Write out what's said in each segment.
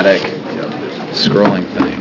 automatic scrolling thing.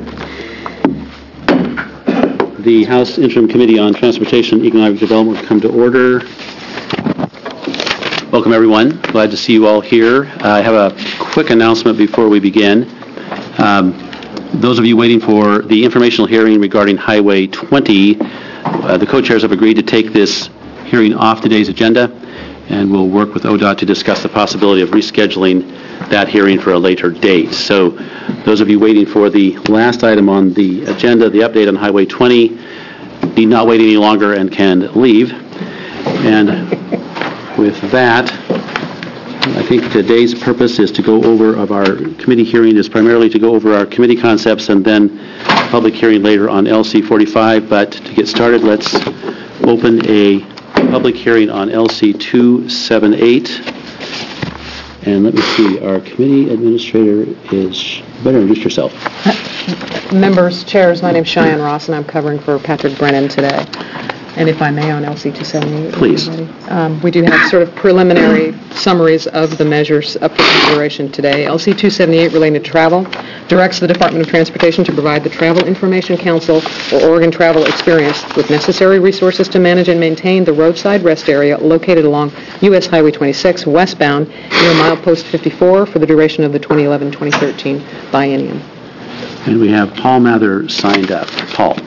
The House Interim Committee on Transportation and Economic Development will come to order. Welcome, everyone. Glad to see you all here. I have a quick announcement before we begin. Those of you waiting for the informational hearing regarding Highway 20, the co-chairs have agreed to take this hearing off today's agenda, and we'll work with ODOT to discuss the possibility of rescheduling that hearing for a later date. So those of you waiting for the last item on the agenda, the update on Highway 20, need not wait any longer and can leave. And with that, I think today's purpose is to go over of our committee hearing is primarily to go over our committee concepts and then public hearing later on LC 45. But to get started, let's open a public hearing on LC 278. And let me see, our committee administrator is, better introduce yourself. Members, chairs, my name is Cheyenne Ross, and I'm covering for Patrick Brennan today. And if I may, on LC 278. Please. We do have sort of preliminary summaries of the measures up for consideration today. LC 278 relating to travel directs the Department of Transportation to provide the Travel Information Council or Oregon Travel Experience with necessary resources to manage and maintain the roadside rest area located along U.S. Highway 26 westbound near milepost 54 for the duration of the 2011-2013 biennium. And we have Paul Mather signed up. Paul.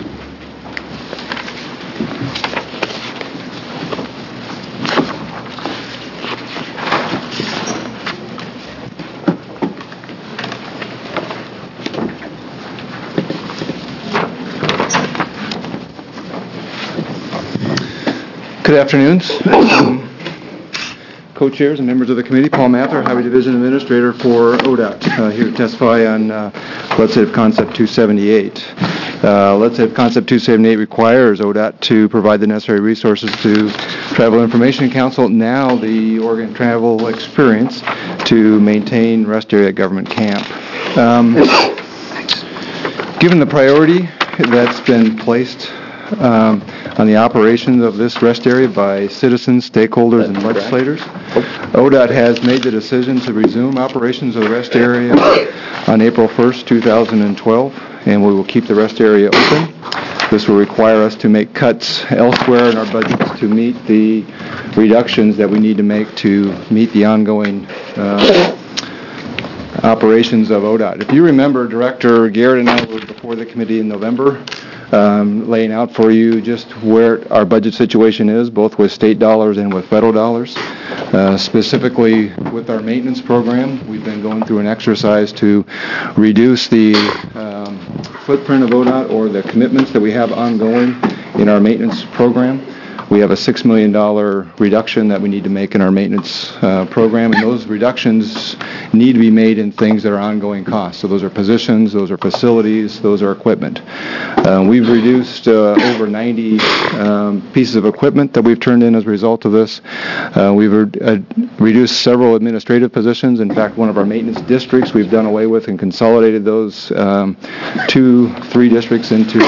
Good afternoon, co-chairs and members of the committee. Paul Mather, Highway Division Administrator for ODOT, here to testify on Legislative Concept 278. Legislative Concept 278 requires ODOT to provide the necessary resources to Travel Information Council, now the Oregon Travel Experience, to maintain rest area at Government Camp. Given the priority that's been placed on the operations of this rest area by citizens, stakeholders, and legislators, ODOT has made the decision to resume operations of the rest area on April 1st, 2012, and we will keep the rest area open. This will require us to make cuts elsewhere in our budgets to meet the reductions that we need to make to meet the ongoing operations of ODOT. If you remember, Director Garrett and I were before the committee in November, laying out for you just where our budget situation is, both with state dollars and with federal dollars. Specifically with our maintenance program, we've been going through an exercise to reduce the footprint of ODOT, or the commitments that we have ongoing in our maintenance program. We have a $6 million reduction that we need to make in our maintenance program, and those reductions need to be made in things that are ongoing costs. So those are positions, those are facilities, those are equipment. We've reduced over 90 pieces of equipment that we've turned in as a result of this. We've reduced several administrative positions. In fact, one of our maintenance districts we've done away with and consolidated those three districts into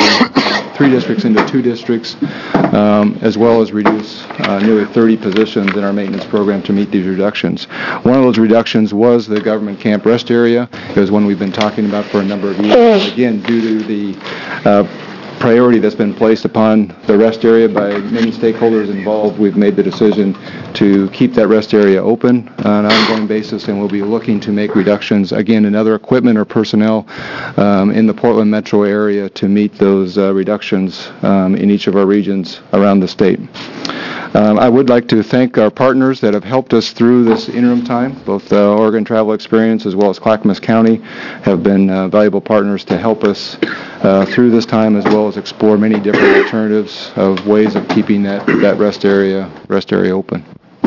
two districts, as well as reduce nearly 30 positions in our maintenance program to meet these reductions. One of those reductions was the government camp rest area. It was one we've been talking about for a number of years. Again, due to the priority that's been placed upon the rest area by many stakeholders involved, we've made the decision to keep that rest area open on an ongoing basis, and we'll be looking to make reductions, again, in other equipment or personnel in the Portland metro area to meet those reductions in each of our regions around the state. I would like to thank our partners that have helped us through this interim time. Both the Oregon Travel Experience as well as Clackamas County have been valuable partners to help us through this time, as well as explore many different alternatives of ways of keeping that rest area open.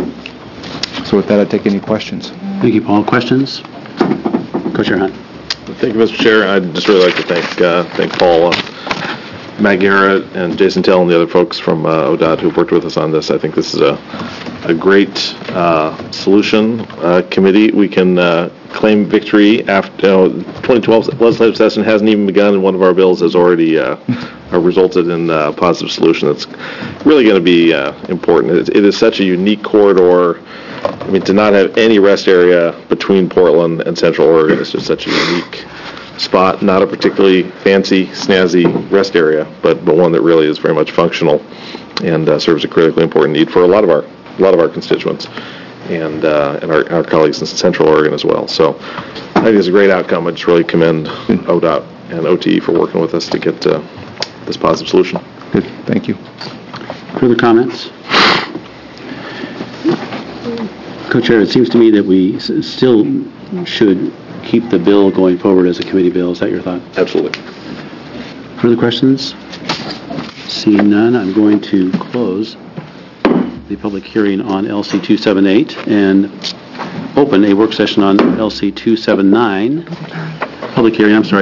So with that, I take any questions. Thank you, Paul. Questions? Co-Chair Hunt. Thank you, Mr. Chair. I'd just really like to thank Paul, Matt Garrett, and Jason Tell, and the other folks from ODOT who've worked with us on this. I think this is a great solution. Committee, we can claim victory after 2012 legislative session hasn't even begun, and one of our bills has already resulted in a positive solution. That's really going to be important. It is such a unique corridor. I mean, to not have any rest area between Portland and Central Oregon is just such a unique spot. Not a particularly fancy, snazzy rest area, but one that really is very much functional and serves a critically important need for a lot of our constituents and our colleagues in Central Oregon as well. So I think it's a great outcome. I just really commend ODOT and OTE for working with us to get this positive solution. Good. Thank you. Further comments? Co-Chair, it seems to me that we still should keep the bill going forward as a committee bill. Is that your thought? Absolutely. Further questions? Seeing none, I'm going to close the public hearing on LC 278 and open a work session on LC 279. Public hearing on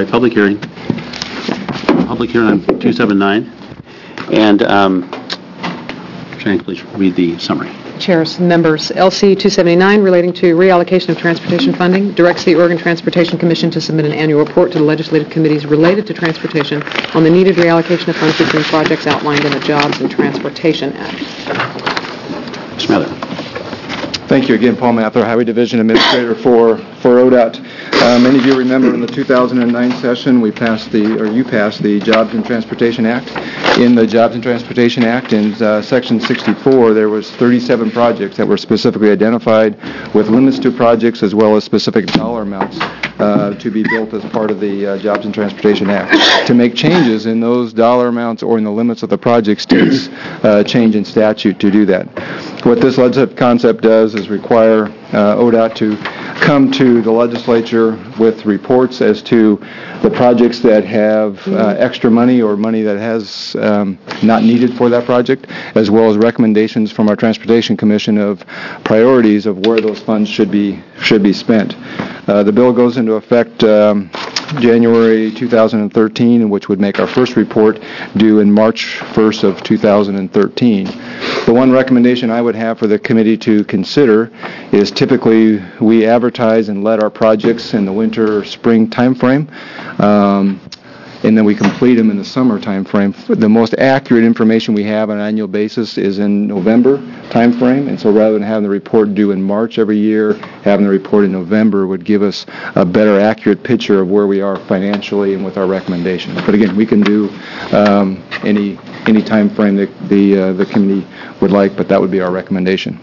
279. And Jane, please read the summary. Chairs, members, LC 279 relating to reallocation of transportation funding directs the Oregon Transportation Commission to submit an annual report to the legislative committees related to transportation on the needed reallocation of funds between projects outlined in the Jobs and Transportation Act. Mr. Mather. Thank you again, Paul Mather, Highway Division Administrator for ODOT. Many of you remember in the 2009 session, you passed the Jobs and Transportation Act. In the Jobs and Transportation Act, in Section 64, there was 37 projects that were specifically identified with limits to projects as well as specific dollar amounts to be built as part of the Jobs and Transportation Act. To make changes in those dollar amounts or in the limits of the project takes change in statute to do that. What this legislative concept does is require ODOT to come to the legislature with reports as to the projects that have extra money or money that has not needed for that project, as well as recommendations from our Transportation Commission of priorities of where those funds should be spent. The bill goes into effect January 2013, which would make our first report due in March 1st of 2013. The one recommendation I would have for the committee to consider is typically we advertise and let our projects in the winter or spring time frame, and then we complete them in the summer time frame. The most accurate information we have on an annual basis is in November time frame, and so rather than having the report due in March every year, having the report in November would give us a better accurate picture of where we are financially and with our recommendations. But again, we can do any time frame that the committee would like, but that would be our recommendation.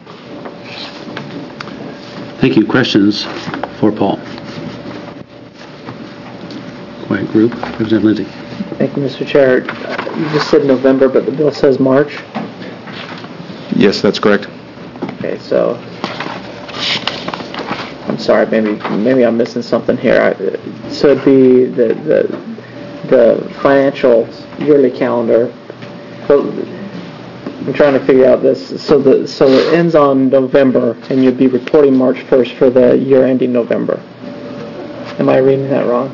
Thank you. Questions for Paul? Quiet group. Representative Lindsay. Thank you, Mr. Chair. You just said November, but the bill says March. Yes, that's correct. Okay, so I'm sorry, maybe I'm missing something here. So it'd be the financial yearly calendar. I'm trying to figure out this. So it ends on November, and you'd be reporting March 1st for the year ending November. Am I reading that wrong?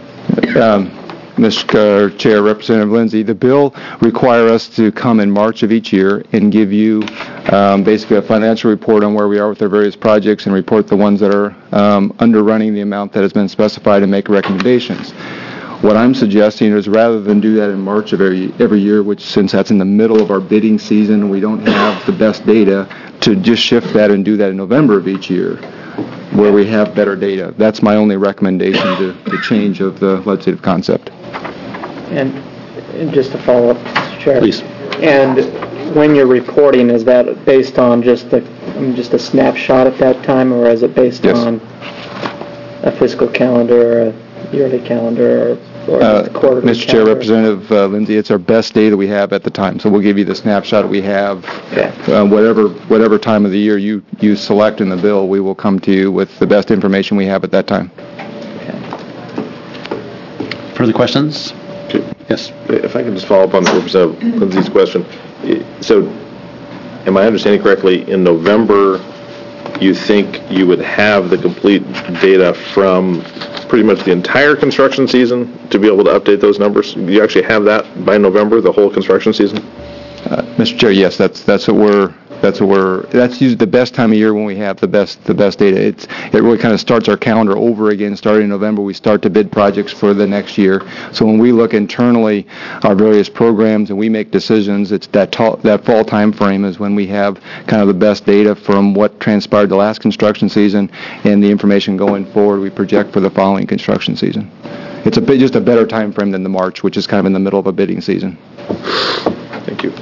Mr. Chair, Representative Lindsay, the bill requires us to come in March of each year and give you basically a financial report on where we are with our various projects and report the ones that are underrunning the amount that has been specified and make recommendations. What I'm suggesting is rather than do that in March of every year, which since that's in the middle of our bidding season and we don't have the best data, to just shift that and do that in November of each year, where we have better data. That's my only recommendation to change of the legislative concept. And just to follow up, Mr. Chair. Please. And when you're reporting, is that based on just a snapshot at that time, or is it based on a fiscal calendar, or a yearly calendar, or a quarterly Mr. Chair, Representative Lindsay, it's our best data we have at the time. So we'll give you the snapshot we have. Okay. Whatever time of the year you select in the bill, we will come to you with the best information we have at that time. Okay. Further questions? Yes. If I can just follow up on Representative Lindsay's question. So, am I understanding correctly, in November, you think you would have the complete data from pretty much the entire construction season to be able to update those numbers? Do you actually have that by November, the whole construction season? Mr. Chair, yes, that's what That's usually the best time of year when we have the best data. It really kind of starts our calendar over again. Starting in November, we start to bid projects for the next year. So when we look internally our various programs and we make decisions, it's that fall time frame is when we have kind of the best data from what transpired the last construction season and the information going forward we project for the following construction season. It's just a better time frame than the March, which is kind of in the middle of a bidding season. Thank you.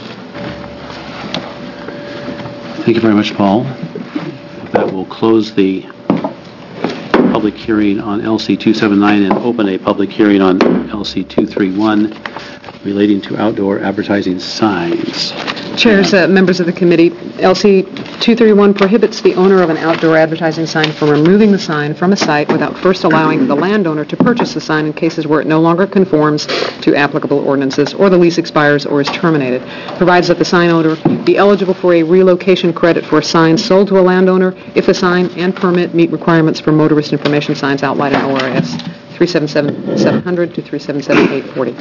Thank you very much, Paul. With that, we'll close the public hearing on LC 279 and open a public hearing on LC 231 relating to outdoor advertising signs. Chairs, members of the committee, LC 231 prohibits the owner of an outdoor advertising sign from removing the sign from a site without first allowing the landowner to purchase the sign in cases where it no longer conforms to applicable ordinances or the lease expires or is terminated. Provides that the sign owner be eligible for a relocation credit for a sign sold to a landowner if the sign and permit meet requirements for motorist information signs outlined in ORS 377-700 to 377-840.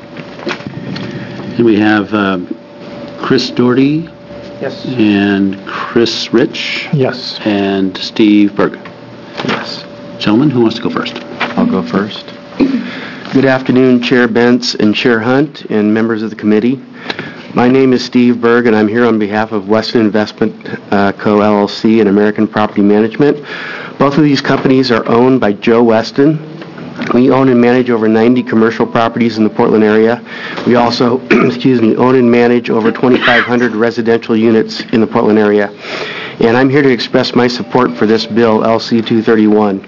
And we have Chris Doherty. Yes. And Chris Rich. Yes. And Steve Berg. Yes. Gentlemen, who wants to go first? I'll go first. Good afternoon, Chair Bentz and Chair Hunt and members of the committee. My name is Steve Berg, and I'm here on behalf of Weston Investment Co. LLC and American Property Management. Both of these companies are owned by Joe Weston. We own and manage over 90 commercial properties in the Portland area. We also, own and manage over 2,500 residential units in the Portland area. And I'm here to express my support for this bill, LC 231.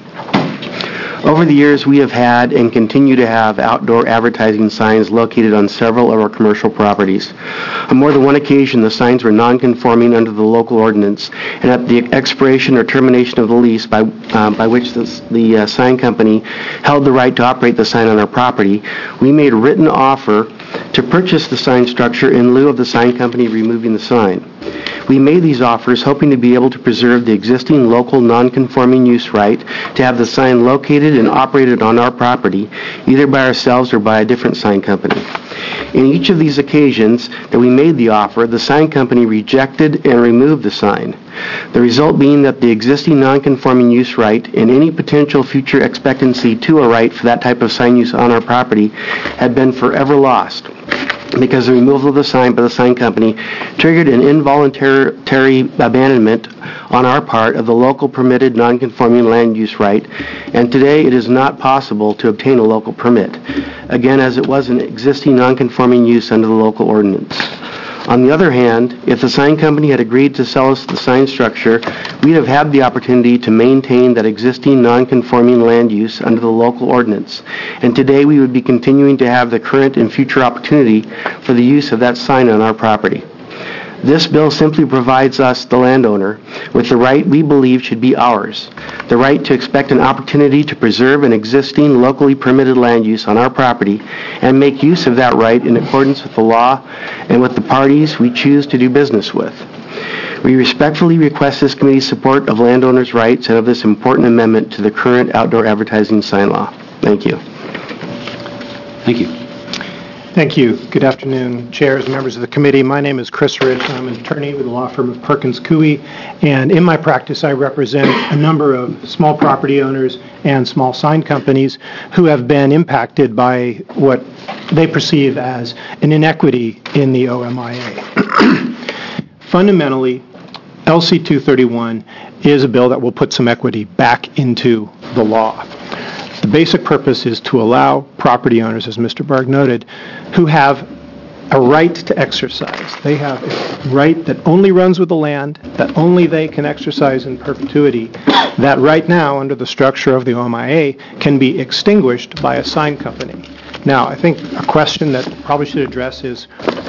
Over the years, we have had and continue to have outdoor advertising signs located on several of our commercial properties. On more than one occasion, the signs were non-conforming under the local ordinance, and at the expiration or termination of the lease by which the sign company held the right to operate the sign on our property, we made a written offer to purchase the sign structure in lieu of the sign company removing the sign. We made these offers hoping to be able to preserve the existing local non-conforming use right to have the sign located and operated on our property, either by ourselves or by a different sign company. In each of these occasions that we made the offer, the sign company rejected and removed the sign. The result being that the existing non-conforming use right and any potential future expectancy to a right for that type of sign use on our property had been forever lost, because the removal of the sign by the sign company triggered an involuntary abandonment on our part of the local permitted non-conforming land use right, and today it is not possible to obtain a local permit, again as it was an existing non-conforming use under the local ordinance. On the other hand, if the sign company had agreed to sell us the sign structure, we'd have had the opportunity to maintain that existing non-conforming land use under the local ordinance. And today we would be continuing to have the current and future opportunity for the use of that sign on our property. This bill simply provides us, the landowner, with the right we believe should be ours, the right to expect an opportunity to preserve an existing locally permitted land use on our property and make use of that right in accordance with the law and with the parties we choose to do business with. We respectfully request this committee's support of landowners' rights and of this important amendment to the current outdoor advertising sign law. Thank you. Thank you. Thank you. Good afternoon, chairs, members of the committee. My name is Chris Rich. I'm an attorney with the law firm of Perkins Coie, and in my practice I represent a number of small property owners and small sign companies who have been impacted by what they perceive as an inequity in the OMIA. Fundamentally, LC 231 is a bill that will put some equity back into the law. The basic purpose is to allow property owners, as Mr. Berg noted, who have a right to exercise. They have a right that only runs with the land, that only they can exercise in perpetuity, that right now, under the structure of the OMIA, can be extinguished by a sign company. Now, I think a question that probably should address is,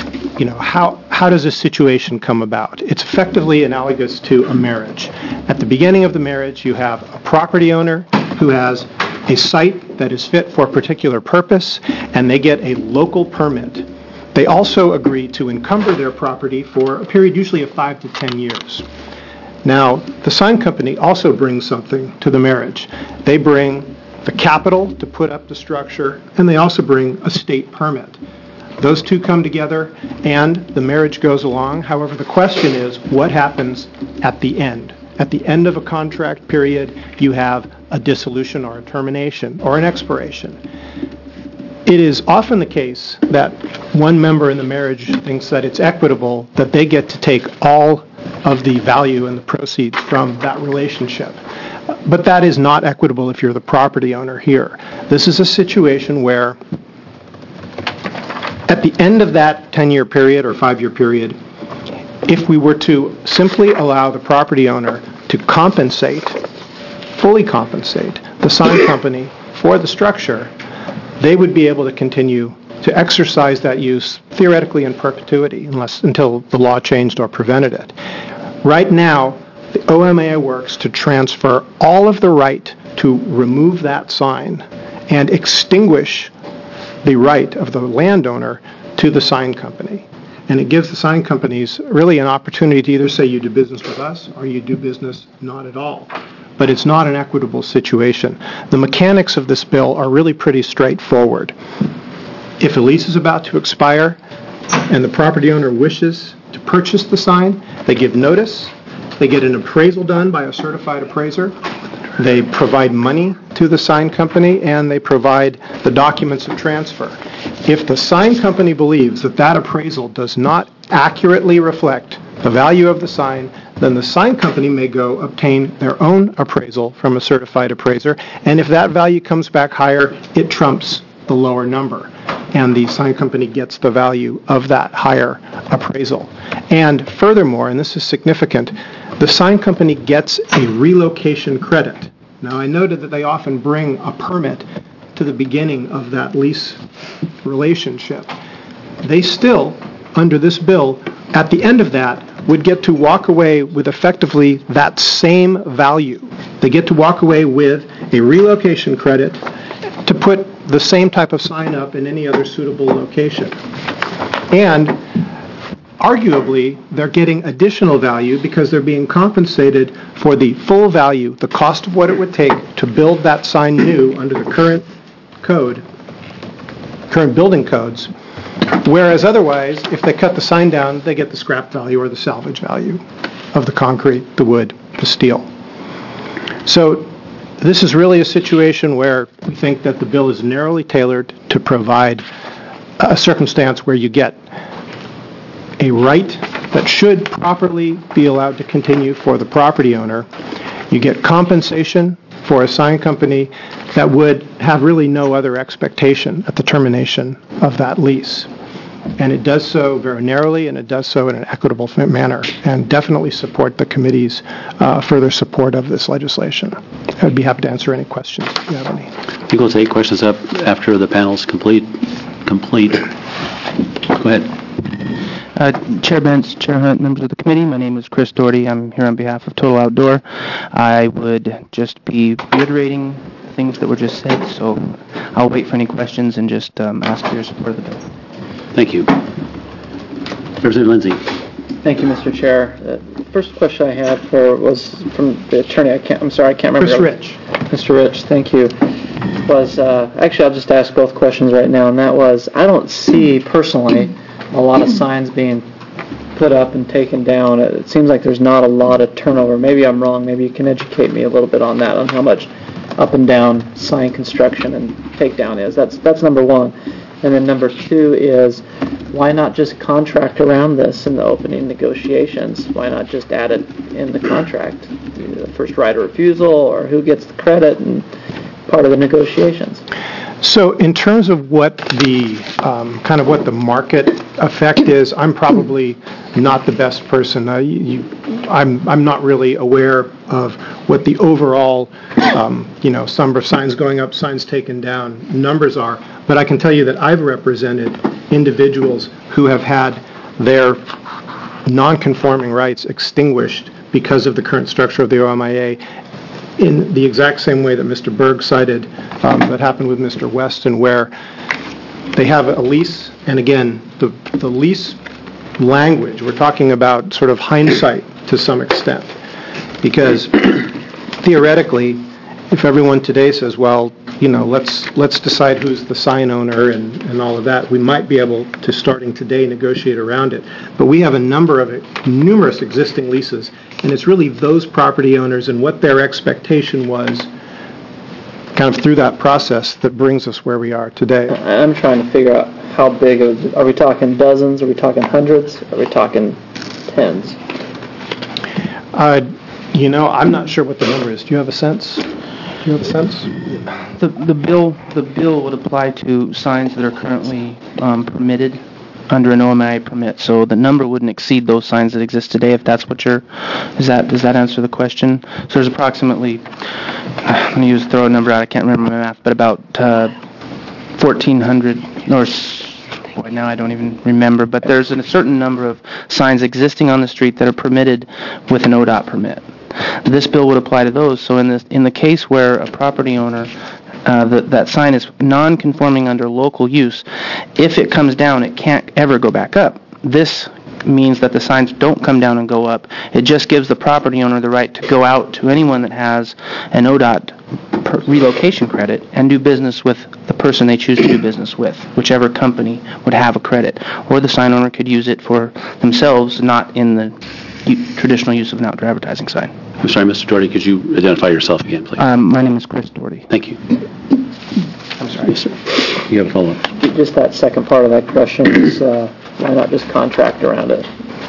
how does this situation come about? It's effectively analogous to a marriage. At the beginning of the marriage, you have a property owner who has a site that is fit for a particular purpose, and they get a local permit. They also agree to encumber their property for a period usually of 5 to 10 years. Now, the sign company also brings something to the marriage. They bring the capital to put up the structure, and they also bring a state permit. Those two come together, and the marriage goes along. However, the question is, what happens at the end? At the end of a contract period, you have a dissolution or a termination or an expiration. It is often the case that one member in the marriage thinks that it's equitable that they get to take all of the value and the proceeds from that relationship. But that is not equitable if you're the property owner here. This is a situation where at the end of that 10-year period or 5-year period, if we were to simply allow the property owner to fully compensate the sign company for the structure, they would be able to continue to exercise that use theoretically in perpetuity until the law changed or prevented it. Right now, the OMA works to transfer all of the right to remove that sign and extinguish the right of the landowner to the sign company. And it gives the sign companies really an opportunity to either say you do business with us or you do business not at all. But it's not an equitable situation. The mechanics of this bill are really pretty straightforward. If a lease is about to expire and the property owner wishes to purchase the sign, they give notice, they get an appraisal done by a certified appraiser, they provide money to the sign company, and they provide the documents of transfer. If the sign company believes that that appraisal does not accurately reflect the value of the sign, then the sign company may go obtain their own appraisal from a certified appraiser, and if that value comes back higher, it trumps the lower number, and the sign company gets the value of that higher appraisal. And furthermore, and this is significant, the sign company gets a relocation credit. Now, I noted that they often bring a permit to the beginning of that lease relationship. They still, under this bill, at the end of that, would get to walk away with effectively that same value. They get to walk away with a relocation credit to put the same type of sign up in any other suitable location. And arguably, they're getting additional value because they're being compensated for the full value, the cost of what it would take to build that sign new under the current building codes. Whereas otherwise, if they cut the sign down, they get the scrap value or the salvage value of the concrete, the wood, the steel. So this is really a situation where we think that the bill is narrowly tailored to provide a circumstance where you get a right that should properly be allowed to continue for the property owner. You get compensation for a sign company that would have really no other expectation at the termination of that lease. And it does so very narrowly, and it does so in an equitable manner, and definitely support the committee's further support of this legislation. I'd be happy to answer any questions if you have any. I think we'll take questions up after the panel's complete. Go ahead. Chair Bentz, Chair Hunt, members of the committee, my name is Chris Doherty. I'm here on behalf of Total Outdoor. I would just be reiterating things that were just said, so I'll wait for any questions and just ask for your support of the bill. Thank you. Representative Lindsay. Thank you, Mr. Chair. The first question I had was from the attorney. I can't remember. Chris Rich. Mr. Rich, thank you. Actually, I'll just ask both questions right now, and that was, I don't see personally a lot of signs being put up and taken down. It seems like there's not a lot of turnover. Maybe I'm wrong. Maybe you can educate me a little bit on that, on how much up and down sign construction and takedown is. That's number one. And then number two is, why not just contract around this in the opening negotiations? Why not just add it in the contract? The first right of refusal, or who gets the credit and part of the negotiations? So in terms of what the what the market effect is, I'm probably not the best person. I'm not really aware of what the overall number of signs going up, signs taken down numbers are. But I can tell you that I've represented individuals who have had their non-conforming rights extinguished because of the current structure of the OMIA, in the exact same way that Mr. Berg cited that happened with Mr. Weston, where they have a lease, and again, the lease language, we're talking about sort of hindsight to some extent, because theoretically, if everyone today says, well, let's decide who's the sign owner and all of that, we might be able to, starting today, negotiate around it. But we have numerous existing leases, and it's really those property owners and what their expectation was kind of through that process that brings us where we are today. I'm trying to figure out how big are we talking dozens? Are we talking hundreds? Are we talking tens? I'm not sure what the number is. Do you have a sense? The bill would apply to signs that are currently permitted under an OMI permit, so the number wouldn't exceed those signs that exist today. If that's what does that answer the question? So there's approximately, let me throw a number out. I can't remember my math, but about 1,400 or. Boy, now I don't even remember, but there's a certain number of signs existing on the street that are permitted with an ODOT permit. This bill would apply to those. So in the case where a property owner, that sign is non-conforming under local use, if it comes down, it can't ever go back up. This means that the signs don't come down and go up. It just gives the property owner the right to go out to anyone that has an ODOT relocation credit and do business with the person they choose to do business with, whichever company would have a credit. Or the sign owner could use it for themselves, not in the traditional use of an outdoor advertising sign. I'm sorry, Mr. Doherty, could you identify yourself again, please? My name is Chris Doherty. Thank you. I'm sorry. Yes, sir. You have a follow-up? Just that second part of that question is why not just contract around it?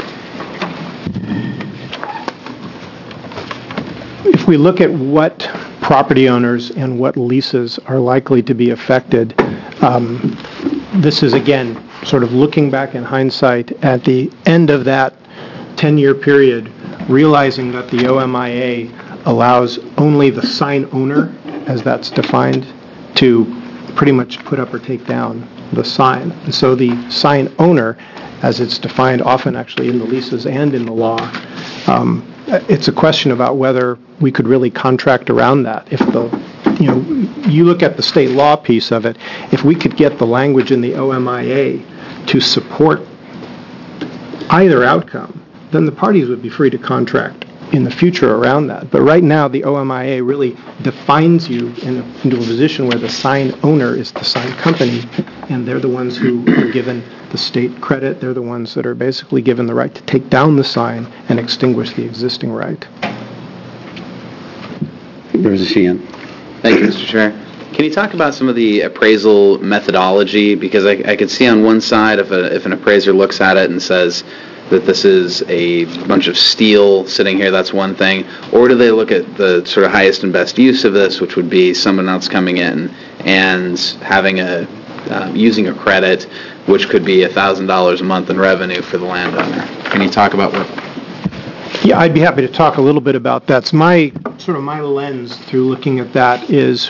If we look at what property owners and what leases are likely to be affected, this is, again, sort of looking back in hindsight at the end of that 10-year period, realizing that the OMIA allows only the sign owner, as that's defined, to pretty much put up or take down the sign. And so the sign owner, as it's defined often actually in the leases and in the law, it's a question about whether we could really contract around that. If you look at the state law piece of it, if we could get the language in the OMIA to support either outcome, then the parties would be free to contract in the future around that. But right now, the OMIA really defines you into a position where the sign owner is the sign company, and they're the ones who are given the state credit. They're the ones that are basically given the right to take down the sign and extinguish the existing right. Representative Sheehan. Thank you, Mr. Chair. Can you talk about some of the appraisal methodology? Because I could see on one side if an appraiser looks at it and says that this is a bunch of steel sitting here, that's one thing. Or do they look at the sort of highest and best use of this, which would be someone else coming in and having using a credit, which could be $1,000 a month in revenue for the landowner? Can you talk about what? Yeah, I'd be happy to talk a little bit about that. My lens through looking at that is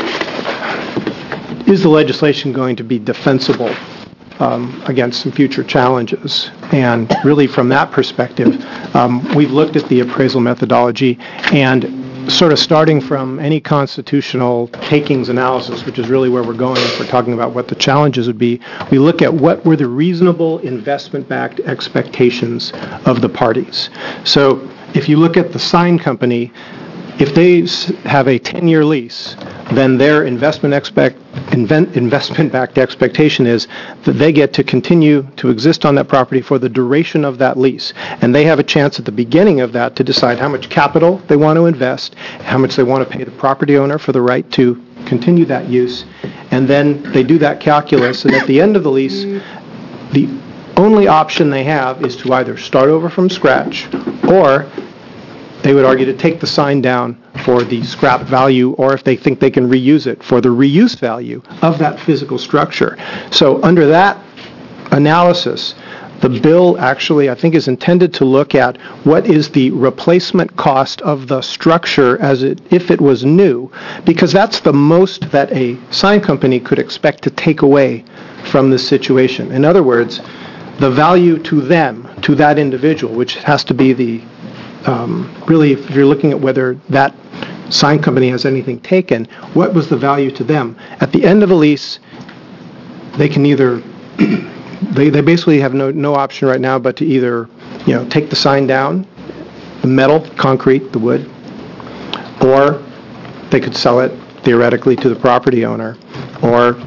the legislation going to be defensible against some future challenges? And really from that perspective, we've looked at the appraisal methodology and sort of starting from any constitutional takings analysis, which is really where we're going if we're talking about what the challenges would be, we look at what were the reasonable investment-backed expectations of the parties. So if you look at the sign company, if they have a 10-year lease, then their investment-backed expectation is that they get to continue to exist on that property for the duration of that lease. And they have a chance at the beginning of that to decide how much capital they want to invest, how much they want to pay the property owner for the right to continue that use. And then they do that calculus, and at the end of the lease, the only option they have is to either start over from scratch or they would argue to take the sign down for the scrap value, or if they think they can reuse it, for the reuse value of that physical structure. So under that analysis, the bill actually, I think, is intended to look at what is the replacement cost of the structure if it was new, because that's the most that a sign company could expect to take away from this situation. In other words, the value to them, to that individual, which has to be the really, if you're looking at whether that sign company has anything taken, what was the value to them? At the end of the lease, they can either, they basically have no option right now but to either, take the sign down, the metal, concrete, the wood, or They could sell it theoretically to the property owner, or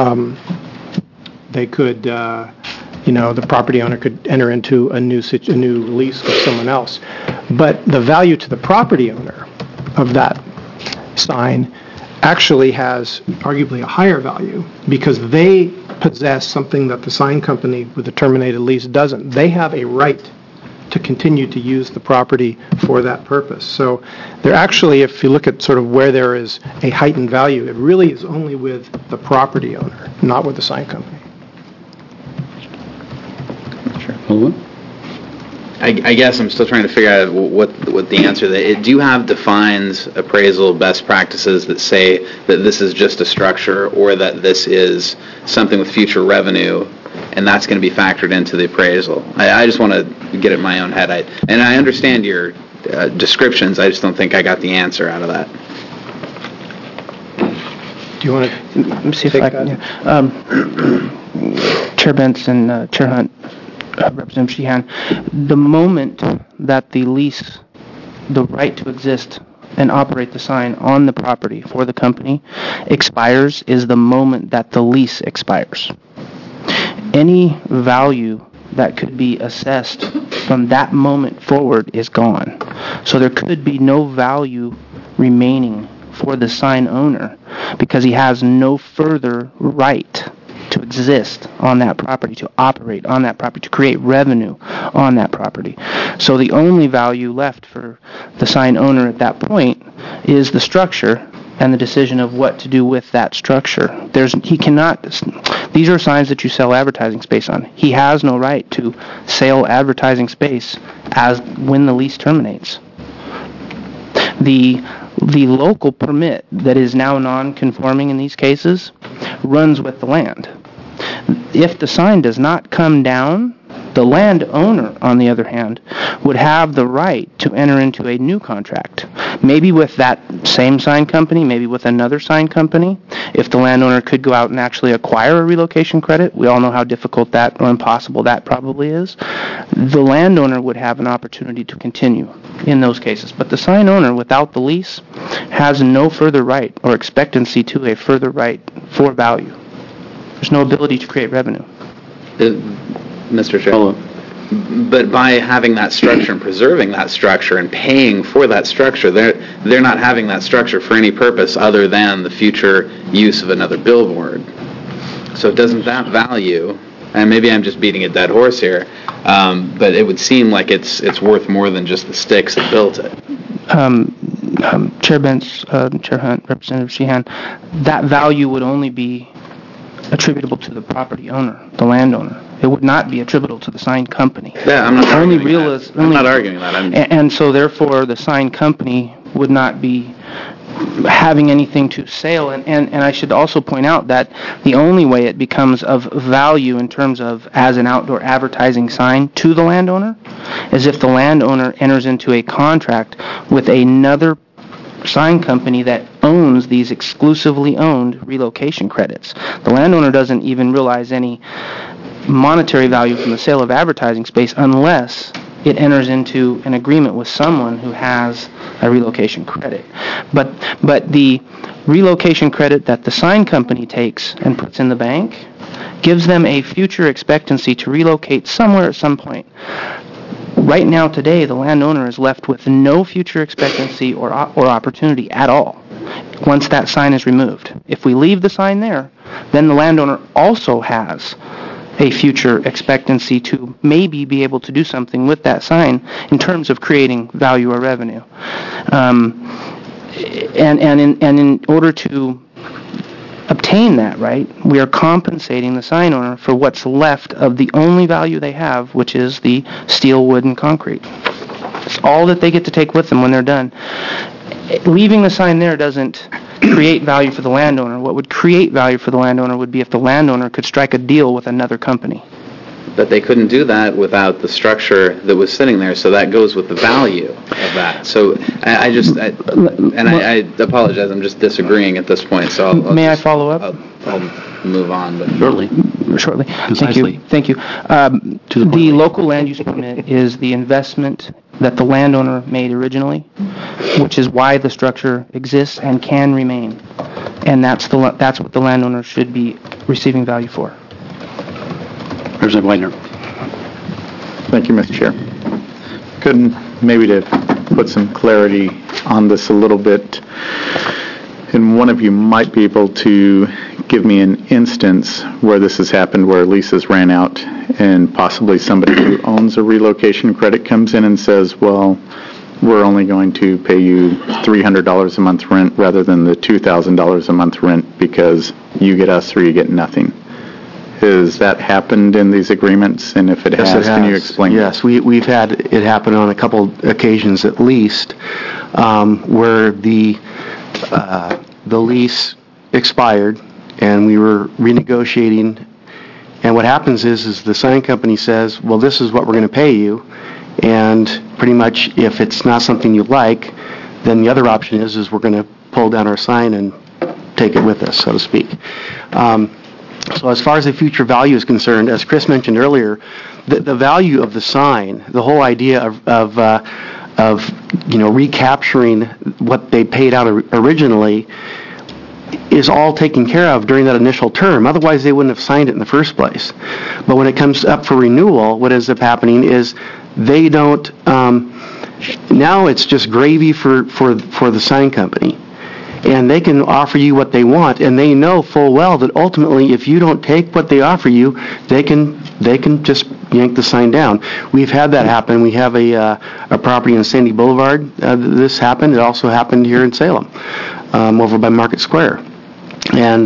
they could, the property owner could enter into a new lease with someone else. But the value to the property owner of that sign actually has arguably a higher value because they possess something that the sign company with the terminated lease doesn't. They have a right to continue to use the property for that purpose. So there actually, if you look at sort of where there is a heightened value, it really is only with the property owner, not with the sign company. Sure. I guess I'm still trying to figure out what the answer is. Do you have defined appraisal best practices that say that this is just a structure or that this is something with future revenue and that's going to be factored into the appraisal? I just want to get it in my own head. And I understand your descriptions. I just don't think I got the answer out of that. Do you want to Let me see if I can. Chair Bentz and Chair Hunt, Representative Sheehan, the moment that the lease, the right to exist and operate the sign on the property for the company expires is the moment that the lease expires. Any value that could be assessed from that moment forward is gone. So there could be no value remaining for the sign owner because he has no further right to exist on that property, to operate on that property, to create revenue on that property. So the only value left for the sign owner at that point is the structure and the decision of what to do with that structure. These are signs that you sell advertising space on. He has no right to sell advertising space when the lease terminates. The local permit that is now non-conforming in these cases runs with the land. If the sign does not come down, the landowner, on the other hand, would have the right to enter into a new contract, maybe with that same sign company, maybe with another sign company. If the landowner could go out and actually acquire a relocation credit, we all know how difficult that or impossible that probably is, the landowner would have an opportunity to continue in those cases. But the sign owner, without the lease, has no further right or expectancy to a further right for value. There's no ability to create revenue. Mr. Chair. But by having that structure and preserving that structure and paying for that structure, they're not having that structure for any purpose other than the future use of another billboard. So doesn't that value, and maybe I'm just beating a dead horse here, but it would seem like it's worth more than just the sticks that built it. Chair Bentz, Chair Hunt, Representative Sheehan, that value would only be attributable to the property owner, the landowner. It would not be attributable to the sign company. Yeah, I'm not arguing that. And so therefore the sign company would not be having anything to sell. And I should also point out that the only way it becomes of value in terms of as an outdoor advertising sign to the landowner is if the landowner enters into a contract with another sign company that owns these exclusively owned relocation credits. The landowner doesn't even realize any monetary value from the sale of advertising space unless it enters into an agreement with someone who has a relocation credit. But the relocation credit that the sign company takes and puts in the bank gives them a future expectancy to relocate somewhere at some point. Right now, today, the landowner is left with no future expectancy or opportunity at all once that sign is removed. If we leave the sign there, then the landowner also has a future expectancy to maybe be able to do something with that sign in terms of creating value or revenue. And in order to obtain that right, we are compensating the sign owner for what's left of the only value they have, which is the steel, wood, and concrete. It's all that they get to take with them when they're done. Leaving the sign there doesn't create value for the landowner. What would create value for the landowner would be if the landowner could strike a deal with another company. But they couldn't do that without the structure that was sitting there, so that goes with the value of that. So I apologize, I'm just disagreeing at this point. So I follow up? I'll move on. But Shortly. Precisely. Thank you. The local land use permit is the investment that the landowner made originally, which is why the structure exists and can remain. And that's what the landowner should be receiving value for. Representative Whitener. Thank you, Mr. Chair. Maybe to put some clarity on this a little bit, and one of you might be able to give me an instance where this has happened, where leases ran out, and possibly somebody who owns a relocation credit comes in and says, well, we're only going to pay you $300 a month rent rather than the $2,000 a month rent because you get us or you get nothing. Has that happened in these agreements? And if it has, can you explain? Yes, we've had it happen on a couple occasions at least, where the lease expired and we were renegotiating. And what happens is the sign company says, well, this is what we're going to pay you. And pretty much if it's not something you like, then the other option is we're going to pull down our sign and take it with us, so to speak. So as far as the future value is concerned, as Chris mentioned earlier, the value of the sign, the whole idea of recapturing what they paid out originally is all taken care of during that initial term. Otherwise, they wouldn't have signed it in the first place. But when it comes up for renewal, what ends up happening is they don't. Now it's just gravy for the sign company. And they can offer you what they want, and they know full well that ultimately, if you don't take what they offer you, they can just yank the sign down. We've had that happen. We have a property in Sandy Boulevard. This happened. It also happened here in Salem, over by Market Square, and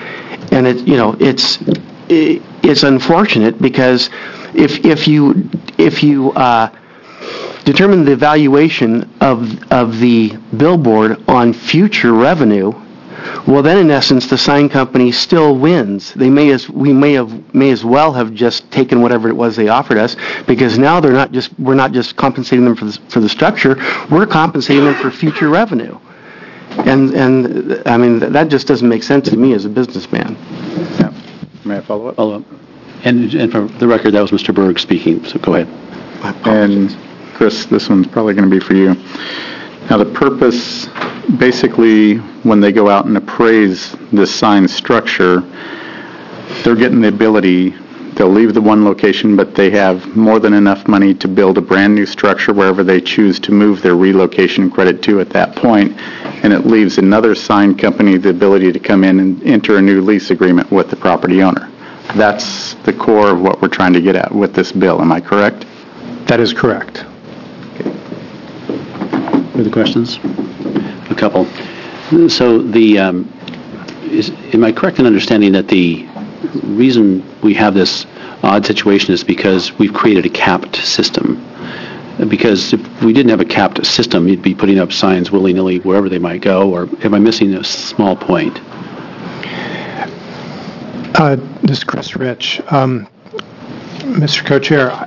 it's unfortunate because if you determine the valuation of the billboard on future revenue, well then in essence the sign company still wins. We may as well have just taken whatever it was they offered us, because now we're not just compensating them for the structure, we're compensating them for future revenue. And I mean that just doesn't make sense to me as a businessman. Yeah. May I follow up? Follow up. And for the record, that was Mr. Berg speaking, so go ahead. And Chris, this one's probably going to be for you. Now, the purpose, basically, when they go out and appraise this sign structure, they're getting the ability, they'll leave the one location, but they have more than enough money to build a brand new structure wherever they choose to move their relocation credit to at that point, and it leaves another sign company the ability to come in and enter a new lease agreement with the property owner. That's the core of what we're trying to get at with this bill. Am I correct? That is correct. Further questions? A couple. So am I correct in understanding that the reason we have this odd situation is because we've created a capped system? Because if we didn't have a capped system, you'd be putting up signs willy-nilly wherever they might go, or am I missing a small point? This is Chris Rich. Mr. Co-Chair,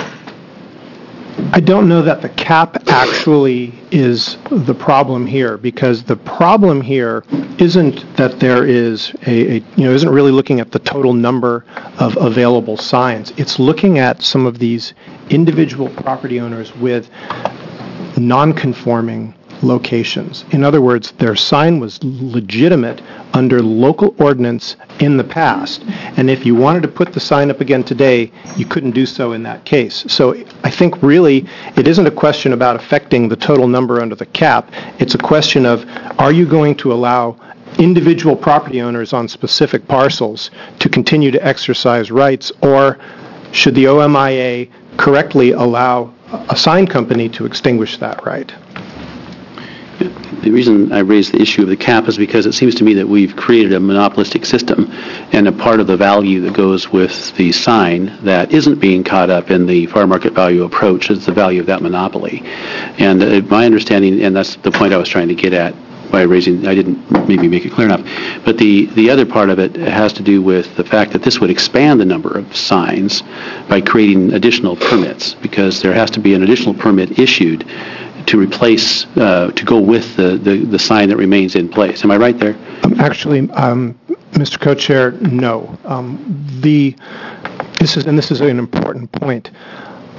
I don't know that the cap actually is the problem here, because the problem here isn't that there is isn't really looking at the total number of available signs. It's looking at some of these individual property owners with non-conforming locations. In other words, their sign was legitimate under local ordinance in the past, and if you wanted to put the sign up again today, you couldn't do so in that case. So I think really it isn't a question about affecting the total number under the cap. It's a question of, are you going to allow individual property owners on specific parcels to continue to exercise rights, or should the OMIA correctly allow a sign company to extinguish that right? The reason I raised the issue of the cap is because it seems to me that we've created a monopolistic system, and a part of the value that goes with the sign that isn't being caught up in the fair market value approach is the value of that monopoly. And my understanding, and that's the point I was trying to get at by raising, I didn't maybe make it clear enough, but the other part of it has to do with the fact that this would expand the number of signs by creating additional permits, because there has to be an additional permit issued to replace, to go with the sign that remains in place. Am I right there? Actually, Mr. Co-Chair, no. This is an important point.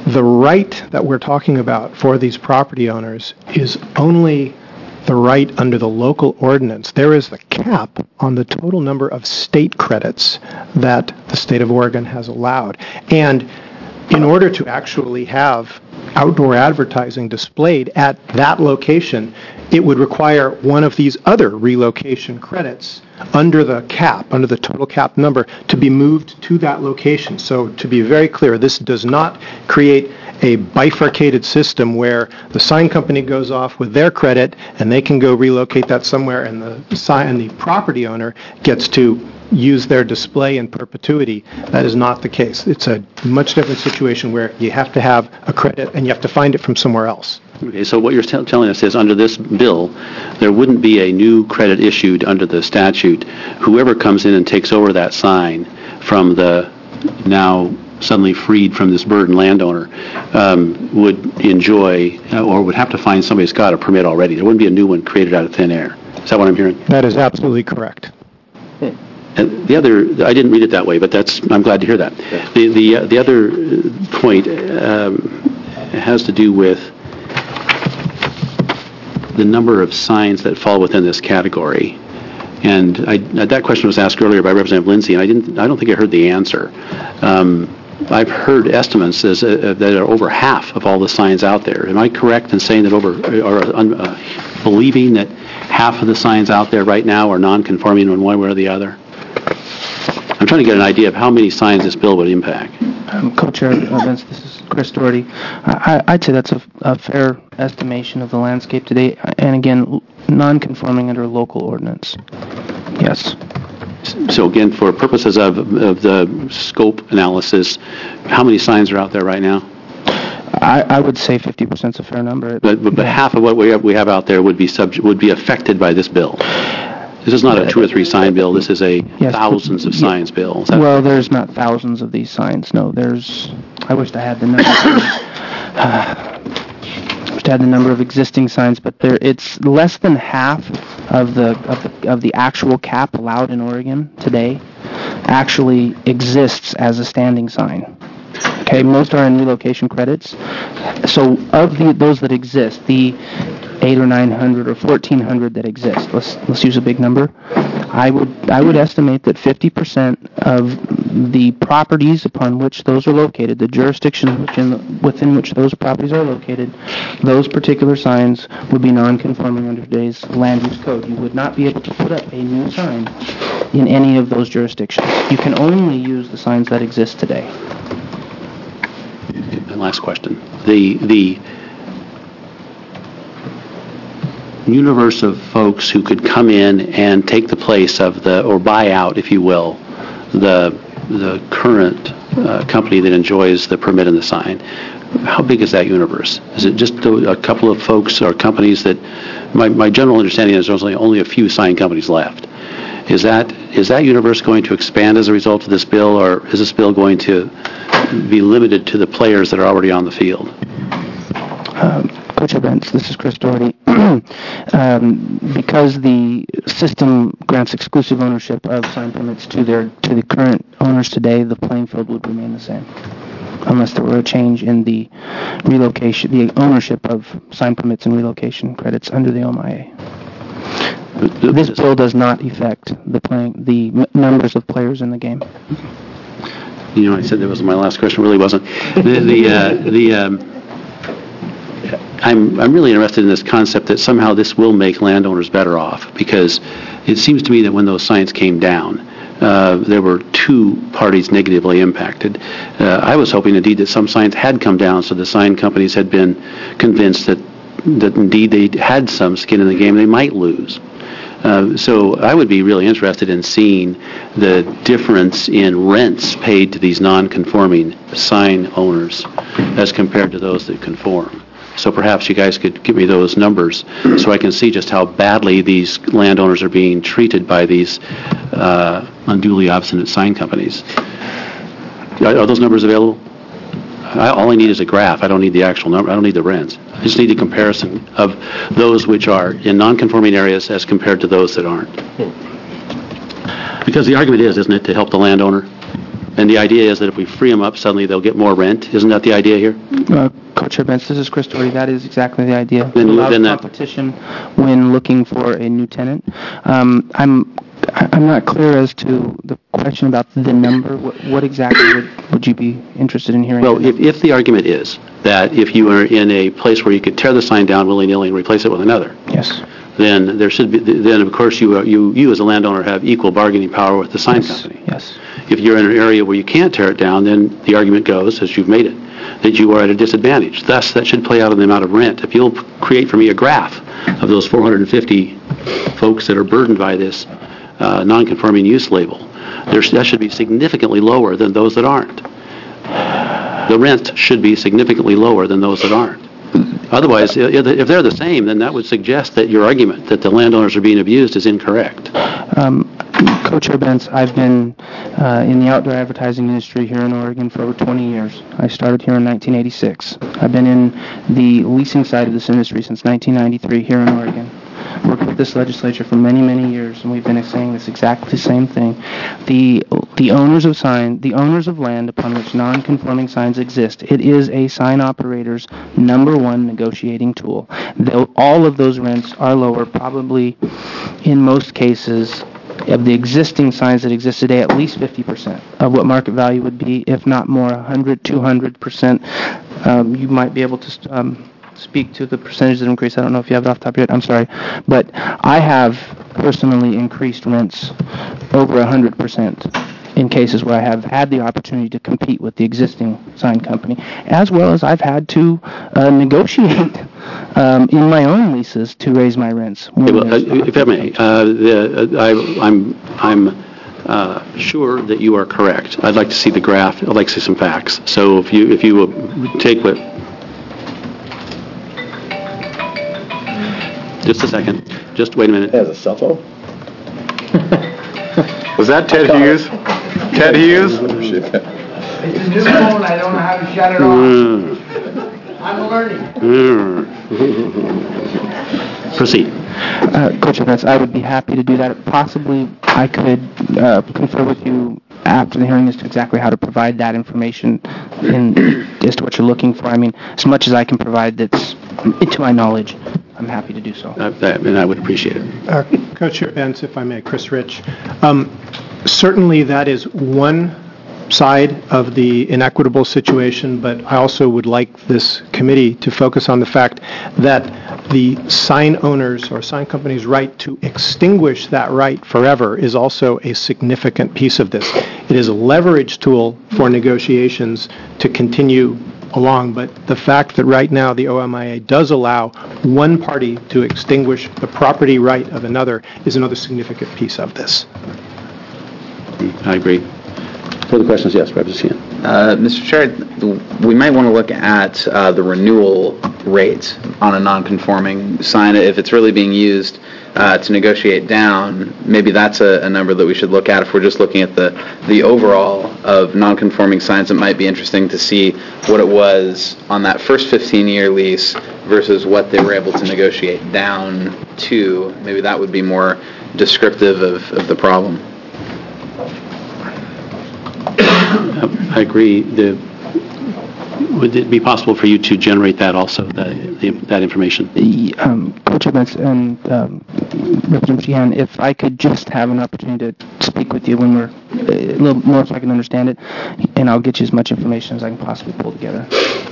the right that we're talking about for these property owners is only the right under the local ordinance. There is the cap on the total number of state credits that the state of Oregon has allowed. And in order to actually have outdoor advertising displayed at that location, it would require one of these other relocation credits under the cap, under the total cap number, to be moved to that location. So to be very clear, this does not create a bifurcated system where the sign company goes off with their credit and they can go relocate that somewhere, and the property owner gets to use their display in perpetuity. That is not the case. It's a much different situation where you have to have a credit and you have to find it from somewhere else. Okay, so what you're telling us is under this bill, there wouldn't be a new credit issued under the statute. Whoever comes in and takes over that sign from the now suddenly freed from this burden landowner would enjoy or would have to find somebody who's got a permit already. There wouldn't be a new one created out of thin air. Is that what I'm hearing? That is absolutely correct. And the other, I didn't read it that way, but I'm glad to hear that. The other point has to do with the number of signs that fall within this category. And that question was asked earlier by Representative Lindsay, and I don't think I heard the answer. I've heard estimates that are over half of all the signs out there. Am I correct in saying that believing that half of the signs out there right now are non-conforming in one way or the other? I'm trying to get an idea of how many signs this bill would impact. Co-Chair Vince, this is Chris Doherty. I'd say that's a fair estimation of the landscape today, and again, non-conforming under local ordinance. Yes. So again, for purposes of the scope analysis, how many signs are out there right now? I would say 50% is a fair number. But half of what we have out there would be affected by this bill. This is not a 2 or 3 sign bill. This is a thousands of signs bill. Well, there's not thousands of these signs. No, there's. I wish I had the number. The number of existing signs, but it's less than half of the actual cap allowed in Oregon today actually exists as a standing sign. Okay, most are in relocation credits. So of those that exist, the 800 or 900 or 1,400 that exist, let's use a big number. I would estimate that 50% of the properties upon which those are located, the jurisdictions within which those properties are located, those particular signs would be non-conforming under today's land use code. You would not be able to put up a new sign in any of those jurisdictions. You can only use the signs that exist today. And last question. The universe of folks who could come in and take the place of or buy out, if you will, the current company that enjoys the permit and the sign. How big is that universe? Is it just a couple of folks or companies that, my general understanding is there's only a few sign companies left. Is that universe going to expand as a result of this bill, or is this bill going to be limited to the players that are already on the field? Coach Events, this is Chris Doherty. Because the system grants exclusive ownership of sign permits to the current owners today, the playing field would remain the same, unless there were a change in the ownership of sign permits and relocation credits under the OMIA. This bill does not affect the numbers of players in the game. You know, I said that was my last question. It really wasn't. I'm really interested in this concept that somehow this will make landowners better off, because it seems to me that when those signs came down, there were 2 parties negatively impacted. I was hoping indeed that some signs had come down, so the sign companies had been convinced that indeed they had some skin in the game they might lose. So I would be really interested in seeing the difference in rents paid to these non-conforming sign owners as compared to those that conform. So perhaps you guys could give me those numbers so I can see just how badly these landowners are being treated by these unduly obstinate sign companies. Are those numbers available? All I need is a graph. I don't need the actual number. I don't need the rents. I just need the comparison of those which are in non-conforming areas as compared to those that aren't. Because the argument is, isn't it, to help the landowner? And the idea is that if we free them up, suddenly they'll get more rent. Isn't that the idea here? Co-Chair Bentz, this is Chris Doherty. That is exactly the idea. Then Allow that- competition when looking for a new tenant. I'm not clear as to the question about the number. What exactly would you be interested in hearing? Well, if the argument is that if you are in a place where you could tear the sign down willy-nilly and replace it with another, Yes. then there should be, then of course you as a landowner have equal bargaining power with the sign company. Yes. If you're in an area where you can't tear it down, then the argument goes, as you've made it, that you are at a disadvantage. Thus, that should play out in the amount of rent. If you'll create for me a graph of those 450 folks that are burdened by this non-conforming use label, that should be significantly lower than those that aren't. The rent should be significantly lower than those that aren't. Otherwise, if they're the same, then that would suggest that your argument that the landowners are being abused is incorrect. Co-Chair Bentz, I've been in the outdoor advertising industry here in Oregon for over 20 years. I started here in 1986. I've been in the leasing side of this industry since 1993 here in Oregon. Worked with this legislature for many, many years, and we've been saying this exactly same thing. The owners of land upon which non-conforming signs exist, it is a sign operator's number one negotiating tool. All of those rents are lower, probably in most cases of the existing signs that exist today, at least 50% of what market value would be, if not more, 100, 200%. You might be able to speak to the percentage of increase. I don't know if you have it off the top of your head. I'm sorry. But I have personally increased rents over 100% in cases where I have had the opportunity to compete with the existing sign company, as well as I've had to negotiate in my own leases to raise my rents. If I may, I'm sure that you are correct. I'd like to see the graph. I'd like to see some facts. So if you will take what... Just a second. Just wait a minute. Has a cell phone? Was that Ted Hughes? Ted Hughes? It's a new phone, I don't know how to shut it off. I'm learning. Proceed. Coach Evans, I would be happy to do that. Possibly I could confer with you after the hearing as to exactly how to provide that information as to what you're looking for. I mean, as much as I can provide that's to my knowledge, I'm happy to do so. And I would appreciate it. Co-Chair Bentz, if I may, Chris Rich. Certainly that is one side of the inequitable situation, but I also would like this committee to focus on the fact that the sign owners or sign companies' right to extinguish that right forever is also a significant piece of this. It is a leverage tool for negotiations to continue along, but the fact that right now the OMIA does allow one party to extinguish the property right of another is another significant piece of this. I agree. Further questions? Yes, Representative Sheehan. Mr. Chair, we might want to look at the renewal rate on a non-conforming sign. If it's really being used to negotiate down, maybe that's a number that we should look at. If we're just looking at the overall of non-conforming signs, it might be interesting to see what it was on that first 15-year lease versus what they were able to negotiate down to. Maybe that would be more descriptive of the problem. I agree. Would it be possible for you to generate that also, that information? Coach Evans and Representative Sheehan, if I could just have an opportunity to speak with you when we're a little more so I can understand it, and I'll get you as much information as I can possibly pull together.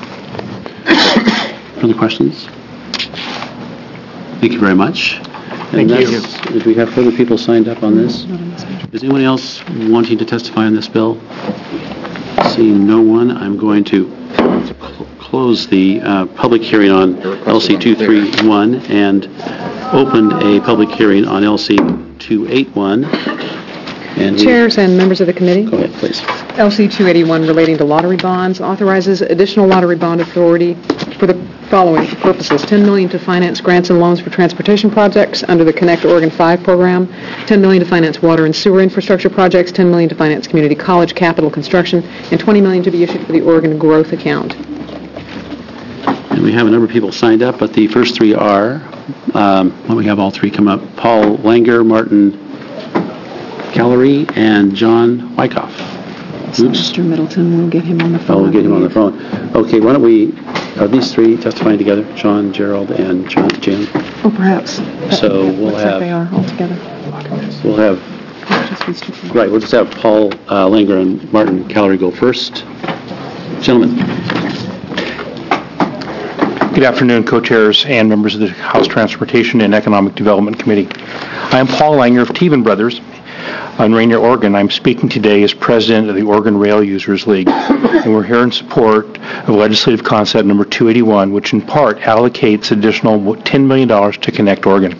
Further questions? Thank you very much. Thank you. Do we have further people signed up on this? Is anyone else wanting to testify on this bill? Seeing no one, I'm going to close the public hearing on LC 231 and open a public hearing on LC 281. Chairs and members of the committee. Go ahead, please. LC 281 relating to lottery bonds authorizes additional lottery bond authority for the following purposes: $10 million to finance grants and loans for transportation projects under the Connect Oregon 5 program, $10 million to finance water and sewer infrastructure projects, $10 million to finance community college capital construction, and $20 million to be issued for the Oregon Growth Account. And we have a number of people signed up, but the first three are, when we have all three come up, Paul Langer, Martin Callery, and John Wyckoff. Mr. Middleton, we'll get him on the phone. Oh, we'll get him on the phone. Okay, why don't we, are these three testifying together? Sean, Gerald, and Jim? Oh, perhaps. So we'll Looks like have... they are all together. We'll have... Just these two. Right, we'll just have Paul Langer and Martin Callery go first. Gentlemen. Good afternoon, co-chairs and members of the House Transportation and Economic Development Committee. I am Paul Langer of Teven Brothers in Rainier, Oregon. I'm speaking today as president of the Oregon Rail Users League, and we're here in support of legislative concept number 281, which in part allocates additional $10 million to Connect Oregon.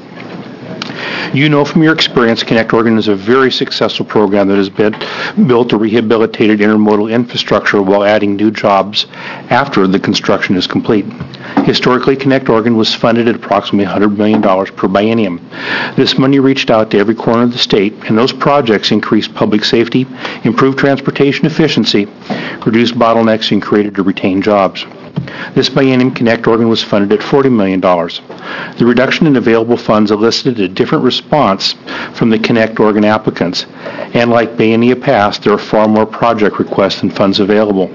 You know from your experience, Connect Oregon is a very successful program that has been built a rehabilitated intermodal infrastructure while adding new jobs after the construction is complete. Historically, Connect Oregon was funded at approximately $100 million per biennium. This money reached out to every corner of the state, and those projects increased public safety, improved transportation efficiency, reduced bottlenecks, and created to retain jobs. This biennium, Connect Oregon was funded at $40 million. The reduction in available funds elicited a different response from the Connect Oregon applicants, and like biennia past, there are far more project requests than funds available.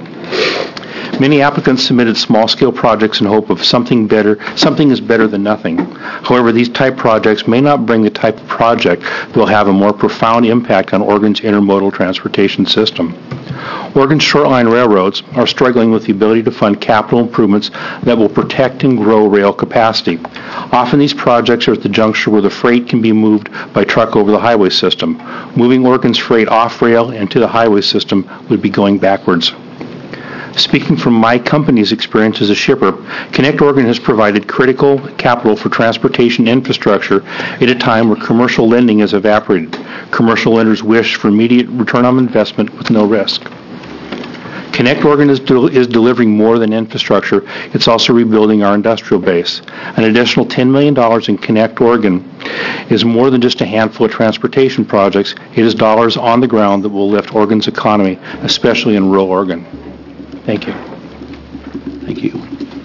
Many applicants submitted small-scale projects in hope of something is better than nothing. However, these type projects may not bring the type of project that will have a more profound impact on Oregon's intermodal transportation system. Oregon's short-line railroads are struggling with the ability to fund capital improvements that will protect and grow rail capacity. Often these projects are at the juncture where the freight can be moved by truck over the highway system. Moving Oregon's freight off rail and to the highway system would be going backwards. Speaking from my company's experience as a shipper, Connect Oregon has provided critical capital for transportation infrastructure at a time where commercial lending has evaporated. Commercial lenders wish for immediate return on investment with no risk. Connect Oregon is delivering more than infrastructure. It's also rebuilding our industrial base. An additional $10 million in Connect Oregon is more than just a handful of transportation projects. It is dollars on the ground that will lift Oregon's economy, especially in rural Oregon. Thank you. Thank you.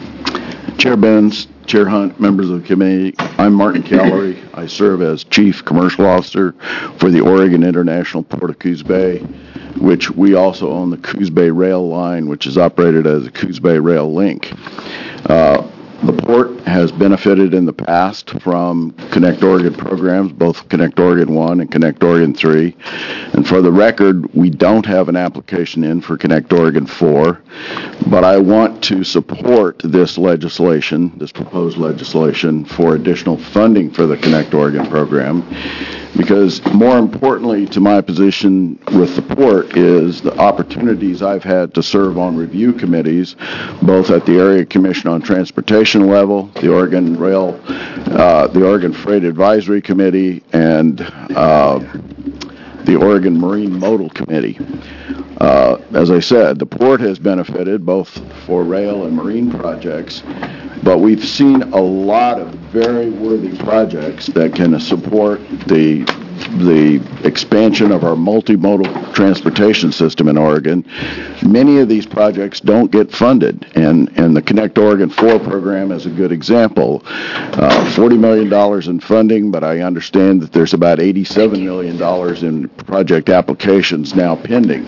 Chair Benz, Chair Hunt, members of the committee, I'm Martin Callery. I serve as Chief Commercial Officer for the Oregon International Port of Coos Bay, which we also own the Coos Bay Rail Line, which is operated as the Coos Bay Rail Link. The port has benefited in the past from Connect Oregon programs, both Connect Oregon 1 and Connect Oregon 3. And for the record, we don't have an application in for Connect Oregon 4, but I want to support this legislation, this proposed legislation, for additional funding for the Connect Oregon program, because more importantly to my position with the port is the opportunities I've had to serve on review committees, both at the Area Commission on Transportation level, the Oregon Freight Advisory Committee, and the Oregon Marine Modal Committee. As I said, the port has benefited both for rail and marine projects, but we've seen a lot of very worthy projects that can support the expansion of our multimodal transportation system in Oregon. Many of these projects don't get funded, and the Connect Oregon 4 program is a good example. $40 million in funding, but I understand that there's about $87 million in project applications now pending.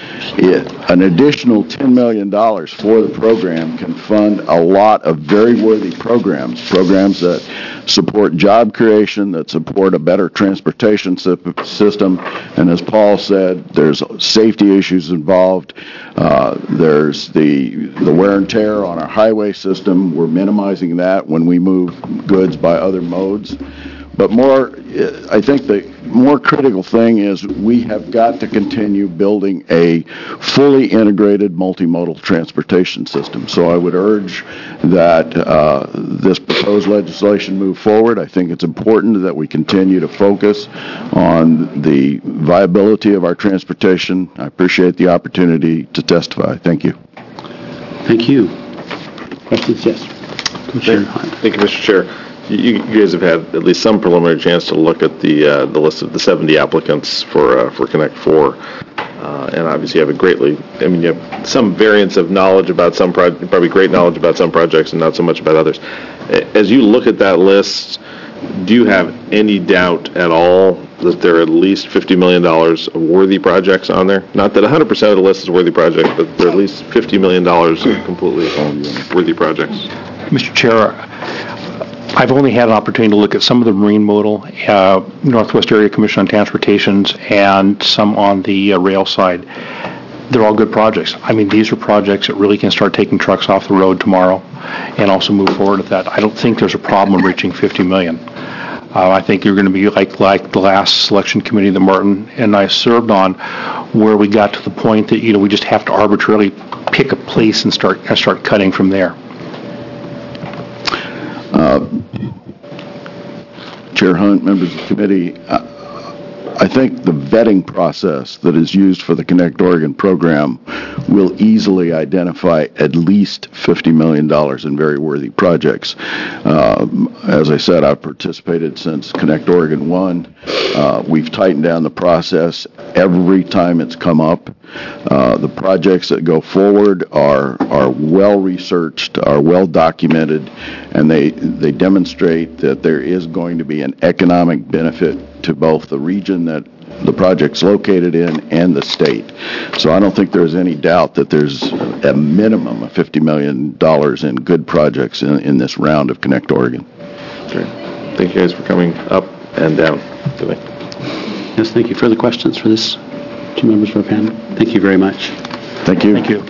An additional $10 million for the program can fund a lot of very worthy programs that support job creation, that support a better transportation system, and as Paul said, there's safety issues involved. There's the wear and tear on our highway system. We're minimizing that when we move goods by other modes. But I think the more critical thing is we have got to continue building a fully integrated multimodal transportation system. So I would urge that this proposed legislation move forward. I think it's important that we continue to focus on the viability of our transportation. I appreciate the opportunity to testify. Thank you. Thank you. Questions? Yes. Thank you, Mr. Chair. You guys have had at least some preliminary chance to look at the list of the 70 applicants for Connect 4, and obviously you have you have some variance of knowledge about some probably great knowledge about some projects and not so much about others. As you look at that list, do you have any doubt at all that there are at least $50 million of worthy projects on there. Not that 100% of the list is worthy projects, but there are at least $50 million of completely worthy projects. Mr. Chair, I've only had an opportunity to look at some of the marine modal, Northwest Area Commission on Transportations, and some on the rail side. They're all good projects. I mean, these are projects that really can start taking trucks off the road tomorrow and also move forward with that. I don't think there's a problem reaching $50 million. I think you're going to be like the last selection committee that Martin and I served on, where we got to the point that, we just have to arbitrarily pick a place and start cutting from there. Chair Hunt, members of the committee, I think the vetting process that is used for the Connect Oregon program will easily identify at least $50 million in very worthy projects. As I said, I've participated since Connect Oregon 1. We've tightened down the process every time it's come up. The projects that go forward are well researched, are well documented, and they demonstrate that there is going to be an economic benefit to both the region that the project's located in and the state. So I don't think there's any doubt that there's a minimum of $50 million in good projects in this round of Connect Oregon. Great. Thank you guys for coming up and down today. Yes, thank you. Further questions for this two members of our panel? Thank you very much. Thank you. Thank you.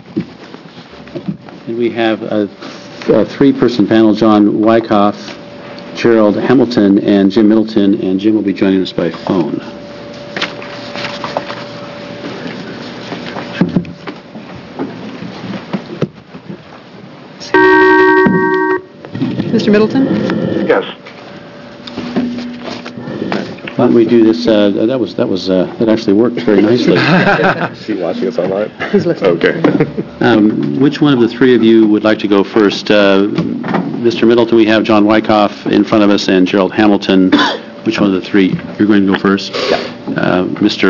And we have a three-person panel: John Wyckoff, Gerald Hamilton, and Jim Middleton, and Jim will be joining us by phone. Mr. Middleton? Yes. Why don't we do this? That actually worked very nicely. Is he watching us online? He's listening. Okay. Which one of the three of you would like to go first? Mr. Middleton, we have John Wyckoff in front of us, and Gerald Hamilton. Which one of the three? You're going to go first? Yeah.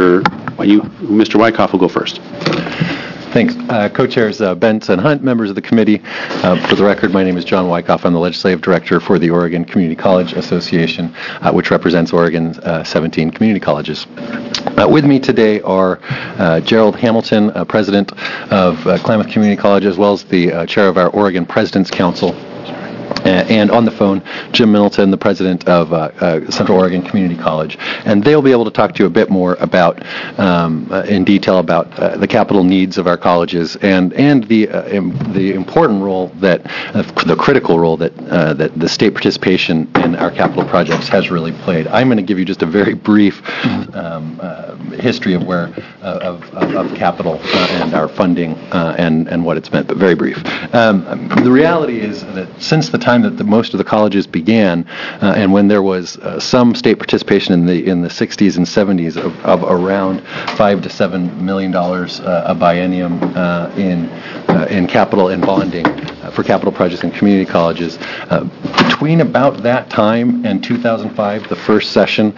Mr. Wyckoff will go first. Thanks. Co-chairs Bentz and Hunt, members of the committee. For the record, my name is John Wyckoff. I'm the legislative director for the Oregon Community College Association, which represents Oregon's 17 community colleges. With me today are Gerald Hamilton, president of Klamath Community College, as well as the chair of our Oregon President's Council. And on the phone, Jim Middleton, the president of Central Oregon Community College. And they'll be able to talk to you a bit more about, in detail about the capital needs of our colleges and the important role that, the critical role that the state participation in our capital projects has really played. I'm going to give you just a very brief history of where of capital and our funding and what it's meant, but very brief. The reality is that since the time that most of the colleges began, and when there was some state participation in the 60s and 70s of around $5 to $7 million a biennium in capital and bonding for capital projects in community colleges. Between about that time and 2005, the first session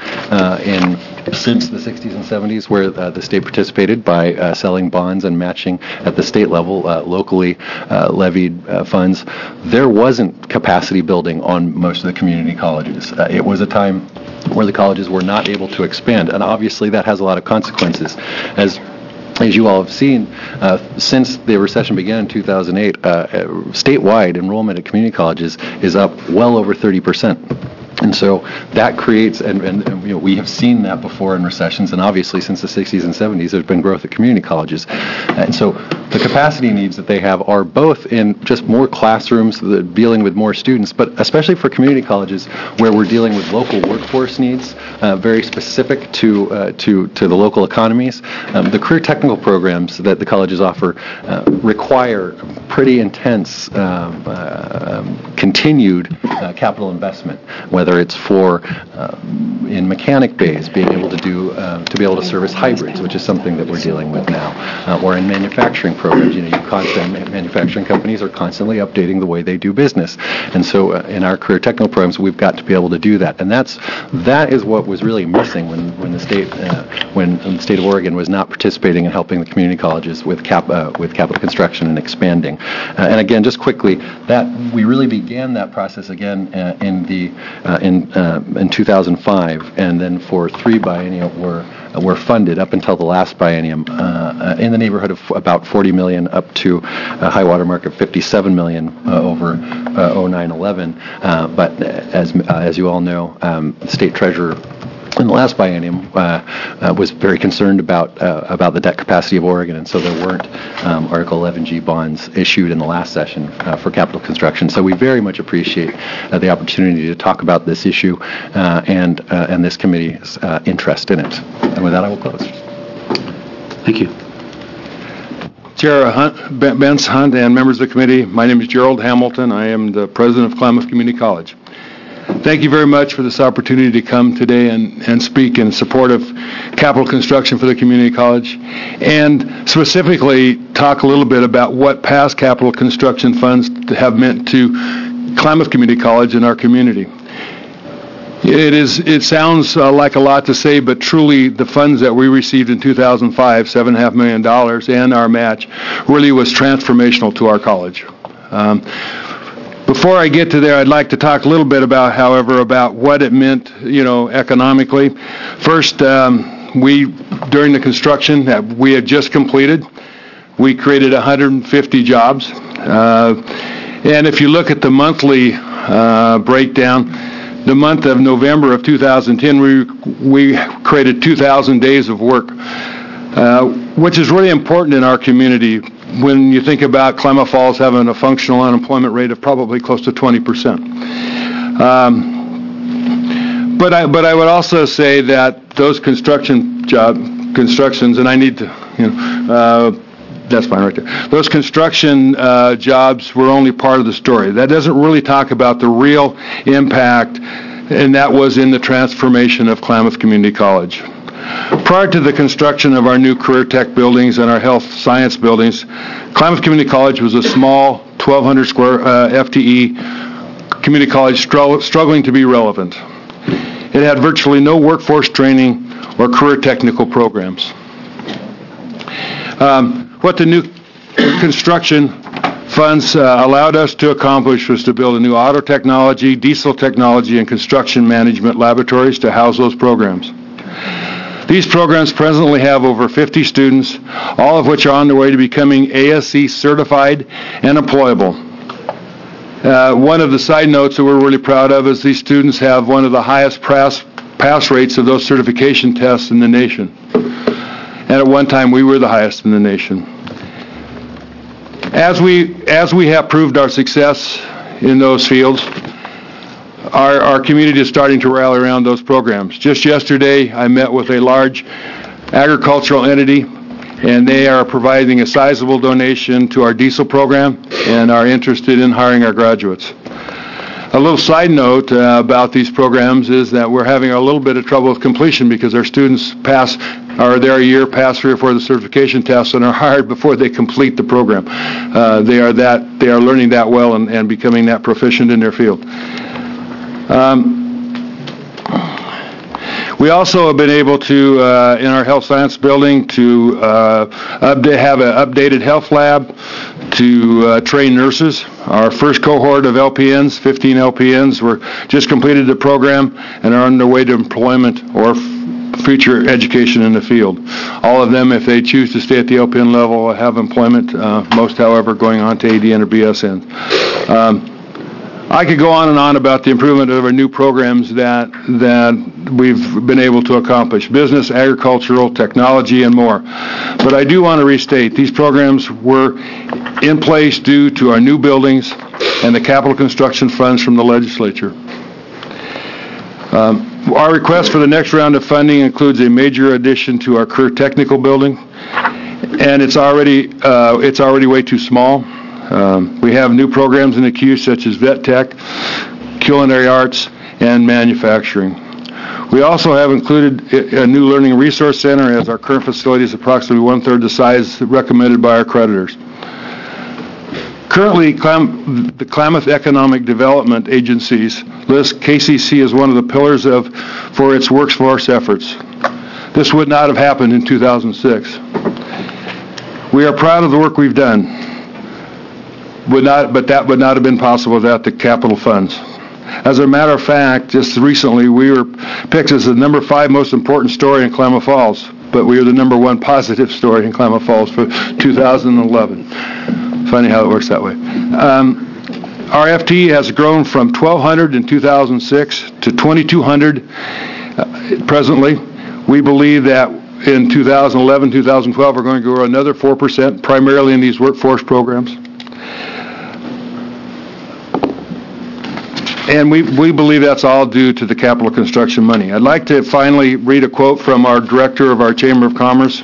since the 60s and 70s, where the state participated by selling bonds and matching at the state level locally levied funds, there wasn't capacity building on most of the community colleges. It was a time where the colleges were not able to expand, and obviously that has a lot of consequences. As you all have seen, since the recession began in 2008, statewide enrollment at community colleges is up well over 30%. And so that creates, and we have seen that before in recessions, and obviously since the 60s and 70s, there's been growth at community colleges. And so the capacity needs that they have are both in just more classrooms, dealing with more students, but especially for community colleges where we're dealing with local workforce needs, very specific to the local economies. The career technical programs that the colleges offer require pretty intense continued capital investment, whether it's for in mechanic bays being able to do to be able to service hybrids, which is something that we're dealing with now, or in manufacturing programs. Manufacturing companies are constantly updating the way they do business. And so in our career technical programs, we've got to be able to do that. And that is what was really missing when the state of Oregon was not participating in helping the community colleges with capital construction and expanding. And again, just quickly, that we really began that process again in 2005, and then for 3 biennium were funded up until the last biennium in the neighborhood of about $40 million up to a high water mark of $57 million over 09-11. But as you all know, the state treasurer in the last biennium was very concerned about the debt capacity of Oregon, and so there weren't Article 11G bonds issued in the last session for capital construction. So we very much appreciate the opportunity to talk about this issue and this committee's interest in it. And with that, I will close. Thank you. Chair Bentz, Hunt, and members of the committee, my name is Gerald Hamilton. I am the president of Klamath Community College. Thank you very much for this opportunity to come today and speak in support of capital construction for the community college, and specifically talk a little bit about what past capital construction funds have meant to Klamath Community College and our community. It sounds like a lot to say, but truly the funds that we received in 2005, $7.5 million, and our match really was transformational to our college. Before I get to there, I'd like to talk a little bit about what it meant, economically. First, during the construction that we had just completed, we created 150 jobs. And if you look at the monthly breakdown, the month of November of 2010, we created 2,000 days of work, which is really important in our community when you think about Klamath Falls having a functional unemployment rate of probably close to 20%. But I would also say that those constructions, and I need to, that's fine right there. Those construction jobs were only part of the story. That doesn't really talk about the real impact, and that was in the transformation of Klamath Community College. Prior to the construction of our new career tech buildings and our health science buildings, Klamath Community College was a small 1,200 square FTE community college struggling to be relevant. It had virtually no workforce training or career technical programs. What the new construction funds allowed us to accomplish was to build a new auto technology, diesel technology, and construction management laboratories to house those programs. These programs presently have over 50 students, all of which are on their way to becoming ASC certified and employable. One of the side notes that we're really proud of is these students have one of the highest pass rates of those certification tests in the nation. And at one time, we were the highest in the nation. As we have proved our success in those fields, our community is starting to rally around those programs. Just yesterday, I met with a large agricultural entity, and they are providing a sizable donation to our diesel program and are interested in hiring our graduates. A little side note about these programs is that we're having a little bit of trouble with completion because our students are there a year, pass 3 or 4 of the certification tests, and are hired before they complete the program. They are learning that well and becoming that proficient in their field. We also have been able to, in our health science building, to have an updated health lab, to train nurses. Our first cohort of LPNs, 15 LPNs, were just completed the program and are on their way to employment or future education in the field. All of them, if they choose to stay at the LPN level, will have employment, most, however, going on to ADN or BSN. I could go on and on about the improvement of our new programs that we've been able to accomplish: business, agricultural, technology, and more. But I do want to restate, these programs were in place due to our new buildings and the capital construction funds from the legislature. Our request for the next round of funding includes a major addition to our career technical building, and it's already way too small. We have new programs in the queue such as vet tech, culinary arts, and manufacturing. We also have included a new Learning Resource Center, as our current facility is approximately one-third the size recommended by our creditors. Currently, the Klamath Economic Development Agencies list KCC as one of the pillars for its workforce efforts. This would not have happened in 2006. We are proud of the work we've done, but that would not have been possible without the capital funds. As a matter of fact, just recently we were picked as the number 5 most important story in Klamath Falls, but we are the number 1 positive story in Klamath Falls for 2011. Funny how it works that way. Our FTE has grown from 1,200 in 2006 to 2,200 presently. We believe that in 2011, 2012, we're going to grow another 4%, primarily in these workforce programs. And we believe that's all due to the capital construction money. I'd like to finally read a quote from our director of our Chamber of Commerce,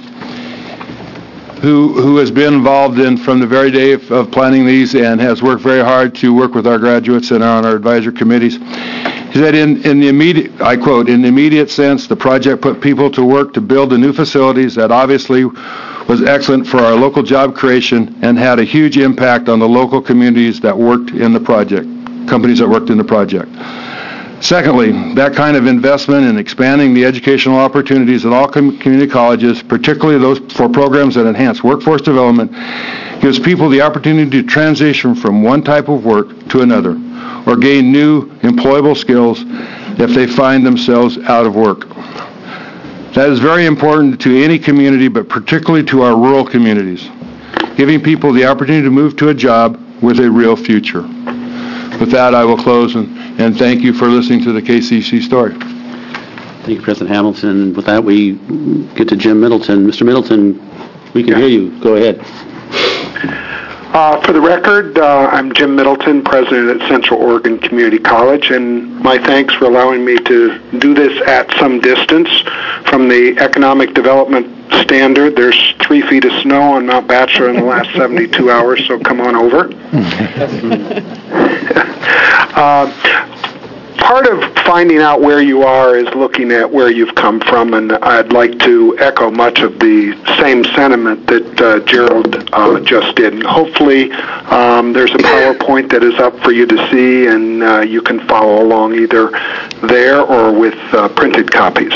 who has been involved from the very day of planning these and has worked very hard to work with our graduates and on our advisory committees. He said, in the immediate, I quote, "In the immediate sense, the project put people to work to build the new facilities that obviously was excellent for our local job creation and had a huge impact on the local communities that worked in the project, companies that worked in the project. Secondly, that kind of investment in expanding the educational opportunities at all community colleges, particularly those for programs that enhance workforce development, gives people the opportunity to transition from one type of work to another or gain new employable skills if they find themselves out of work. That is very important to any community, but particularly to our rural communities, giving people the opportunity to move to a job with a real future." With that, I will close and thank you for listening to the KCC story. Thank you, President Hamilton. With that, we get to Jim Middleton. Mr. Middleton, we can hear you. Go ahead. For the record, I'm Jim Middleton, president at Central Oregon Community College, and my thanks for allowing me to do this at some distance from the economic development standard. There's 3 feet of snow on Mount Bachelor in the last 72 hours, so come on over. Part of finding out where you are is looking at where you've come from, and I'd like to echo much of the same sentiment that Gerald just did. And hopefully there's a PowerPoint that is up for you to see, and you can follow along either there or with printed copies.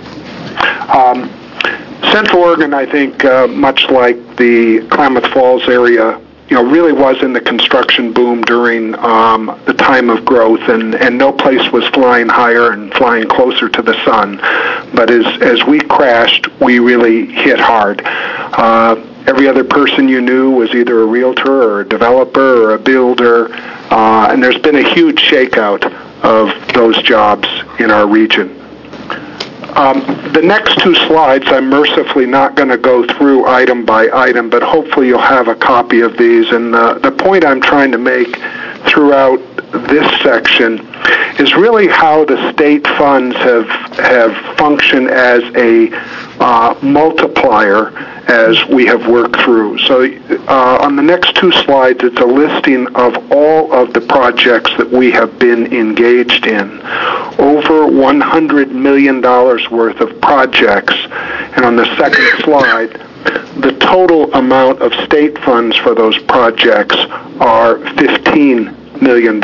Central Oregon, I think, much like the Klamath Falls area, really was in the construction boom during the time of growth, and no place was flying higher and flying closer to the sun. But as we crashed, we really hit hard. Every other person you knew was either a realtor or a developer or a builder, and there's been a huge shakeout of those jobs in our region. The next 2 slides, I'm mercifully not going to go through item by item, but hopefully you'll have a copy of these. And the point I'm trying to make throughout this section is really how the state funds have functioned as a multiplier as we have worked through. So on the next 2 slides, it's a listing of all of the projects that we have been engaged in. Over $100 million worth of projects. And on the second slide, the total amount of state funds for those projects are $15 million.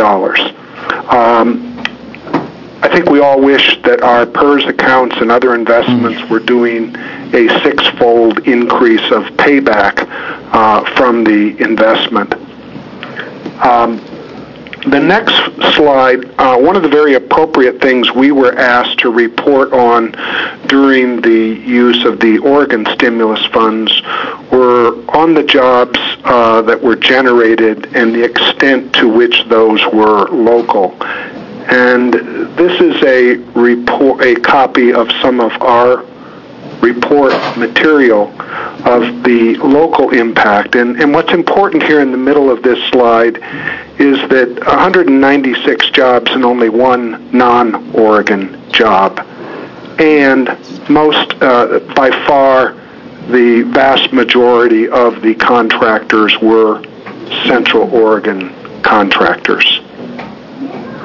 I think we all wish that our PERS accounts and other investments were doing a 6-fold increase of payback from the investment. The next slide, one of the very appropriate things we were asked to report on during the use of the Oregon stimulus funds were on the jobs that were generated and the extent to which those were local. And this is a copy of some of our report material of the local impact. And what's important here in the middle of this slide is that 196 jobs and only 1 non-Oregon job. And most, by far, the vast majority of the contractors were Central Oregon contractors.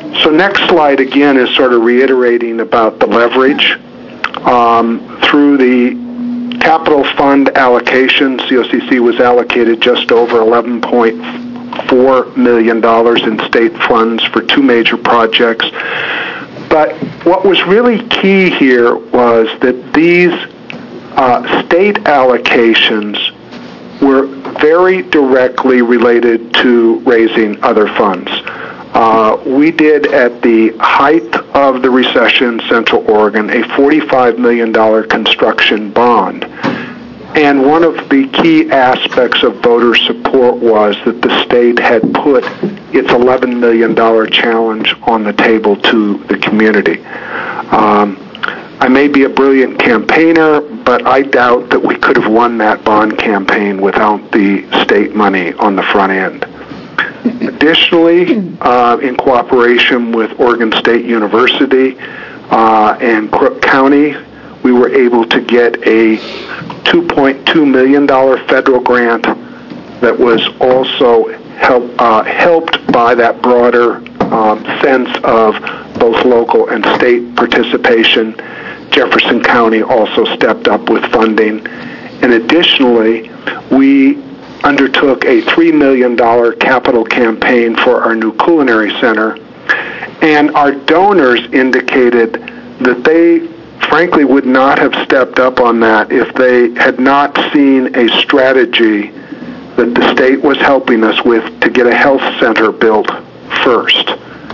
So next slide again is sort of reiterating about the leverage. Through the capital fund allocation, COCC was allocated just over $11.4 million in state funds for two major projects. But what was really key here was that these state allocations were very directly related to raising other funds. We did, at the height of the recession in Central Oregon, a $45 million construction bond. And one of the key aspects of voter support was that the state had put its $11 million challenge on the table to the community. I may be a brilliant campaigner, but I doubt that we could have won that bond campaign without the state money on the front end. Additionally, in cooperation with Oregon State University and Crook County, we were able to get a $2.2 million federal grant that was also helped by that broader sense of both local and state participation. Jefferson County also stepped up with funding. And additionally, we undertook a $3 million capital campaign for our new culinary center, and our donors indicated that they frankly would not have stepped up on that if they had not seen a strategy that the state was helping us with to get a health center built first.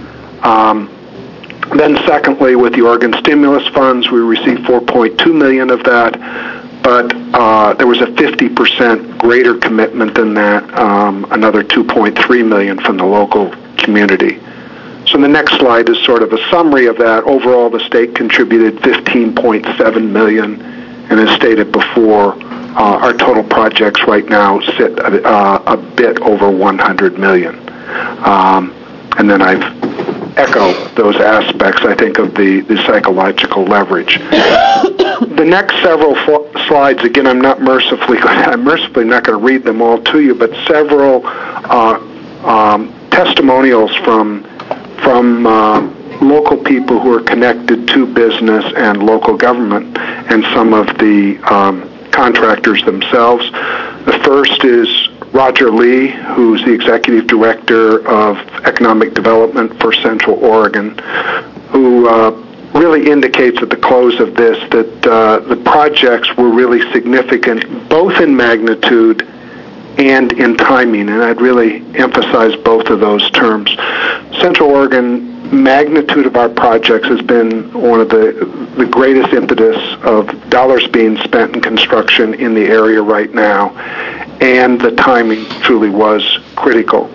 Then secondly, with the Oregon stimulus funds, we received $4.2 million of that, but there was a 50% greater commitment than that, another $2.3 million from the local community. So the next slide is sort of a summary of that. Overall, the state contributed $15.7 million, and as stated before, our total projects right now sit a bit over $100 million. And then I've echoed those aspects, I think, of the psychological leverage. The next several slides, again, I'm mercifully not going to read them all to you, but several testimonials from local people who are connected to business and local government and some of the contractors themselves. The first is Roger Lee, who's the Executive Director of Economic Development for Central Oregon, who really indicates at the close of this that the projects were really significant, both in magnitude and in timing, and I'd really emphasize both of those terms. Central Oregon magnitude of our projects has been one of the greatest impetus of dollars being spent in construction in the area right now, and the timing truly was critical.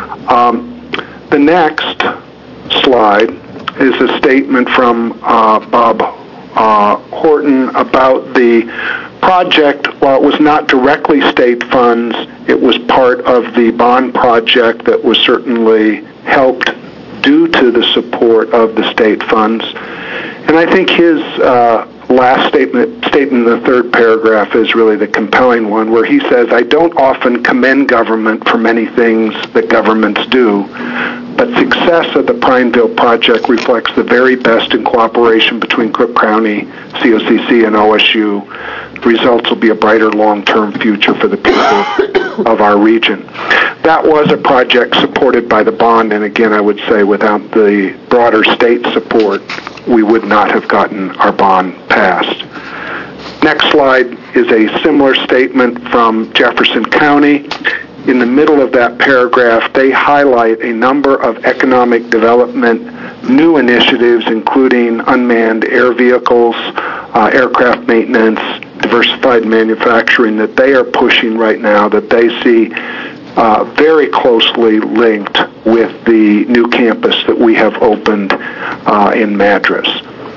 The next slide is a statement from Bob Horton about the project. While it was not directly state funds, it was part of the bond project that was certainly helped due to the support of the state funds. And I think his last statement in the third paragraph is really the compelling one, where he says, "I don't often commend government for many things that governments do, but success of the Prineville project reflects the very best in cooperation between Cook County, COCC, and OSU. The results will be a brighter long-term future for the people of our region." That was a project supported by the bond, and again, I would say without the broader state support, we would not have gotten our bond passed. Next slide is a similar statement from Jefferson County. In the middle of that paragraph, they highlight a number of economic development new initiatives, including unmanned air vehicles, aircraft maintenance, diversified manufacturing, that they are pushing right now, that they see very closely linked with the new campus that we have opened in Madras.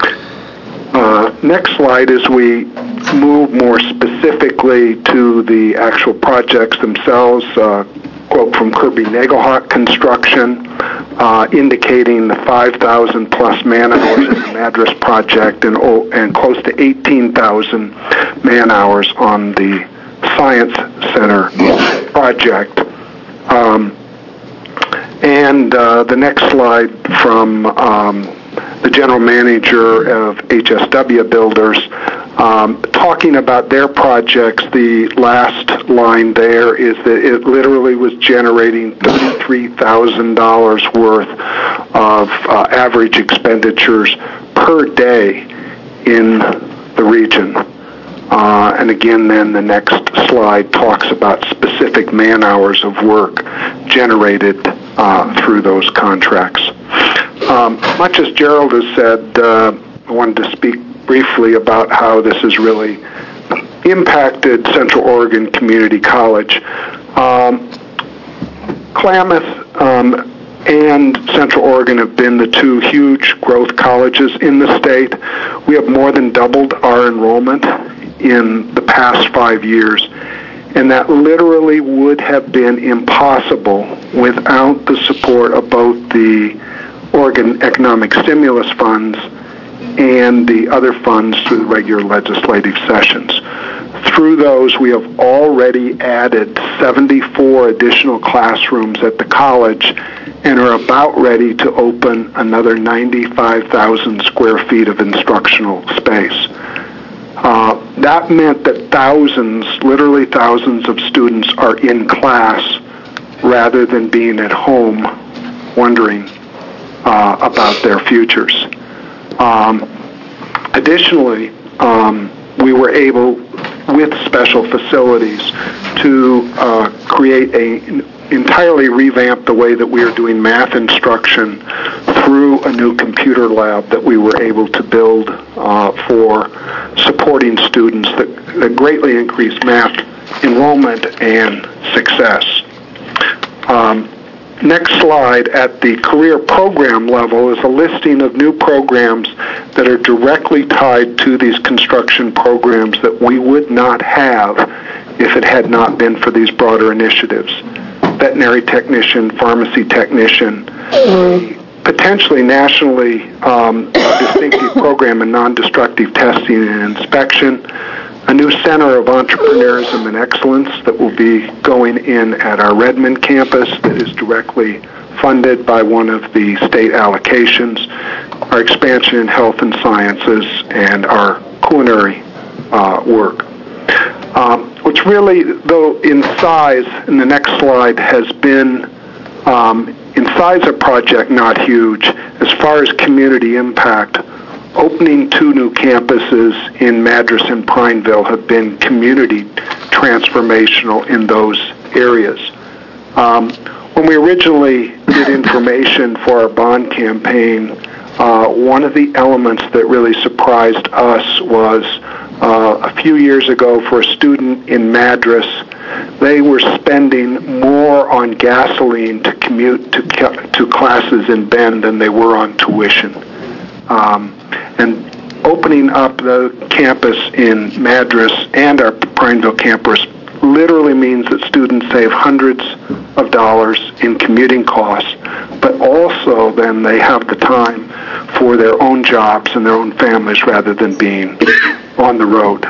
Next slide, as we move more specifically to the actual projects themselves, quote from Kirby Nagelhawk Construction, indicating the 5,000 plus man hours in the Madras project and close to 18,000 man hours on the Science Center project. and the next slide from the general manager of HSW Builders, talking about their projects. The last line there is that it literally was generating $33,000 worth of average expenditures per day in the region. And again, then the next slide talks about specific man-hours of work generated through those contracts. Much as Gerald has said, I wanted to speak briefly about how this has really impacted Central Oregon Community College. Klamath and Central Oregon have been the two huge growth colleges in the state. We have more than doubled our enrollment in the past 5 years, and that literally would have been impossible without the support of both the Oregon Economic Stimulus Funds and the other funds through the regular legislative sessions. Through those, we have already added 74 additional classrooms at the college and are about ready to open another 95,000 square feet of instructional space. That meant that thousands, literally thousands of students are in class rather than being at home wondering about their futures. Additionally, we were able, with special facilities, to entirely revamp the way that we are doing math instruction through a new computer lab that we were able to build for supporting students that greatly increased math enrollment and success. Next slide, at the career program level, is a listing of new programs that are directly tied to these construction programs that we would not have if it had not been for these broader initiatives. Veterinary technician, pharmacy technician, potentially nationally distinctive program in non-destructive testing and inspection, a new Center of Entrepreneurism and Excellence that will be going in at our Redmond campus that is directly funded by one of the state allocations, our expansion in health and sciences, and our culinary work. Which really, though in size, in the next slide, has been, in size of project, not huge. As far as community impact, opening 2 new campuses in Madras and Prineville have been community transformational in those areas. When we originally did information for our bond campaign, one of the elements that really surprised us was a few years ago for a student in Madras, they were spending more on gasoline to commute to classes in Bend than they were on tuition. And opening up the campus in Madras and our Prineville campus literally means that students save hundreds of dollars in commuting costs, but also then they have the time for their own jobs and their own families rather than being on the road.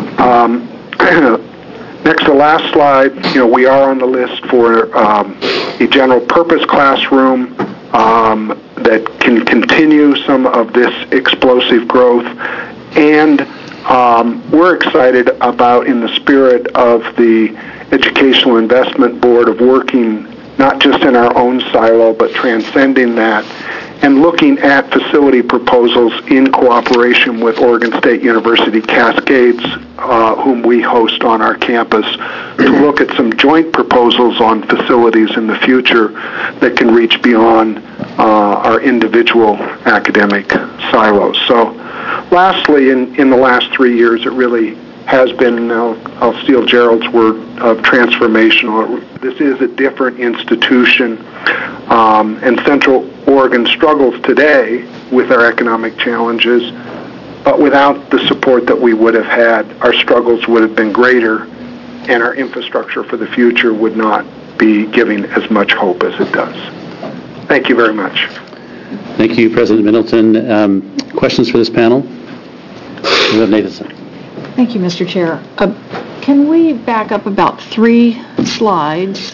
Next, the last slide, we are on the list for a general purpose classroom that can continue some of this explosive growth, and we're excited about, in the spirit of the Educational Investment Board, of working not just in our own silo, but transcending that, and looking at facility proposals in cooperation with Oregon State University Cascades, whom we host on our campus, to look at some joint proposals on facilities in the future that can reach beyond our individual academic silos. So lastly, in the last 3 years, it really has been, I'll steal Gerald's word, of transformational. This is a different institution, and Central Oregon struggles today with our economic challenges, but without the support that we would have had, our struggles would have been greater, and our infrastructure for the future would not be giving as much hope as it does. Thank you very much. Thank you, President Middleton. Questions for this panel? Nathan. Thank you, Mr. Chair. Can we back up about 3 slides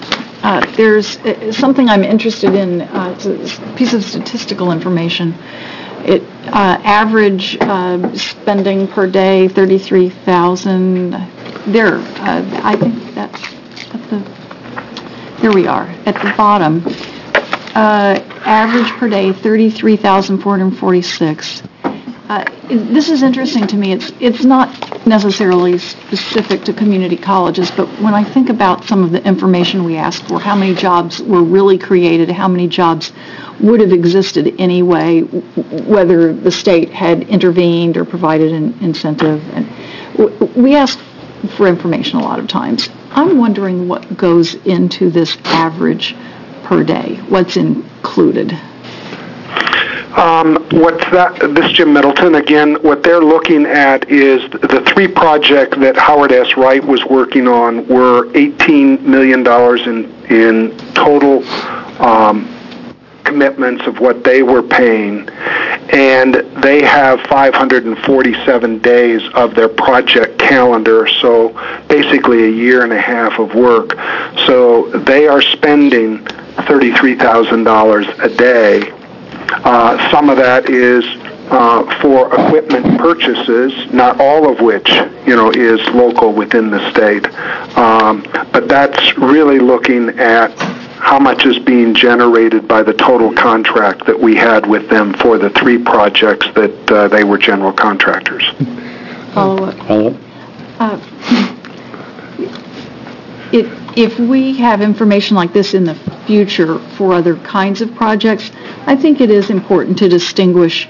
there's something I'm interested in. It's a piece of statistical information. Average spending per day, 33,000. There, I think that's at the. Here we are at the bottom. Average per day, 33,446. This is interesting to me. It's not necessarily specific to community colleges, but when I think about some of the information we asked for, how many jobs were really created, how many jobs would have existed anyway, whether the state had intervened or provided an incentive. And we ask for information a lot of times. I'm wondering what goes into this average per day. What's included? This is Jim Middleton again. What they're looking at is the three projects that Howard S. Wright was working on were $18 million in total commitments of what they were paying, and they have 547 days of their project calendar, so basically a year and a half of work. So they are spending $33,000 a day. Some of that is for equipment purchases, not all of which, is local within the state. But that's really looking at how much is being generated by the total contract that we had with them for the three projects that they were general contractors. Follow-up. If we have information like this in the future for other kinds of projects, I think it is important to distinguish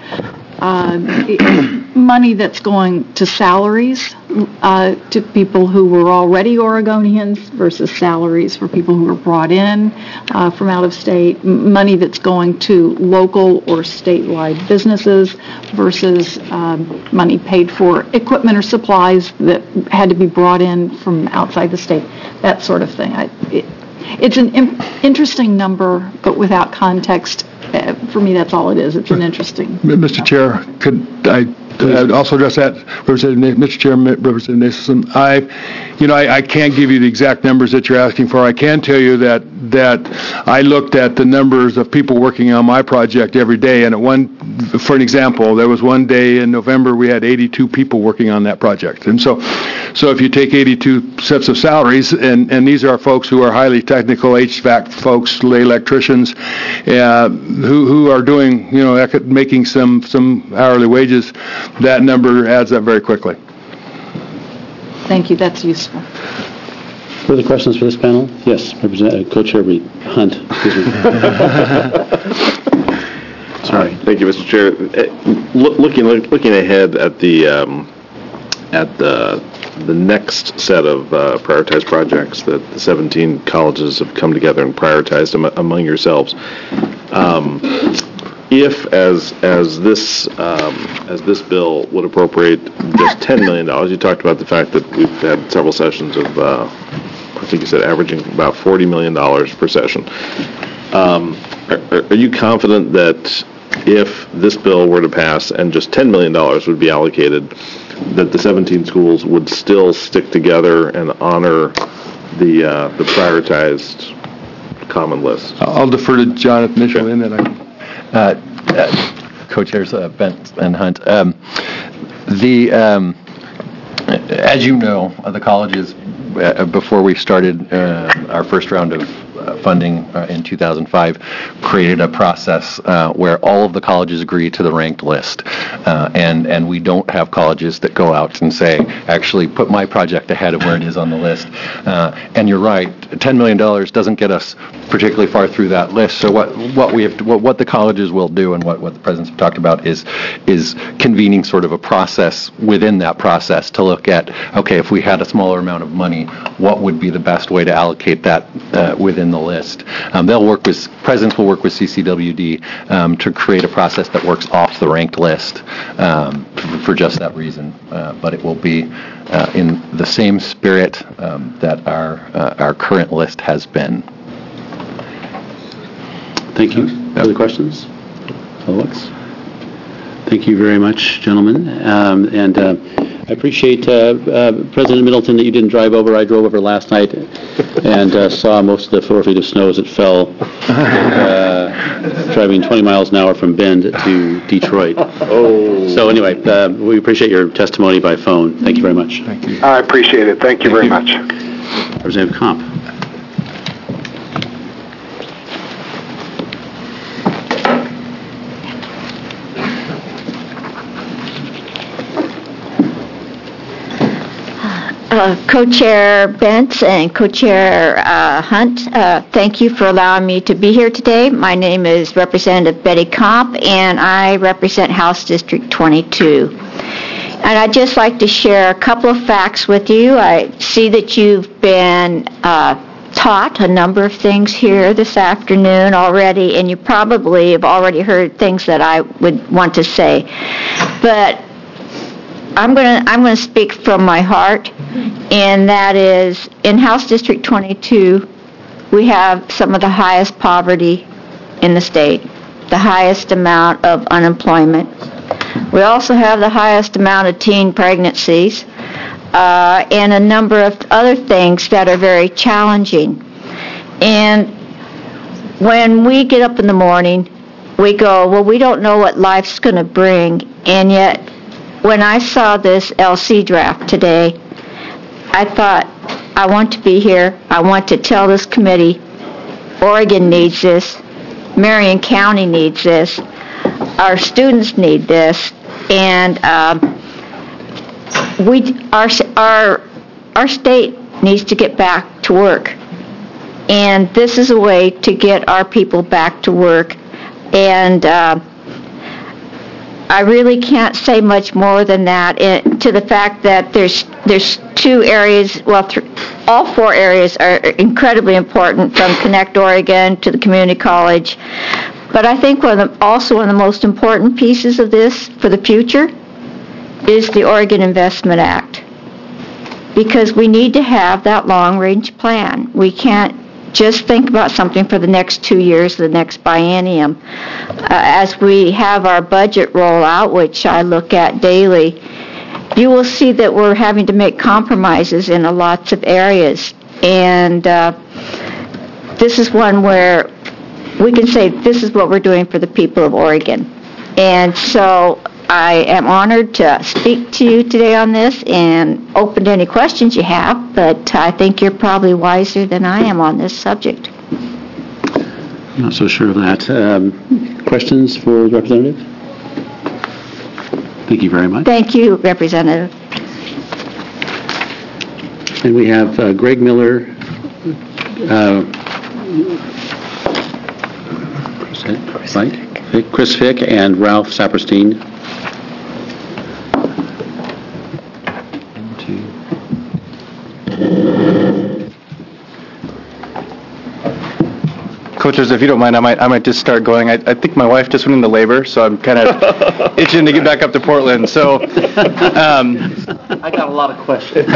money that's going to salaries to people who were already Oregonians versus salaries for people who were brought in from out of state, money that's going to local or statewide businesses versus money paid for equipment or supplies that had to be brought in from outside the state, that sort of thing. It's an interesting number, but without context, for me, that's all it is. It's an interesting. Mr. Chair, could I also address that? Mr. Chair, Representative Nason, I can't give you the exact numbers that you're asking for. I can tell you that I looked at the numbers of people working on my project every day, and for an example, there was one day in November we had 82 people working on that project. And so if you take 82 sets of salaries, and these are folks who are highly technical HVAC folks, lay electricians, who are doing, making some hourly wages, that number adds up very quickly. Thank you. That's useful. Further questions for this panel? Yes, Co-Chair Hunt. Sorry. Thank you, Mr. Chair. Looking ahead at the next set of prioritized projects that the 17 colleges have come together and prioritized among yourselves. If, as this bill would appropriate just $10 million, you talked about the fact that we've had several sessions of, I think you said averaging about $40 million per session. Are you confident that if this bill were to pass and just $10 million would be allocated, that the 17 schools would still stick together and honor the prioritized common list? I'll defer to Jonathan initially, and then Co-chairs Bent and Hunt. As you know, the colleges, before we started our first round of funding in 2005, created a process where all of the colleges agree to the ranked list. And we don't have colleges that go out and say, actually, put my project ahead of where it is on the list. And you're right, $10 million doesn't get us particularly far through that list. So what the colleges will do, and what the presidents have talked about, is convening sort of a process within that process to look at, okay, if we had a smaller amount of money, what would be the best way to allocate that within the list. Presidents will work with CCWD to create a process that works off the ranked list for just that reason. But it will be in the same spirit that our current list has been. Thank you. Other questions? Follow-ups? Thank you very much, gentlemen. I appreciate, President Middleton, that you didn't drive over. I drove over last night and saw most of the 4 feet of snow as it fell, driving 20 miles an hour from Bend to Detroit. Oh. So anyway, we appreciate your testimony by phone. Thank you very much. Thank you. I appreciate it. Thank you very much. Representative Comp. Co-Chair Bentz and Co-Chair Hunt, thank you for allowing me to be here today. My name is Representative Betty Comp, and I represent House District 22. And I'd just like to share a couple of facts with you. I see that you've been taught a number of things here this afternoon already, and you probably have already heard things that I would want to say. But I'm going to speak from my heart, and that is in House District 22, we have some of the highest poverty in the state, the highest amount of unemployment. We also have the highest amount of teen pregnancies and a number of other things that are very challenging. And when we get up in the morning, we go, well, we don't know what life's going to bring, and yet when I saw this LC draft today, I thought, I want to be here. I want to tell this committee, Oregon needs this. Marion County needs this. Our students need this. And our state needs to get back to work. And this is a way to get our people back to work. And I really can't say much more than that to the fact that there's 2 areas, well, all 4 areas are incredibly important, from Connect Oregon to the community college. But I think also one of the most important pieces of this for the future is the Oregon Investment Act, because we need to have that long-range plan. We can't just think about something for the next 2 years, the next biennium. As we have our budget roll out, which I look at daily, you will see that we're having to make compromises in lots of areas. And this is one where we can say this is what we're doing for the people of Oregon. And so I am honored to speak to you today on this and open to any questions you have, but I think you're probably wiser than I am on this subject. I'm not so sure of that. Questions for the representative? Thank you very much. Thank you, Representative. And we have Greg Miller, Chris Fick, and Ralph Saperstein. Co-chairs, if you don't mind, I might just start going. I think my wife just went into labor, so I'm kind of itching to get back up to Portland. So I got a lot of questions.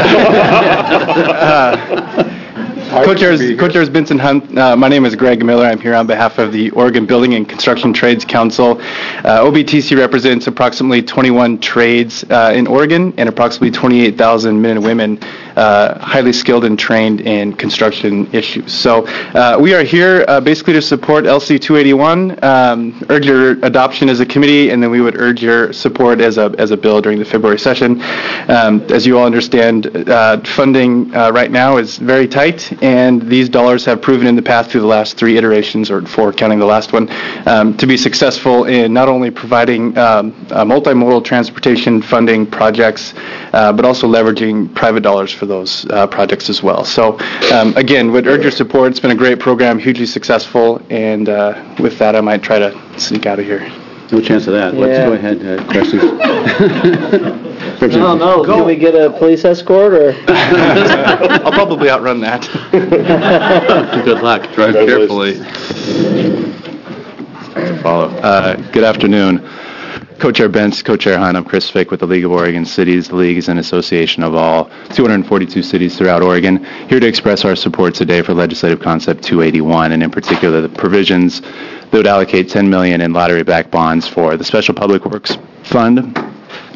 Co-chairs Benson Hunt, my name is Greg Miller. I'm here on behalf of the Oregon Building and Construction Trades Council. OBTC represents approximately 21 trades in Oregon and approximately 28,000 men and women highly skilled and trained in construction issues. So we are here basically to support LC 281, urge your adoption as a committee, and then we would urge your support as a bill during the February session. As you all understand, funding right now is very tight, and these dollars have proven in the past through the last 3 iterations, or 4 counting the last one, to be successful in not only providing multimodal transportation funding projects, but also leveraging private dollars for those projects as well. So again, would urge your support. It's been a great program, hugely successful, and with that I might try to sneak out of here. No chance of that. Let's go ahead. Questions? I don't know. Can we get a police escort, or? I'll probably outrun that. Good luck. Drive carefully. Good afternoon. Co-Chair Bentz, Co-Chair Hunt, I'm Chris Fick with the League of Oregon Cities. The League is an association of all 242 cities throughout Oregon, here to express our support today for Legislative Concept 281, and in particular the provisions that would allocate $10 million in lottery-backed bonds for the Special Public Works Fund,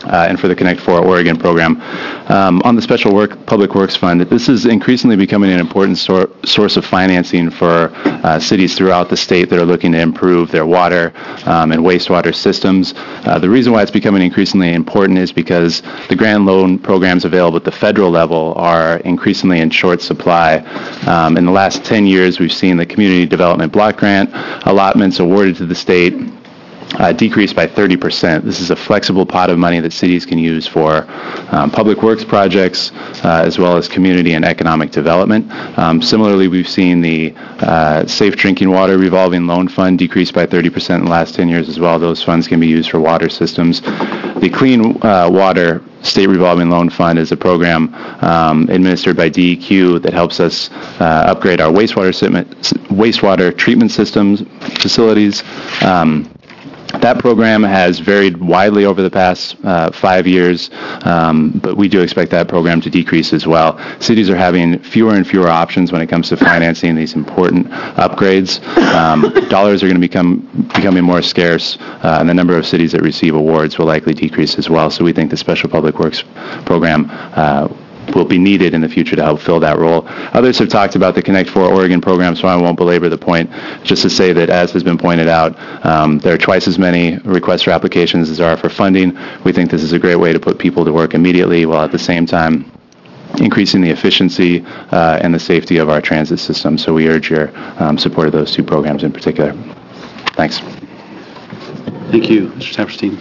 and for the Connect 4 Oregon program. On the Special Public Works Fund, this is increasingly becoming an important source of financing for cities throughout the state that are looking to improve their water and wastewater systems. The reason why it's becoming increasingly important is because the grant loan programs available at the federal level are increasingly in short supply. In the last 10 years, we've seen the Community Development Block Grant allotments awarded to the state decreased by 30%. This is a flexible pot of money that cities can use for public works projects as well as community and economic development. Similarly, we've seen the Safe Drinking Water Revolving Loan Fund decrease by 30% in the last 10 years as well. Those funds can be used for water systems. The Clean Water State Revolving Loan Fund is a program administered by DEQ that helps us upgrade our wastewater treatment systems facilities. That program has varied widely over the past 5 years, but we do expect that program to decrease as well. Cities are having fewer and fewer options when it comes to financing these important upgrades. Dollars are going to becoming more scarce, and the number of cities that receive awards will likely decrease as well. So we think the Special Public Works program will be needed in the future to help fill that role. Others have talked about the Connect 4 Oregon program, so I won't belabor the point. Just to say that, as has been pointed out, there are twice as many requests for applications as there are for funding. We think this is a great way to put people to work immediately, while at the same time increasing the efficiency and the safety of our transit system. So we urge your support of those two programs in particular. Thanks. Thank you, Mr. Saperstein.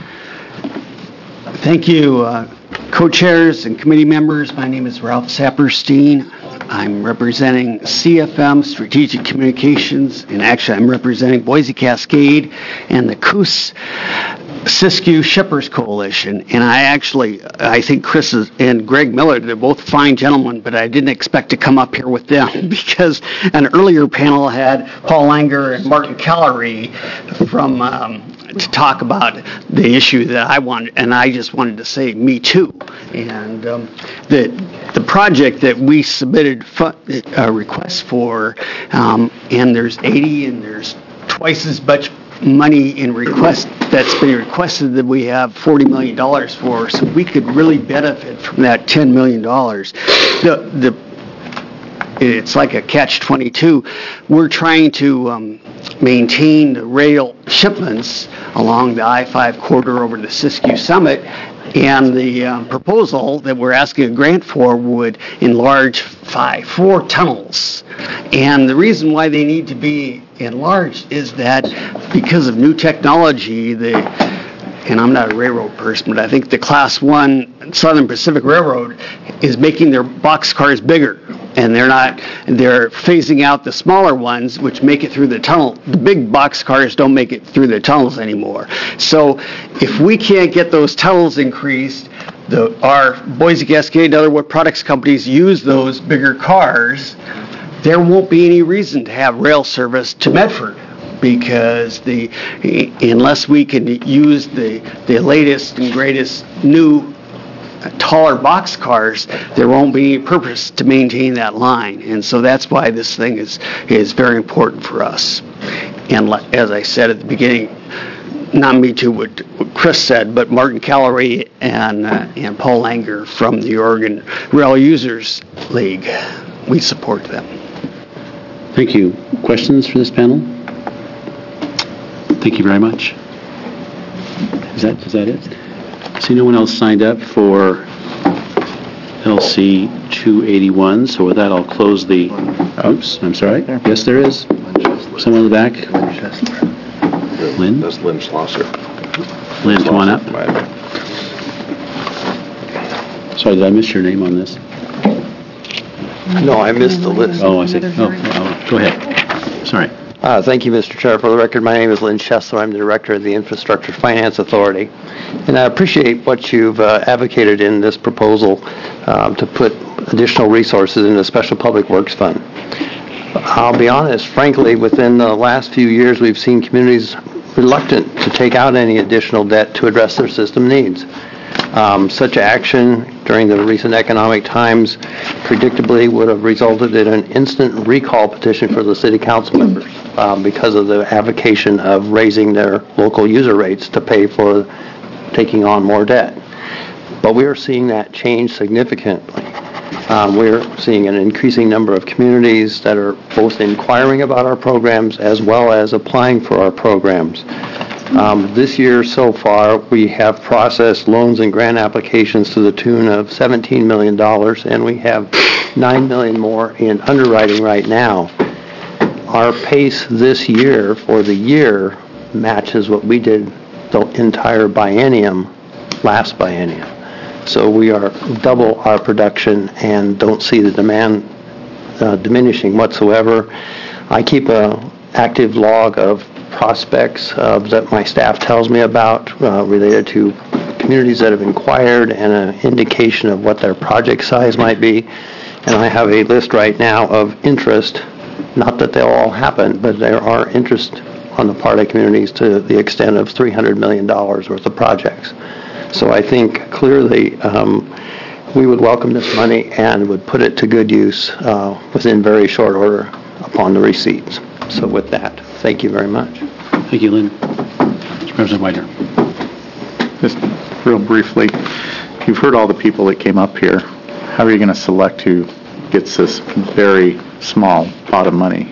Thank you, co-chairs and committee members. My name is Ralph Saperstein. I'm representing CFM Strategic Communications, and actually I'm representing Boise Cascade and the Siskiyou Shippers Coalition. And I think Chris and Greg Miller, they're both fine gentlemen, but I didn't expect to come up here with them because an earlier panel had Paul Langer and Martin Callery from to talk about the issue that I wanted, and I just wanted to say, me too. And the project that we submitted a request for, and there's 80, and there's twice as much money in request that's been requested that we have $40 million for, so we could really benefit from that $10 million. It's like a catch-22. We're trying to maintain the rail shipments along the I-5 corridor over the Siskiyou Summit, and the proposal that we're asking a grant for would enlarge 4 tunnels. And the reason why they need to be enlarged is that because of new technology, and I'm not a railroad person, but I think the Class 1 Southern Pacific Railroad is making their boxcars bigger. And they're phasing out the smaller ones, which make it through the tunnel. The big boxcars don't make it through the tunnels anymore. So if we can't get those tunnels increased, our Boise Cascade and other wood products companies use those bigger cars, there won't be any reason to have rail service to Medford, because unless we can use the latest and greatest new taller box cars, there won't be any purpose to maintain that line. And so that's why this thing is very important for us. And as I said at the beginning, not me too what Chris said, but Martin Callery and Paul Langer from the Oregon Rail Users League, we support them. Thank you. Questions for this panel? Thank you very much. Is that it? See, no one else signed up for LC 281, so with that I'll close the... Oops, I'm sorry. Yes, there is. Someone in the back? Lynn? That's Lynn Schlosser. Lynn, come on up. Sorry, did I miss your name on this? No, I missed the list. Oh, I see. Oh, go ahead. Sorry. Thank you, Mr. Chair. For the record, my name is Lynn Chesler. I'm the Director of the Infrastructure Finance Authority. And I appreciate what you've advocated in this proposal to put additional resources in the Special Public Works Fund. I'll be honest, frankly, within the last few years, we've seen communities reluctant to take out any additional debt to address their system needs. Such action during the recent economic times predictably would have resulted in an instant recall petition for the city council members because of the avocation of raising their local user rates to pay for taking on more debt. But we are seeing that change significantly. We're seeing an increasing number of communities that are both inquiring about our programs as well as applying for our programs. This year so far, we have processed loans and grant applications to the tune of $17 million, and we have $9 million more in underwriting right now. Our pace this year for the year matches what we did the entire biennium, last biennium. So we are double our production and don't see the demand diminishing whatsoever. I keep an active log of prospects that my staff tells me about related to communities that have inquired and an indication of what their project size might be. And I have a list right now of interest, not that they'll all happen, but there are interest on the part of communities to the extent of $300 million worth of projects. So I think clearly we would welcome this money and would put it to good use within very short order upon the receipts. So with that, thank you very much. Thank you, Lynn. Mr. President Whitener. Just real briefly, you've heard all the people that came up here. How are you going to select who gets this very small pot of money?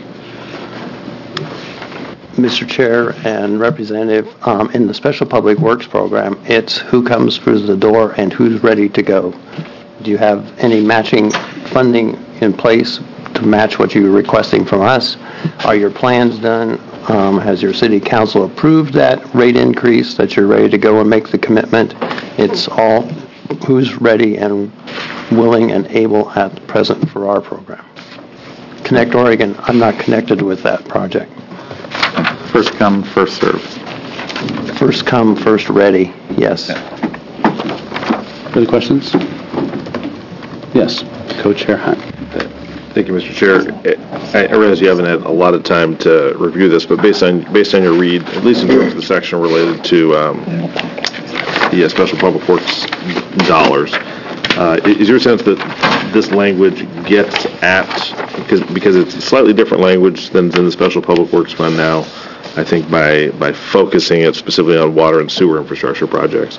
Mr. Chair and Representative, in the Special Public Works Program, it's who comes through the door and who's ready to go. Do you have any matching funding in place to match what you're requesting from us? Are your plans done? Has your city council approved that rate increase that you're ready to go and make the commitment? It's all who's ready and willing and able at present for our program. Connect Oregon, I'm not connected with that project. First come, first serve. First come, first ready, yes. Further questions? Yes, Co-Chair Hunt. Thank you, Mr. Chair. I realize you haven't had a lot of time to review this, but based on your read, at least in terms of the section related to the Special Public Works dollars, is your sense that this language gets at, because it's slightly different language than in the Special Public Works Fund now, I think by focusing it specifically on water and sewer infrastructure projects.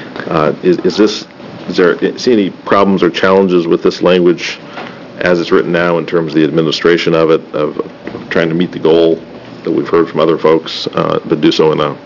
Is there see any problems or challenges with this language as it's written now in terms of the administration of it, of trying to meet the goal that we've heard from other folks, but do so in a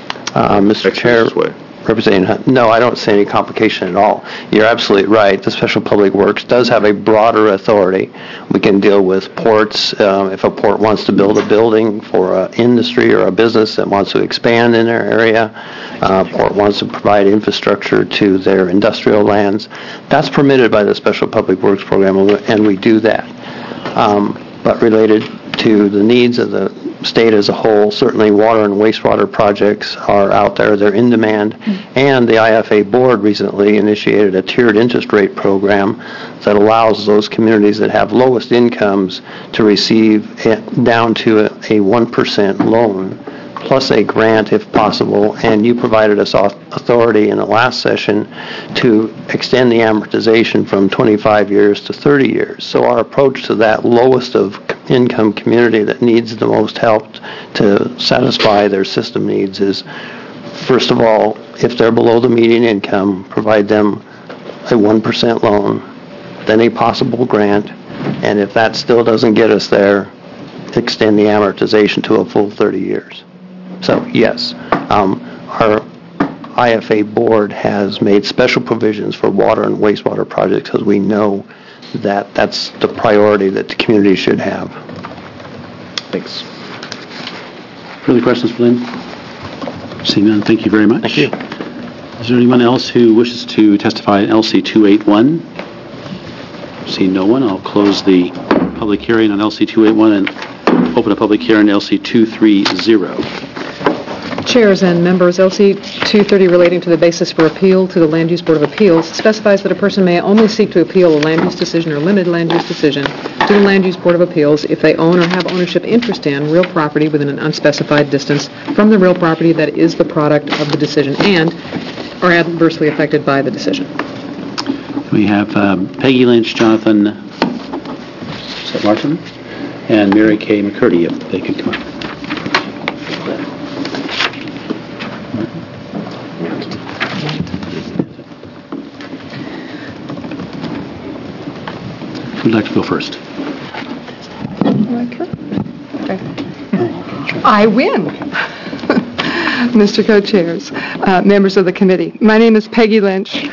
Mr. Chair, way? Representative Hunt, no, I don't see any complication at all. You're absolutely right. The Special Public Works does have a broader authority. We can deal with ports. If a port wants to build a building for an industry or a business that wants to expand in their area, port wants to provide infrastructure to their industrial lands, that's permitted by the Special Public Works Program, and we do that. But related to the needs of the state as a whole, certainly water and wastewater projects are out there. They're in demand. And the IFA board recently initiated a tiered interest rate program that allows those communities that have lowest incomes to receive down to a 1% loan plus a grant if possible. And you provided us authority in the last session to extend the amortization from 25 years to 30 years. So our approach to that lowest of income community that needs the most help to satisfy their system needs is, first of all, if they're below the median income, provide them a 1% loan, then a possible grant, and if that still doesn't get us there, extend the amortization to a full 30 years. So yes, our IFA board has made special provisions for water and wastewater projects because we know that that's the priority that the community should have. Thanks. Further questions for Lynn? Seeing none, thank you very much. Thank you. Is there anyone else who wishes to testify in LC 281? Seeing no one, I'll close the public hearing on LC 281 and open a public hearing on LC 230. Chairs and members, LC 230 relating to the basis for appeal to the Land Use Board of Appeals specifies that a person may only seek to appeal a land use decision or limited land use decision to the Land Use Board of Appeals if they own or have ownership interest in real property within an unspecified distance from the real property that is the product of the decision and are adversely affected by the decision. We have Peggy Lynch, Jonathan Martin, and Mary Kay McCurdy, if they could come up. like to go first? I win. Mr. Co-Chairs, members of the committee. My name is Peggy Lynch.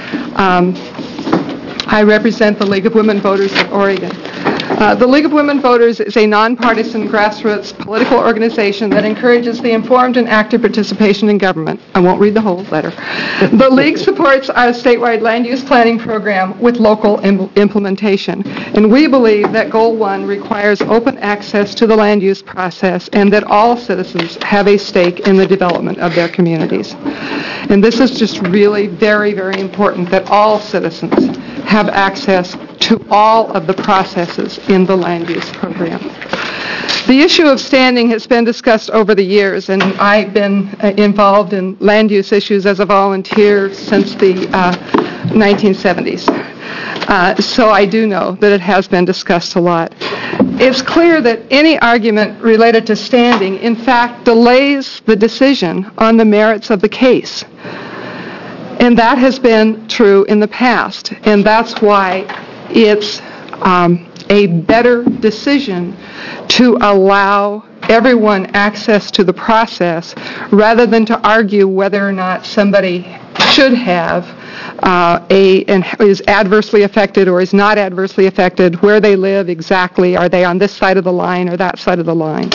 I represent the League of Women Voters of Oregon. The League of Women Voters is a nonpartisan grassroots political organization that encourages the informed and active participation in government. I won't read the whole letter. The League supports our statewide land use planning program with local implementation. And we believe that Goal 1 requires open access to the land use process and that all citizens have a stake in the development of their communities. And this is just really very, very important that all citizens have access to all of the processes in the land use program. The issue of standing has been discussed over the years, and I've been involved in land use issues as a volunteer since the 1970s. So I do know that it has been discussed a lot. It's clear that any argument related to standing, in fact, delays the decision on the merits of the case. And that has been true in the past, and that's why it's a better decision to allow everyone access to the process rather than to argue whether or not somebody should have and is adversely affected or is not adversely affected, where they live exactly, are they on this side of the line or that side of the line.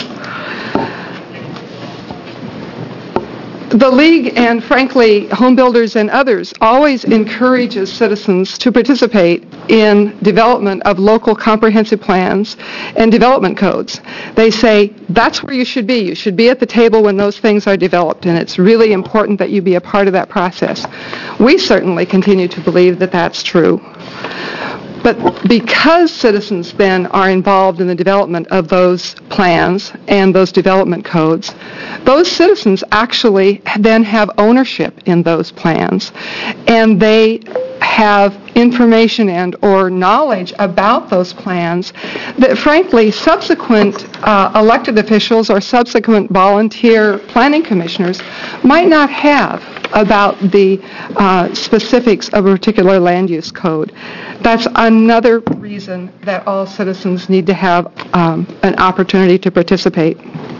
The League, and frankly, home builders and others, always encourages citizens to participate in development of local comprehensive plans and development codes. They say, that's where you should be. You should be at the table when those things are developed, and it's really important that you be a part of that process. We certainly continue to believe that that's true. But because citizens then are involved in the development of those plans and those development codes, those citizens actually then have ownership in those plans, and they have information and or knowledge about those plans that, frankly, subsequent elected officials or subsequent volunteer planning commissioners might not have about the specifics of a particular land use code. That's another reason that all citizens need to have an opportunity to participate.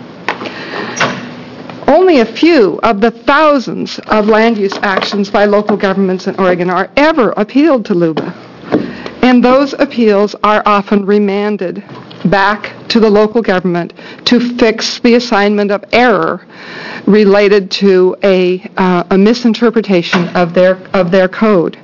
Only a few of the thousands of land use actions by local governments in Oregon are ever appealed to LUBA. And those appeals are often remanded back to the local government to fix the assignment of error related to a misinterpretation of their code.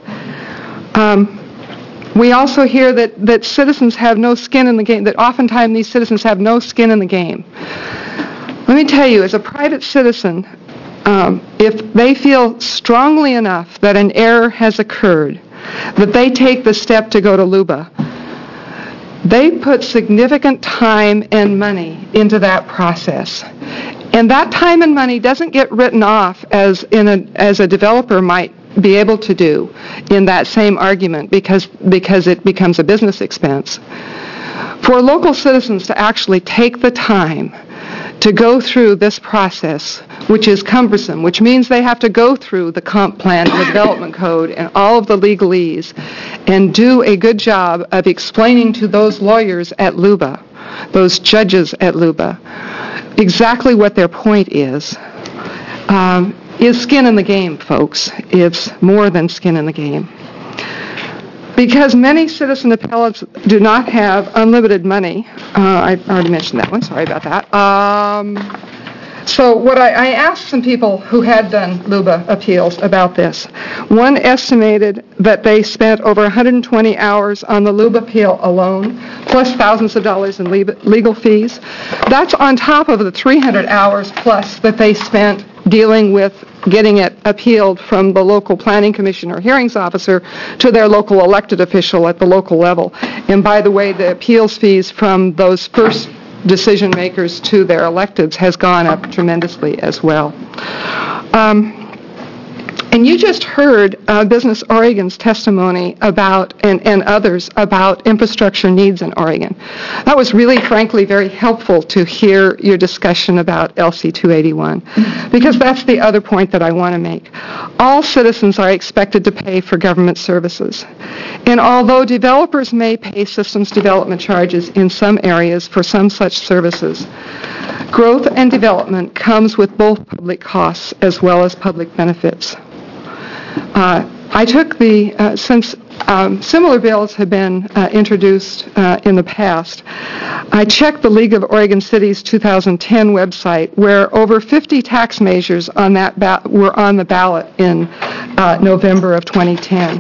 We also hear that citizens have no skin in the game, that oftentimes these citizens have no skin in the game. Let me tell you, as a private citizen, if they feel strongly enough that an error has occurred, that they take the step to go to LUBA, they put significant time and money into that process. And that time and money doesn't get written off as a developer might be able to do in that same argument because it becomes a business expense. For local citizens to actually take the time to go through this process, which is cumbersome, which means they have to go through the comp plan and the development code and all of the legalese and do a good job of explaining to those lawyers at LUBA, those judges at LUBA, exactly what their point is skin in the game, folks. It's more than skin in the game. Because many citizen appellates do not have unlimited money. I already mentioned that one. Sorry about that. So what I asked some people who had done LUBA appeals about this. One estimated that they spent over 120 hours on the LUBA appeal alone, plus thousands of dollars in legal fees. That's on top of the 300 hours plus that they spent dealing with getting it appealed from the local planning commission or hearings officer to their local elected official at the local level. And by the way, the appeals fees from those first decision makers to their electeds has gone up tremendously as well. And you just heard Business Oregon's testimony about, and others, about infrastructure needs in Oregon. That was really, frankly, very helpful to hear your discussion about LC 281, because that's the other point that I want to make. All citizens are expected to pay for government services. And although developers may pay systems development charges in some areas for some such services, growth and development comes with both public costs as well as public benefits. I took since similar bills have been introduced in the past, I checked the League of Oregon Cities 2010 website, where over 50 tax measures on that were on the ballot in November of 2010.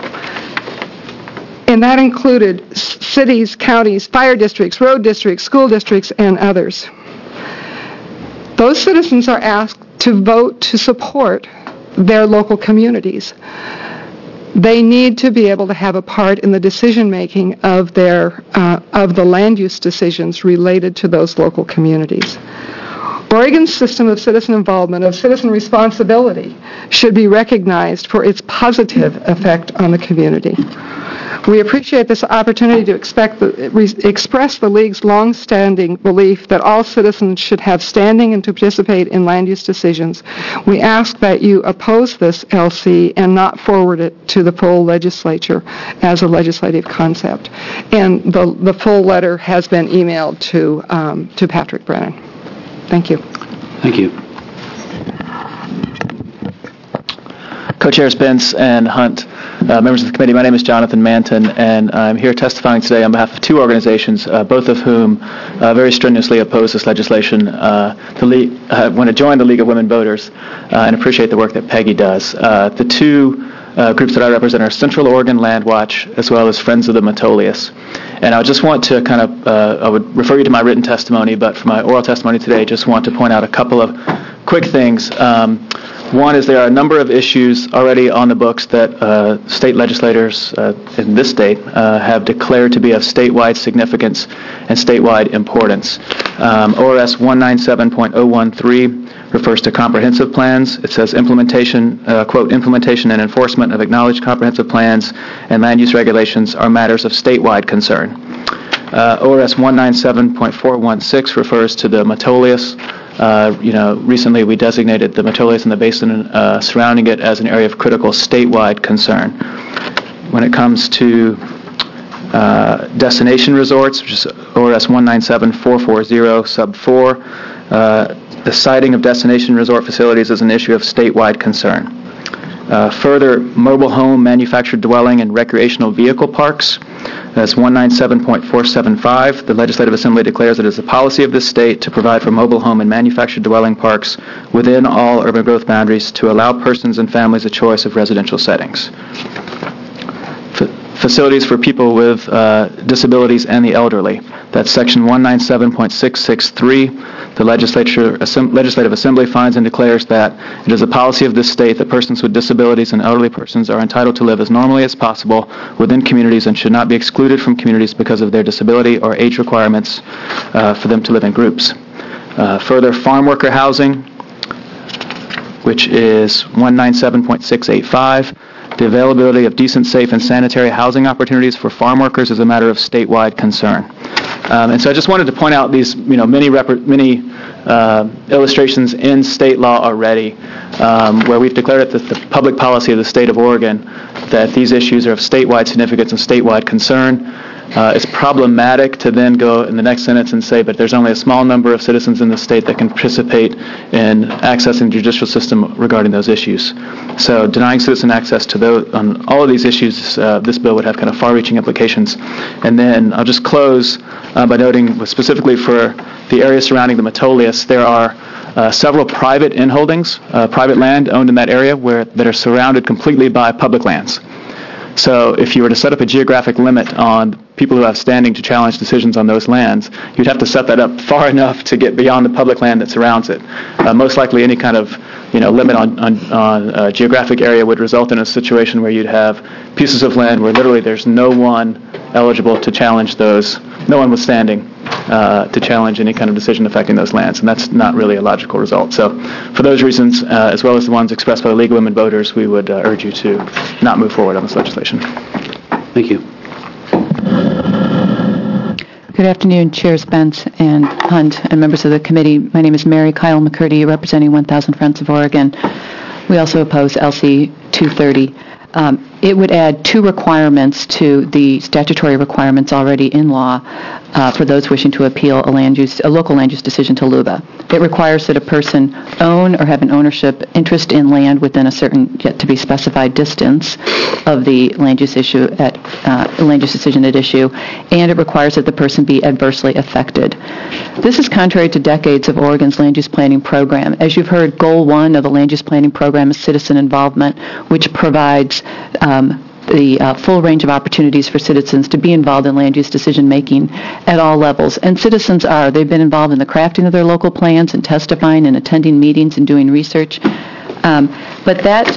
And that included cities, counties, fire districts, road districts, school districts, and others. Those citizens are asked to vote to support their local communities. They need to be able to have a part in the decision-making of the land use decisions related to those local communities. Oregon's system of citizen involvement, of citizen responsibility, should be recognized for its positive effect on the community. We appreciate this opportunity to express the League's long-standing belief that all citizens should have standing and to participate in land use decisions. We ask that you oppose this LC and not forward it to the full legislature as a legislative concept. And the full letter has been emailed to Patrick Brennan. Thank you. Thank you. Co-Chairs Bentz and Hunt, members of the committee, my name is Jonathan Manton, and I'm here testifying today on behalf of two organizations, both of whom very strenuously oppose this legislation. The League, want to join the League of Women Voters and appreciate the work that Peggy does. The two groups that I represent are Central Oregon Land Watch, as well as Friends of the Metolius. And I just want to I would refer you to my written testimony, but for my oral testimony today, just want to point out a couple of quick things. One is there are a number of issues already on the books that state legislators in this state have declared to be of statewide significance and statewide importance. ORS 197.013 refers to comprehensive plans. It says implementation, quote, implementation and enforcement of acknowledged comprehensive plans and land use regulations are matters of statewide concern. ORS 197.416 refers to the Metolius. Recently we designated the Metolius and the basin surrounding it as an area of critical statewide concern. When it comes to destination resorts, which is ORS 197.440 sub 4, the siting of destination resort facilities is an issue of statewide concern. Further, mobile home, manufactured dwelling, and recreational vehicle parks, that's 197.475. The Legislative Assembly declares it is the policy of this state to provide for mobile home and manufactured dwelling parks within all urban growth boundaries to allow persons and families a choice of residential settings. Facilities for people with disabilities and the elderly. That's Section 197.663. The Legislative Assembly finds and declares that it is a policy of this state that persons with disabilities and elderly persons are entitled to live as normally as possible within communities and should not be excluded from communities because of their disability or age requirements for them to live in groups. Further, farm worker housing, which is 197.685. The availability of decent, safe, and sanitary housing opportunities for farm workers is a matter of statewide concern. And so I just wanted to point out these, many illustrations in state law already, where we've declared it the public policy of the state of Oregon that these issues are of statewide significance and statewide concern. It's problematic to then go in the next sentence and say, but there's only a small number of citizens in the state that can participate in accessing the judicial system regarding those issues. So denying citizen access to those, on all of these issues, this bill would have kind of far-reaching implications. And then I'll just close by noting specifically for the area surrounding the Metolius, there are several private inholdings, private land owned in that area that are surrounded completely by public lands. So if you were to set up a geographic limit on people who have standing to challenge decisions on those lands, you'd have to set that up far enough to get beyond the public land that surrounds it. Most likely any kind of limit on geographic area would result in a situation where you'd have pieces of land where literally there's no one eligible to challenge those, no one was standing to challenge any kind of decision affecting those lands, and that's not really a logical result. So for those reasons, as well as the ones expressed by the League of Women Voters, we would urge you to not move forward on this legislation. Thank you. Good afternoon, Chairs Bentz and Hunt and members of the committee. My name is Mary Kyle McCurdy, representing 1,000 Friends of Oregon. We also oppose LC 230. It would add 2 requirements to the statutory requirements already in law for those wishing to appeal a local land use decision to LUBA. It requires that a person own or have an ownership interest in land within a certain yet to be specified distance of the land use decision at issue, and it requires that the person be adversely affected. This is contrary to decades of Oregon's land use planning program. As you've heard, Goal 1 of the land use planning program is citizen involvement, which provides the full range of opportunities for citizens to be involved in land use decision making at all levels. And citizens they've been involved in the crafting of their local plans and testifying and attending meetings and doing research. But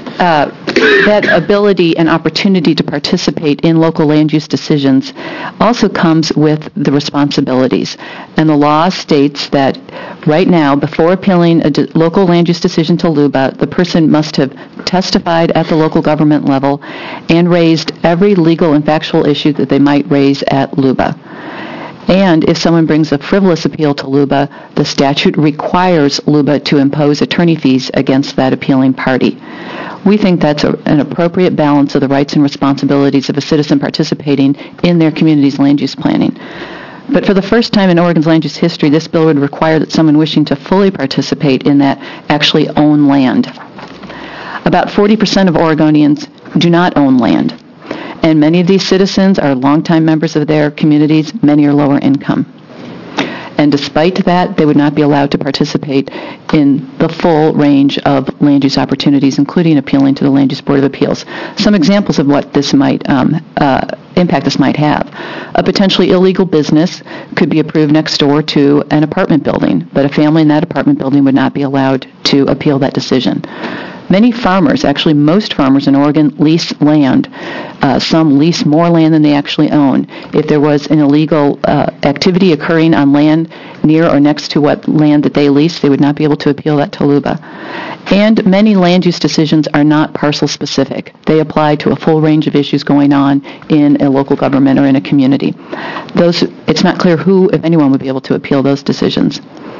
that ability and opportunity to participate in local land use decisions also comes with the responsibilities. And the law states that right now, before appealing a local land use decision to LUBA, the person must have testified at the local government level and raised every legal and factual issue that they might raise at LUBA. And if someone brings a frivolous appeal to LUBA, the statute requires LUBA to impose attorney fees against that appealing party. We think that's an appropriate balance of the rights and responsibilities of a citizen participating in their community's land use planning. But for the first time in Oregon's land use history, this bill would require that someone wishing to fully participate in that actually own land. About 40% of Oregonians do not own land. And many of these citizens are longtime members of their communities. Many are lower income. And despite that, they would not be allowed to participate in the full range of land use opportunities, including appealing to the Land Use Board of Appeals. Some examples of what this might impact this might have. A potentially illegal business could be approved next door to an apartment building, but a family in that apartment building would not be allowed to appeal that decision. Many farmers, actually most farmers in Oregon, lease land. Some lease more land than they actually own. If there was an illegal activity occurring on land near or next to what land that they lease, they would not be able to appeal that to LUBA. And many land use decisions are not parcel specific. They apply to a full range of issues going on in a local government or in a community. It's not clear who, if anyone, would be able to appeal those decisions.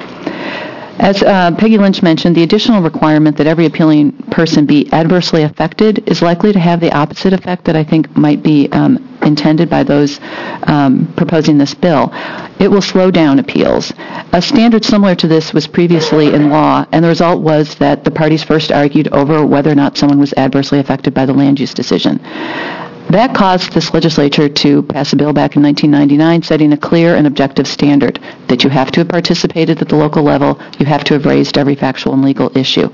As Peggy Lynch mentioned, the additional requirement that every appealing person be adversely affected is likely to have the opposite effect that I think might be intended by those proposing this bill. It will slow down appeals. A standard similar to this was previously in law, and the result was that the parties first argued over whether or not someone was adversely affected by the land use decision. That caused this legislature to pass a bill back in 1999 setting a clear and objective standard that you have to have participated at the local level, you have to have raised every factual and legal issue.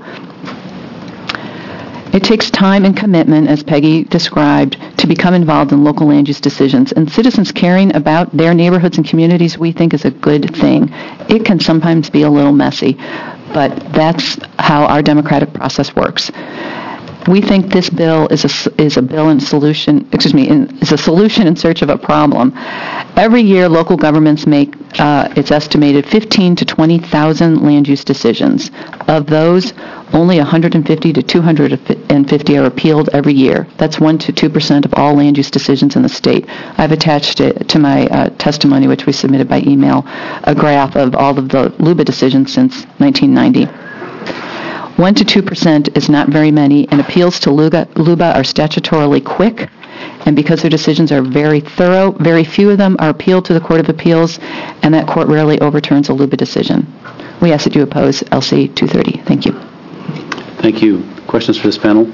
It takes time and commitment, as Peggy described, to become involved in local land use decisions, and citizens caring about their neighborhoods and communities we think is a good thing. It can sometimes be a little messy, but that's how our democratic process works. We think this bill is a solution in search of a problem. Every year, local governments make, it's estimated, 15 to 20,000 land use decisions. Of those, only 150 to 250 are appealed every year. That's 1 to 2% of all land use decisions in the state. I've attached it to my testimony, which we submitted by email, a graph of all of the LUBA decisions since 1990. 1 to 2% is not very many, and appeals to LUBA are statutorily quick, and because their decisions are very thorough, very few of them are appealed to the Court of Appeals, and that court rarely overturns a LUBA decision. We ask that you oppose LC 230. Thank you. Thank you. Questions for this panel?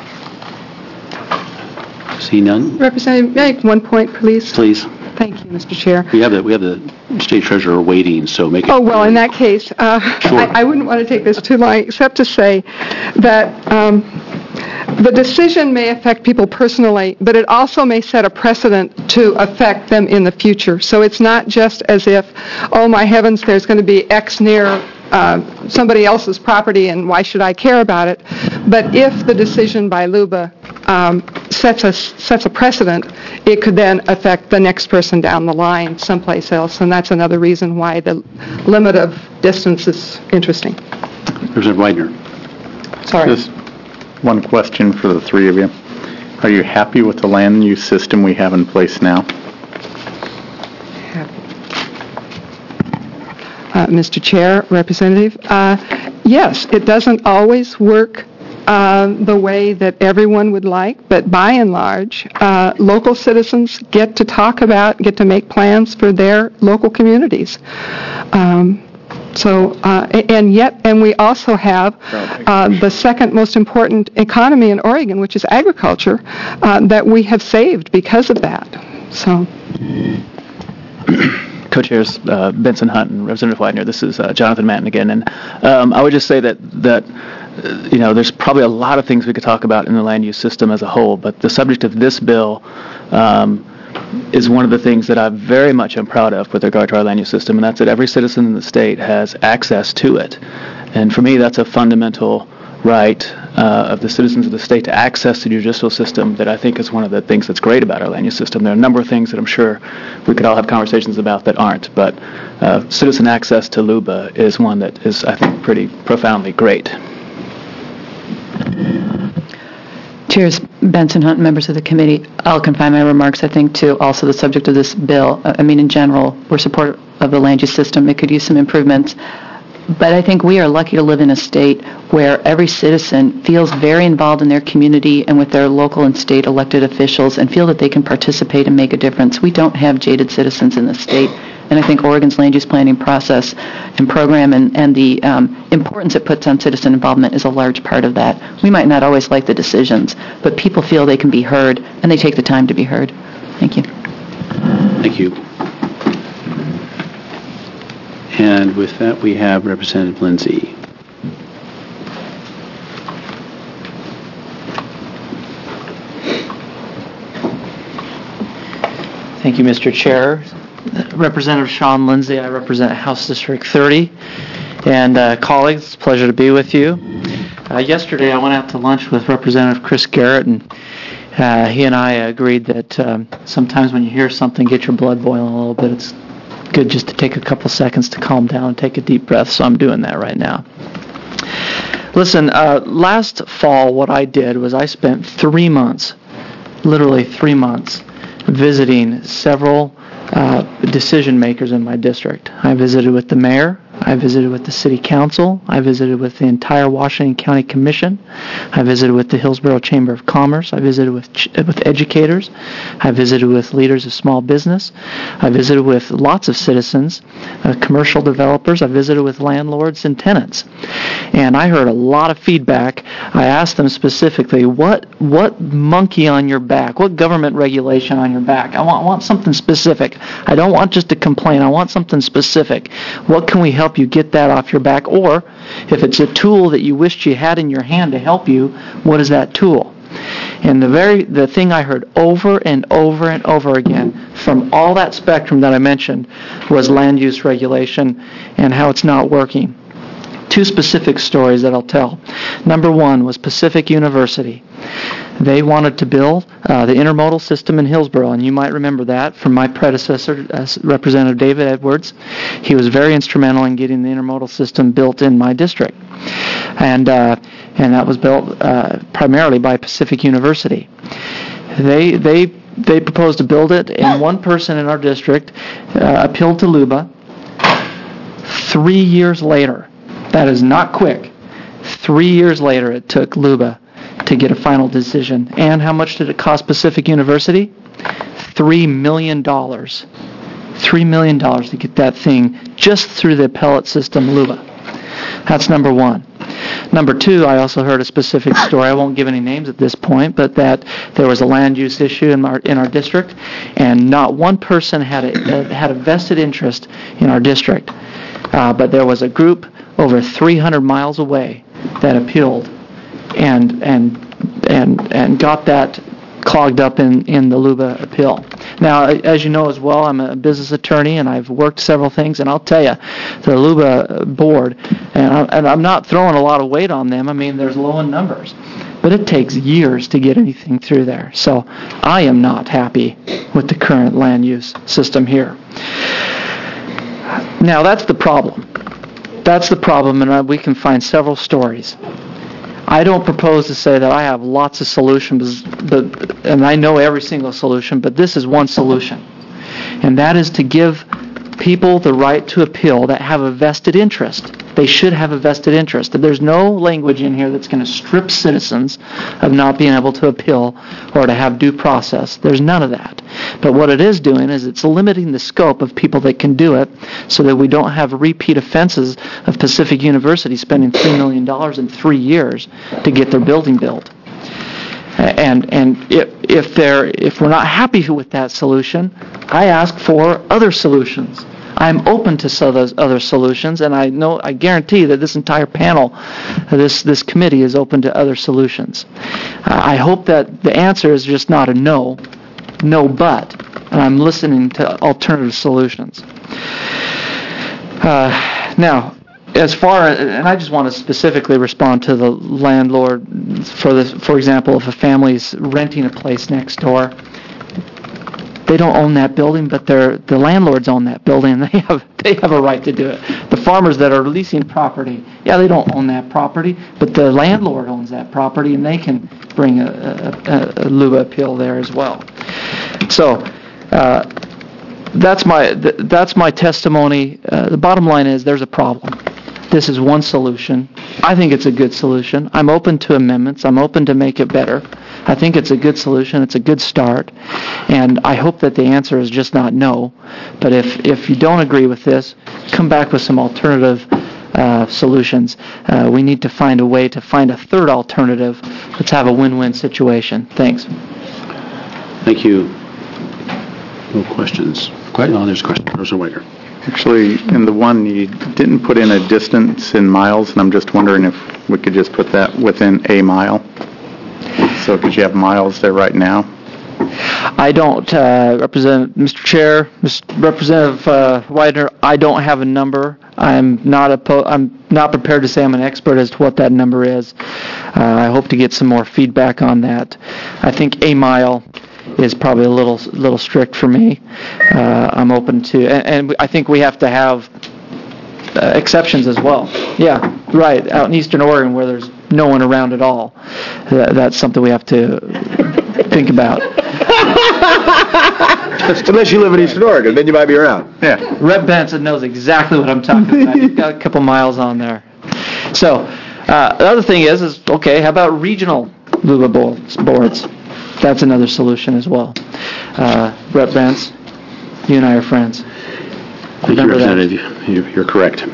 See none? Representative, may I make one point, please? Please. Thank you, Mr. Chair. We have the state treasurer waiting, so make it... Oh, well, in that case, sure. I wouldn't want to take this too long, except to say that the decision may affect people personally, but it also may set a precedent to affect them in the future. So it's not just as if, oh my heavens, there's going to be X near somebody else's property and why should I care about it? But if the decision by LUBA sets a precedent, it could then affect the next person down the line someplace else, and that's another reason why the limit of distance is interesting. Representative Widener. Sorry. Just one question for the three of you. Are you happy with the land use system we have in place now? Mr. Chair, Representative, yes, it doesn't always work the way that everyone would like, but by and large, local citizens get to make plans for their local communities. And we also have the second most important economy in Oregon, which is agriculture, that we have saved because of that. So. Co-chairs Benson Hunt and Representative Widener. This is Jonathan Manton again, and I would just say that there's probably a lot of things we could talk about in the land use system as a whole, but the subject of this bill is one of the things that I very much am proud of with regard to our land use system, and that's that every citizen in the state has access to it. And for me, that's a fundamental right of the citizens of the state to access the judicial system that I think is one of the things that's great about our land use system. There are a number of things that I'm sure we could all have conversations about that aren't, but citizen access to LUBA is one that is, I think, pretty profoundly great. Chairs Benson Hunt, members of the committee, I'll confine my remarks, I think, to also the subject of this bill. In general, we're supportive of the land use system. It could use some improvements. But I think we are lucky to live in a state where every citizen feels very involved in their community and with their local and state elected officials and feel that they can participate and make a difference. We don't have jaded citizens in the state. And I think Oregon's land use planning process and program and the importance it puts on citizen involvement is a large part of that. We might not always like the decisions, but people feel they can be heard, and they take the time to be heard. Thank you. Thank you. And with that, we have Representative Lindsay. Thank you, Mr. Chair. Representative Sean Lindsay, I represent House District 30. And colleagues, it's a pleasure to be with you. Yesterday, I went out to lunch with Representative Chris Garrett, and he and I agreed that sometimes when you hear something, get your blood boiling a little bit. It's good just to take a couple seconds to calm down and take a deep breath, so I'm doing that right now. Listen, last fall what I did was I spent 3 months, literally 3 months, visiting several decision makers in my district. I visited with the mayor, I visited with the city council, I visited with the entire Washington County Commission, I visited with the Hillsborough Chamber of Commerce, I visited with educators, I visited with leaders of small business, I visited with lots of citizens, commercial developers, I visited with landlords and tenants. And I heard a lot of feedback. I asked them specifically, what monkey on your back, what government regulation on your back? I want something specific. I don't want just a complaint, I want something specific. What can we help you get that off your back? Or if it's a tool that you wished you had in your hand to help you, what is that tool? And the thing I heard over and over and over again from all that spectrum that I mentioned was land use regulation and how it's not working. 2 specific stories that I'll tell. Number 1 was Pacific University. They wanted to build the intermodal system in Hillsborough, and you might remember that from my predecessor, Representative David Edwards. He was very instrumental in getting the intermodal system built in my district. And that was built primarily by Pacific University. They proposed to build it, and one person in our district appealed to LUBA. 3 years later, that is not quick, 3 years later it took LUBA to get a final decision. And how much did it cost Pacific University? $3 million. $3 million to get that thing just through the appellate system, LUBA. That's number 1. Number 2, I also heard a specific story. I won't give any names at this point, but that there was a land use issue in our district, and not one person had a vested interest in our district. But there was a group over 300 miles away that appealed, and and got that clogged up in the LUBA appeal. Now, as you know as well, I'm a business attorney, and I've worked several things, and I'll tell you, the LUBA board, and I'm not throwing a lot of weight on them. I mean, there's low in numbers, but it takes years to get anything through there. So I am not happy with the current land use system here. Now, that's the problem. That's the problem, and we can find several stories. I don't propose to say that I have lots of solutions, and I know every single solution, but this is one solution. And that is to give people the right to appeal that have a vested interest. They should have a vested interest. There's no language in here that's going to strip citizens of not being able to appeal or to have due process. There's none of that. But what it is doing is it's limiting the scope of people that can do it so that we don't have repeat offenses of Pacific University spending $3 million in 3 years to get their building built. And if we're not happy with that solution, I ask for other solutions. I'm open to those other solutions, and I guarantee that this entire panel, this committee, is open to other solutions. I hope that the answer is just not a no but, and I'm listening to alternative solutions. Now, and I just want to specifically respond to the landlord. For example, if a family's renting a place next door, they don't own that building, but the landlords own that building, and they have a right to do it. The farmers that are leasing property, they don't own that property, but the landlord owns that property, and they can bring a LUBA appeal there as well. So that's my testimony. The bottom line is there's a problem. This is one solution. I think it's a good solution. I'm open to amendments. I'm open to make it better. I think it's a good solution. It's a good start. And I hope that the answer is just not no. But if you don't agree with this, come back with some alternative solutions. We need to find a way to find a third alternative. Let's have a win-win situation. Thanks. Thank you. No questions. No, there's a question. Professor Weiger. Actually, in the one, you didn't put in a distance in miles, and I'm just wondering if we could just put that within a mile. So could you have miles there right now? I don't, Mr. Chair, Representative Widener, I don't have a number. I'm not prepared to say I'm an expert as to what that number is. I hope to get some more feedback on that. I think a mile is probably a little strict for me. I'm open to, and I think we have to have exceptions as well. Yeah, right, out in Eastern Oregon where there's no one around at all. That's something we have to think about. Unless you live in Eastern Oregon, then you might be around. Yeah. Rep Benson knows exactly what I'm talking about. He's got a couple miles on there. So, the other thing is okay, how about regional LUBA boards? That's another solution as well. Rep Benz, you and I are friends. Thank you, Representative. You're correct.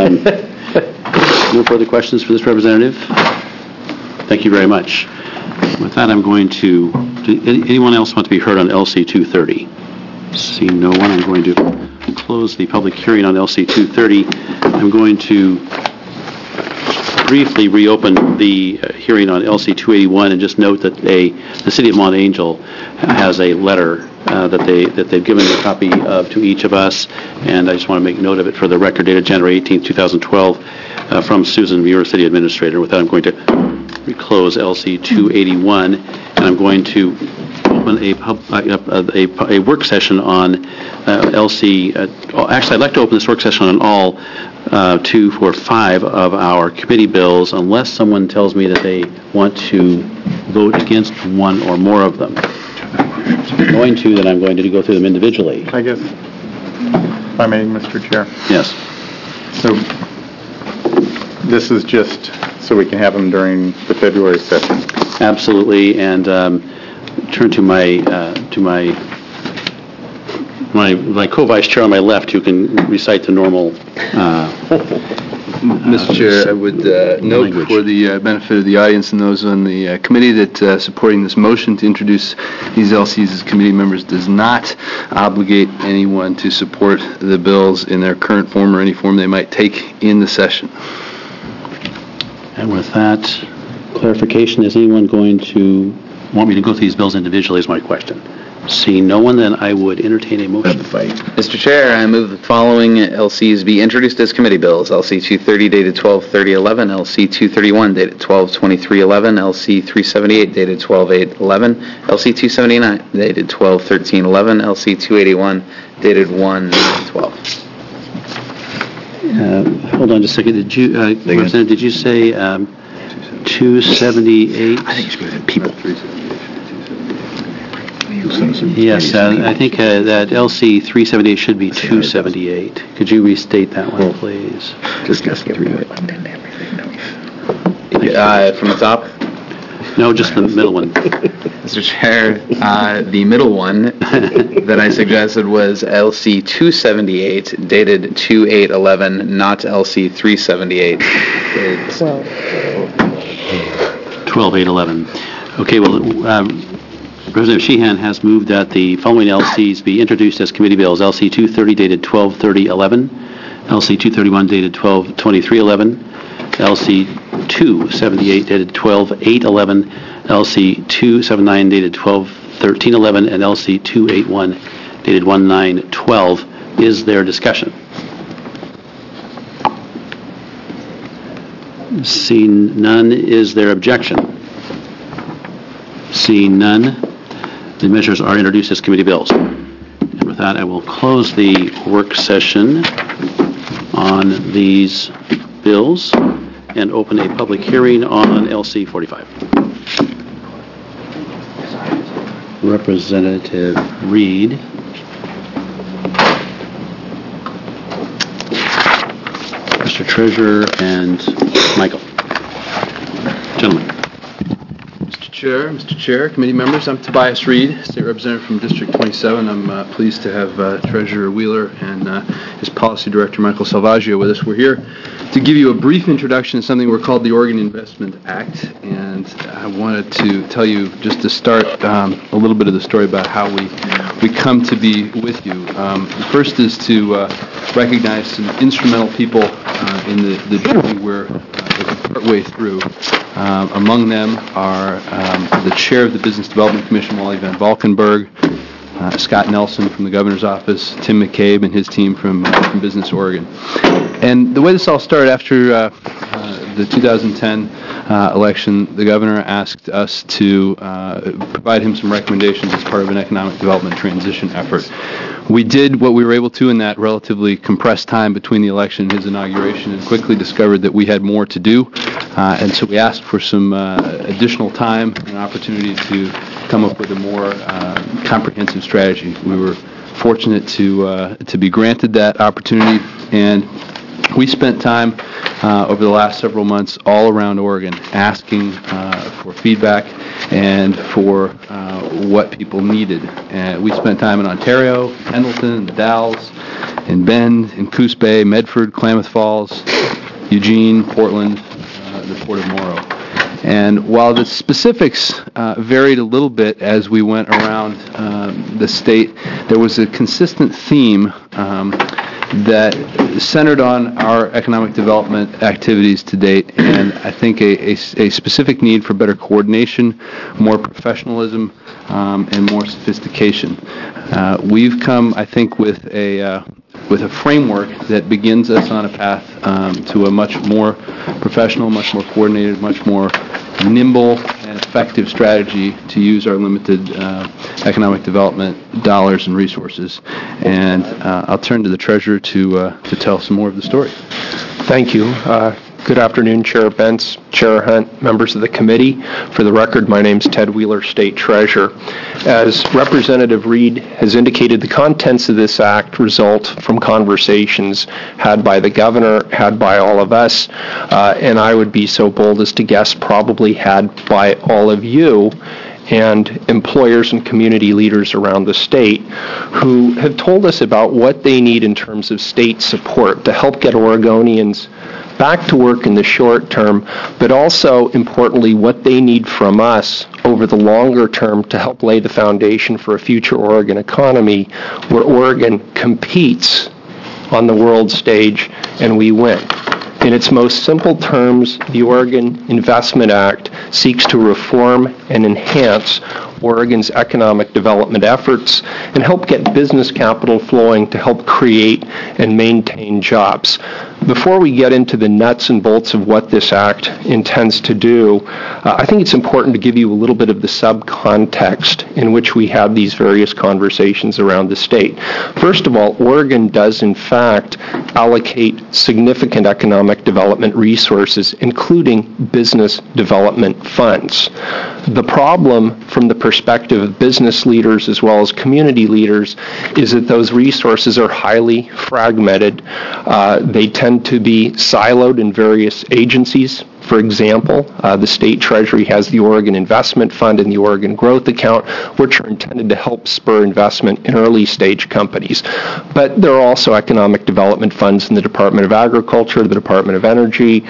No further questions for this representative? Thank you very much. With that, I'm going to... anyone else want to be heard on LC 230? Seeing no one, I'm going to close the public hearing on LC 230. I'm going to briefly reopen the hearing on LC 281 and just note that the City of Mont Angel has a letter that they've given a copy of to each of us, and I just want to make note of it for the record, dated January 18, 2012, from Susan Muir, City Administrator. With that, I'm going to reclose LC 281, and I'm going to open a work session on LC. Actually, I'd like to open this work session on all 2, 4, 5 of our committee bills, unless someone tells me that they want to vote against one or more of them. So if I'm going to, then I'm going to go through them individually. I guess, if I may, Mr. Chair. Yes. So this is just so we can have them during the February session. Absolutely, and turn to my co-vice chair on my left, who can recite the normal. Mr. Chair, I would note language. For the benefit of the audience and those on the committee that supporting this motion to introduce these LCs as committee members does not obligate anyone to support the bills in their current form or any form they might take in the session. And with that, clarification, is anyone going to want me to go through these bills individually is my question. Seeing no one, then I would entertain a motion. Mr. Chair, I move the following LCs be introduced as committee bills. LC 230 dated 12/30/11, LC 231 dated 12/23/11, LC 378 dated 12/8/11, LC 279 dated 12/13/11, LC 281 dated 1/12. Hold on just a second. Did you, Representative, did you say 278? I think it's good. People. Yes, I think that LC 378 should be 278. Could you restate that one, please? Just get rid of it. From the top? No, just the middle one. Mr. Chair, the middle one that I suggested was LC 278, dated 2/8/11, not LC 378. 12/8/11. Okay, well, Representative Sheehan has moved that the following LCs be introduced as committee bills. LC 230 dated 12/30/11, LC 231 dated 12/23/11, LC 278 dated 12/8/11, LC 279 dated 12/13/11, and LC 281 dated 1/9/12. Is there discussion? Seeing none, is there objection? Seeing none, the measures are introduced as committee bills. And with that, I will close the work session on these bills and open a public hearing on LC 45. Representative Reed. Mr. Treasurer and Michael. Gentlemen. Mr. Chair, committee members, I'm Tobias Reed, State Representative from District 27. I'm pleased to have Treasurer Wheeler and his Policy Director, Michael Salvaggio, with us. We're here to give you a brief introduction to something we're called the Oregon Investment Act, and I wanted to tell you, just to start, a little bit of the story about how we come to be with you. The first is to recognize some instrumental people in the journey we're partway through. Among them are the chair of the Business Development Commission, Wally Van Valkenburg, Scott Nelson from the governor's office, Tim McCabe and his team from Business Oregon. And the way this all started, after the 2010 election, the governor asked us to provide him some recommendations as part of an economic development transition effort. We did what we were able to in that relatively compressed time between the election and his inauguration, and quickly discovered that we had more to do. And so we asked for some additional time and an opportunity to come up with a more comprehensive strategy. We were fortunate to be granted that opportunity, and we spent time over the last several months all around Oregon asking for feedback and for what people needed. And we spent time in Ontario, Pendleton, the Dalles, in Bend, in Coos Bay, Medford, Klamath Falls, Eugene, Portland, the Port of Morrow. And while the specifics varied a little bit as we went around the state, there was a consistent theme that centered on our economic development activities to date, and I think a specific need for better coordination, more professionalism, and more sophistication. We've come, I think, with a framework that begins us on a path to a much more professional, much more coordinated, much more nimble and effective strategy to use our limited economic development dollars and resources. And I'll turn to the Treasurer to tell some more of the story. Thank you. Good afternoon, Chair Bentz, Chair Hunt, members of the committee. For the record, my name is Ted Wheeler, State Treasurer. As Representative Reed has indicated, the contents of this act result from conversations had by the governor, had by all of us, and I would be so bold as to guess probably had by all of you and employers and community leaders around the state who have told us about what they need in terms of state support to help get Oregonians back to work in the short term, but also, importantly, what they need from us over the longer term to help lay the foundation for a future Oregon economy where Oregon competes on the world stage and we win. In its most simple terms, the Oregon Investment Act seeks to reform and enhance Oregon's economic development efforts and help get business capital flowing to help create and maintain jobs. Before we get into the nuts and bolts of what this act intends to do, I think it's important to give you a little bit of the subcontext in which we have these various conversations around the state. First of all, Oregon does in fact allocate significant economic development resources, including business development funds. The problem from the perspective of business leaders as well as community leaders is that those resources are highly fragmented. They tend to be siloed in various agencies. For example, the state treasury has the Oregon Investment Fund and the Oregon Growth Account, which are intended to help spur investment in early stage companies. But there are also economic development funds in the Department of Agriculture, the Department of Energy,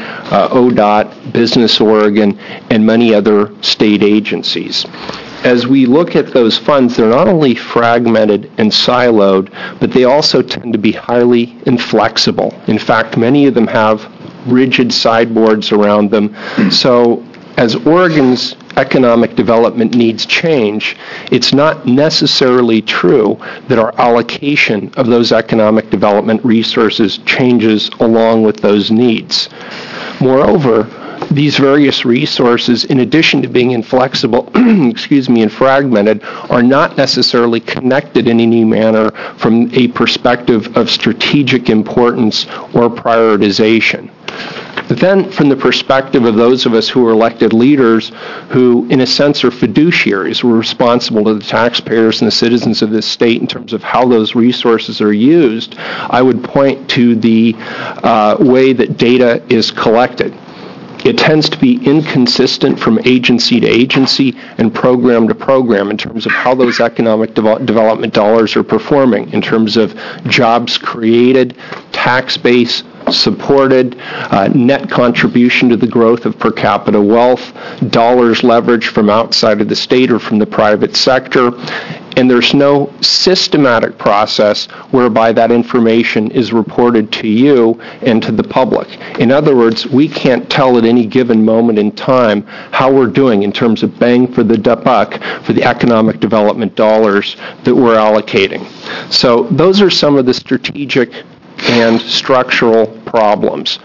ODOT, Business Oregon, and many other state agencies. As we look at those funds, they're not only fragmented and siloed, but they also tend to be highly inflexible. In fact, many of them have rigid sideboards around them. So as Oregon's economic development needs change, it's not necessarily true that our allocation of those economic development resources changes along with those needs. Moreover, these various resources, in addition to being inflexible, and fragmented, are not necessarily connected in any manner from a perspective of strategic importance or prioritization. But then, from the perspective of those of us who are elected leaders who, in a sense, are fiduciaries, we're responsible to the taxpayers and the citizens of this state in terms of how those resources are used, I would point to the way that data is collected. It tends to be inconsistent from agency to agency and program to program in terms of how those economic development dollars are performing, in terms of jobs created, tax base supported, net contribution to the growth of per capita wealth, dollars leveraged from outside of the state or from the private sector. And there's no systematic process whereby that information is reported to you and to the public. In other words, we can't tell at any given moment in time how we're doing in terms of bang for the buck for the economic development dollars that we're allocating. So those are some of the strategic and structural problems.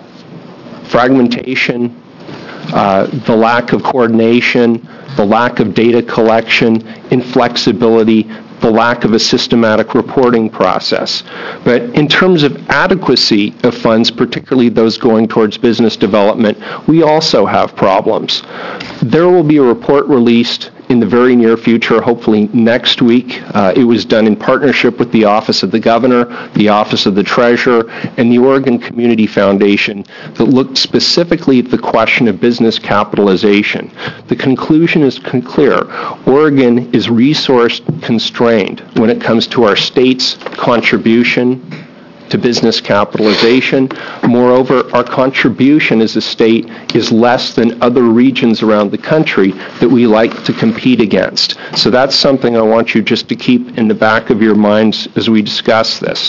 Fragmentation, the lack of coordination, the lack of data collection, inflexibility, the lack of a systematic reporting process. But in terms of adequacy of funds, particularly those going towards business development, we also have problems. There will be a report released in the very near future, hopefully next week. It was done in partnership with the Office of the Governor, the Office of the Treasurer, and the Oregon Community Foundation that looked specifically at the question of business capitalization. The conclusion is clear. Oregon is resource constrained when it comes to our state's contribution to business capitalization. Moreover, our contribution as a state is less than other regions around the country that we like to compete against. So that's something I want you just to keep in the back of your minds as we discuss this.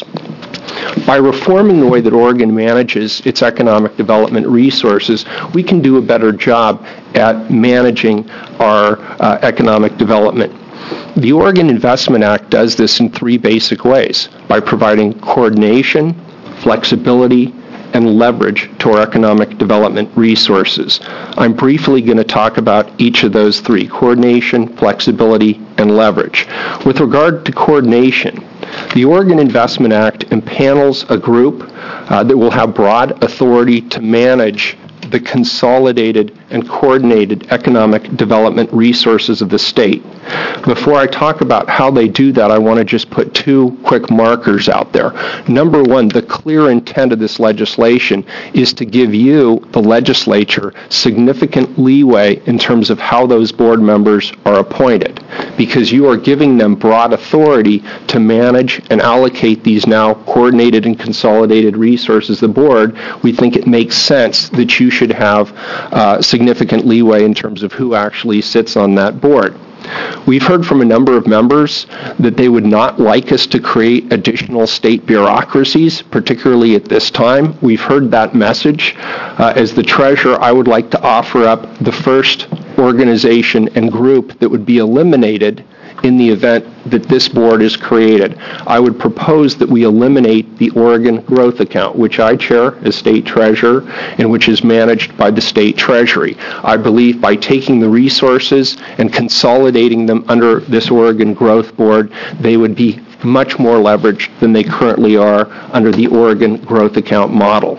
By reforming the way that Oregon manages its economic development resources, we can do a better job at managing our economic development. The Oregon Investment Act does this in three basic ways: by providing coordination, flexibility, and leverage to our economic development resources. I'm briefly going to talk about each of those three: coordination, flexibility, and leverage. With regard to coordination, the Oregon Investment Act impanels a group that will have broad authority to manage the consolidated and coordinated economic development resources of the state. Before I talk about how they do that, I want to just put two quick markers out there. Number one, the clear intent of this legislation is to give you, the legislature, significant leeway in terms of how those board members are appointed, because you are giving them broad authority to manage and allocate these now coordinated and consolidated resources. The board, we think it makes sense that you should have significant leeway in terms of who actually sits on that board. We've heard from a number of members that they would not like us to create additional state bureaucracies, particularly at this time. We've heard that message. As the treasurer, I would like to offer up the first organization and group that would be eliminated in the event that this board is created. I would propose that we eliminate the Oregon Growth Account, which I chair as state treasurer and which is managed by the state treasury. I believe by taking the resources and consolidating them under this Oregon Growth Board, they would be much more leveraged than they currently are under the Oregon Growth Account model.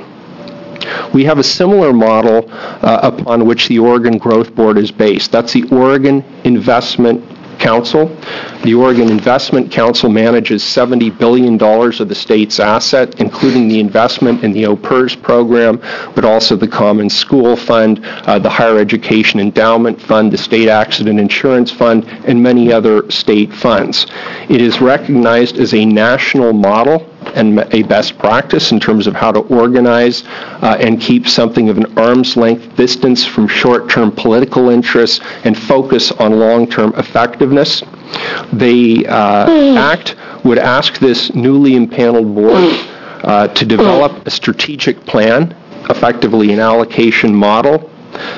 We have a similar model upon which the Oregon Growth Board is based. That's the Oregon Investment Council. The Oregon Investment Council manages $70 billion of the state's asset, including the investment in the OPERS program, but also the Common School Fund, the Higher Education Endowment Fund, the State Accident Insurance Fund, and many other state funds. It is recognized as a national model and a best practice in terms of how to organize and keep something of an arm's length distance from short-term political interests and focus on long-term effectiveness. The Act would ask this newly impaneled board to develop a strategic plan, effectively an allocation model,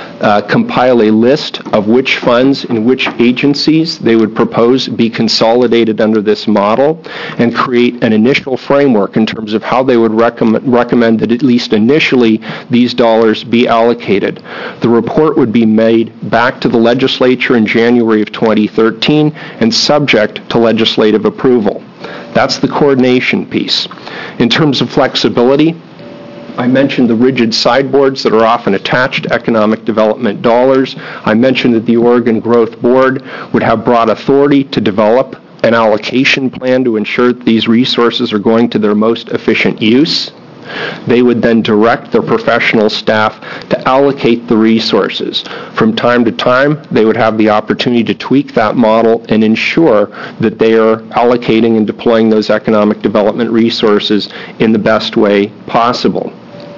compile a list of which funds and which agencies they would propose be consolidated under this model, and create an initial framework in terms of how they would recommend that at least initially these dollars be allocated. The report would be made back to the legislature in January of 2013 and subject to legislative approval. That's the coordination piece. In terms of flexibility, I mentioned the rigid sideboards that are often attached to economic development dollars. I mentioned that the Oregon Growth Board would have broad authority to develop an allocation plan to ensure that these resources are going to their most efficient use. They would then direct their professional staff to allocate the resources. From time to time, they would have the opportunity to tweak that model and ensure that they are allocating and deploying those economic development resources in the best way possible.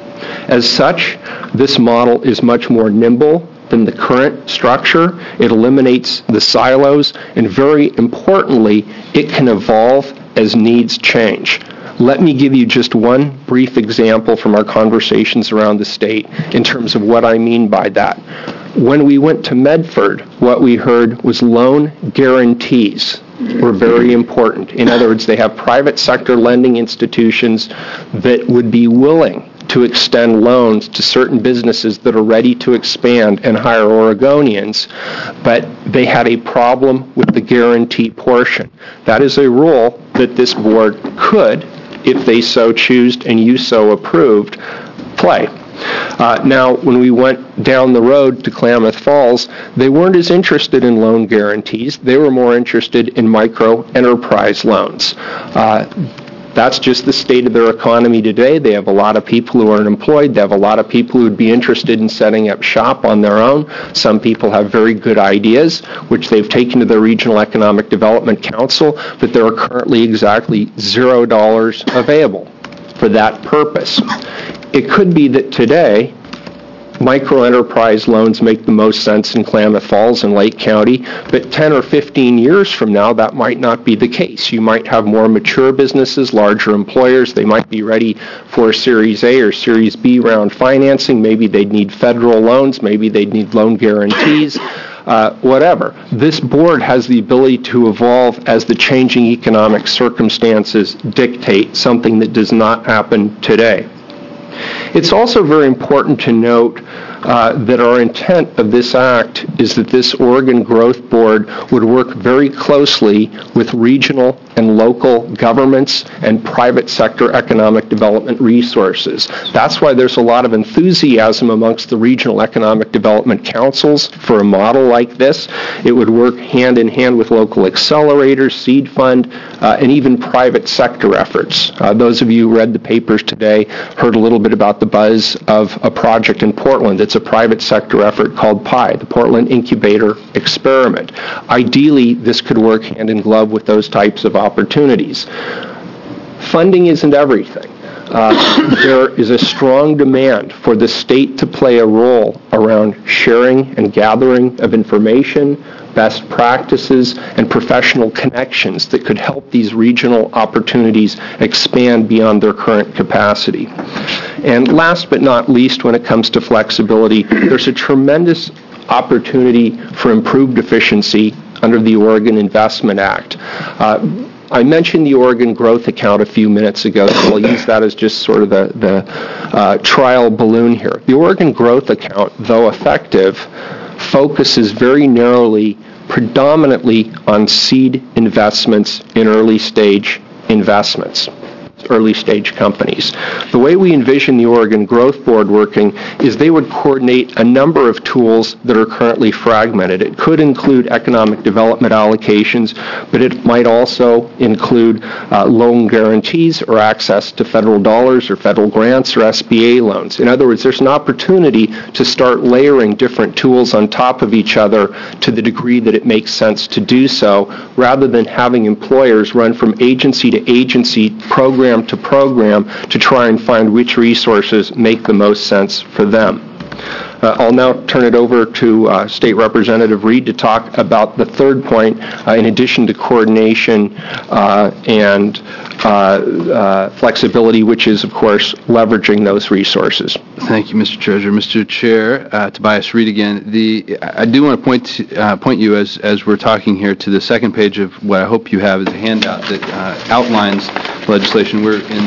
As such, this model is much more nimble than the current structure. It eliminates the silos, and very importantly, it can evolve as needs change. Let me give you just one brief example from our conversations around the state in terms of what I mean by that. When we went to Medford, what we heard was loan guarantees were very important. In other words, they have private sector lending institutions that would be willing to extend loans to certain businesses that are ready to expand and hire Oregonians, but they had a problem with the guarantee portion. That is a role that this board could, if they so choose and you so approved, play. Now, when we went down the road to Klamath Falls, they weren't as interested in loan guarantees. They were more interested in micro-enterprise loans. That's just the state of their economy today. They have a lot of people who are unemployed. They have a lot of people who would be interested in setting up shop on their own. Some people have very good ideas, which they've taken to their Regional Economic Development Council, but there are currently exactly $0 available for that purpose. It could be that today, micro-enterprise loans make the most sense in Klamath Falls and Lake County, but 10 or 15 years from now, that might not be the case. You might have more mature businesses, larger employers. They might be ready for Series A or Series B round financing. Maybe they'd need federal loans. Maybe they'd need loan guarantees. Whatever. This board has the ability to evolve as the changing economic circumstances dictate, something that does not happen today. It's also very important to note that our intent of this act is that this Oregon Growth Board would work very closely with regional and local governments and private sector economic development resources. That's why there's a lot of enthusiasm amongst the regional economic development councils for a model like this. It would work hand in hand with local accelerators, seed fund, and even private sector efforts. Those of you who read the papers today heard a little bit about the buzz of a project in Portland. It's a private sector effort called PI, the Portland Incubator Experiment. Ideally, this could work hand in glove with those types of opportunities. Funding isn't everything. There is a strong demand for the state to play a role around sharing and gathering of information, best practices, and professional connections that could help these regional opportunities expand beyond their current capacity. And last but not least, when it comes to flexibility, there's a tremendous opportunity for improved efficiency under the Oregon Investment Act. I mentioned the Oregon Growth Account a few minutes ago, so I'll use that as just sort of the trial balloon here. The Oregon Growth Account, though effective, focuses very narrowly, predominantly on seed investments in early stage investments, early stage companies. The way we envision the Oregon Growth Board working is they would coordinate a number of tools that are currently fragmented. It could include economic development allocations, but it might also include loan guarantees or access to federal dollars or federal grants or SBA loans. In other words, there's an opportunity to start layering different tools on top of each other to the degree that it makes sense to do so, rather than having employers run from agency to agency, program to program, to try and find which resources make the most sense for them. I'll now turn it over to State Representative Reed to talk about the third point, in addition to coordination and flexibility, which is, of course, leveraging those resources. Thank you, Mr. Treasurer. Mr. Chair, Tobias Reed again. I do want to point you, as we're talking here, to the second page of what I hope you have as a handout that outlines legislation. We're in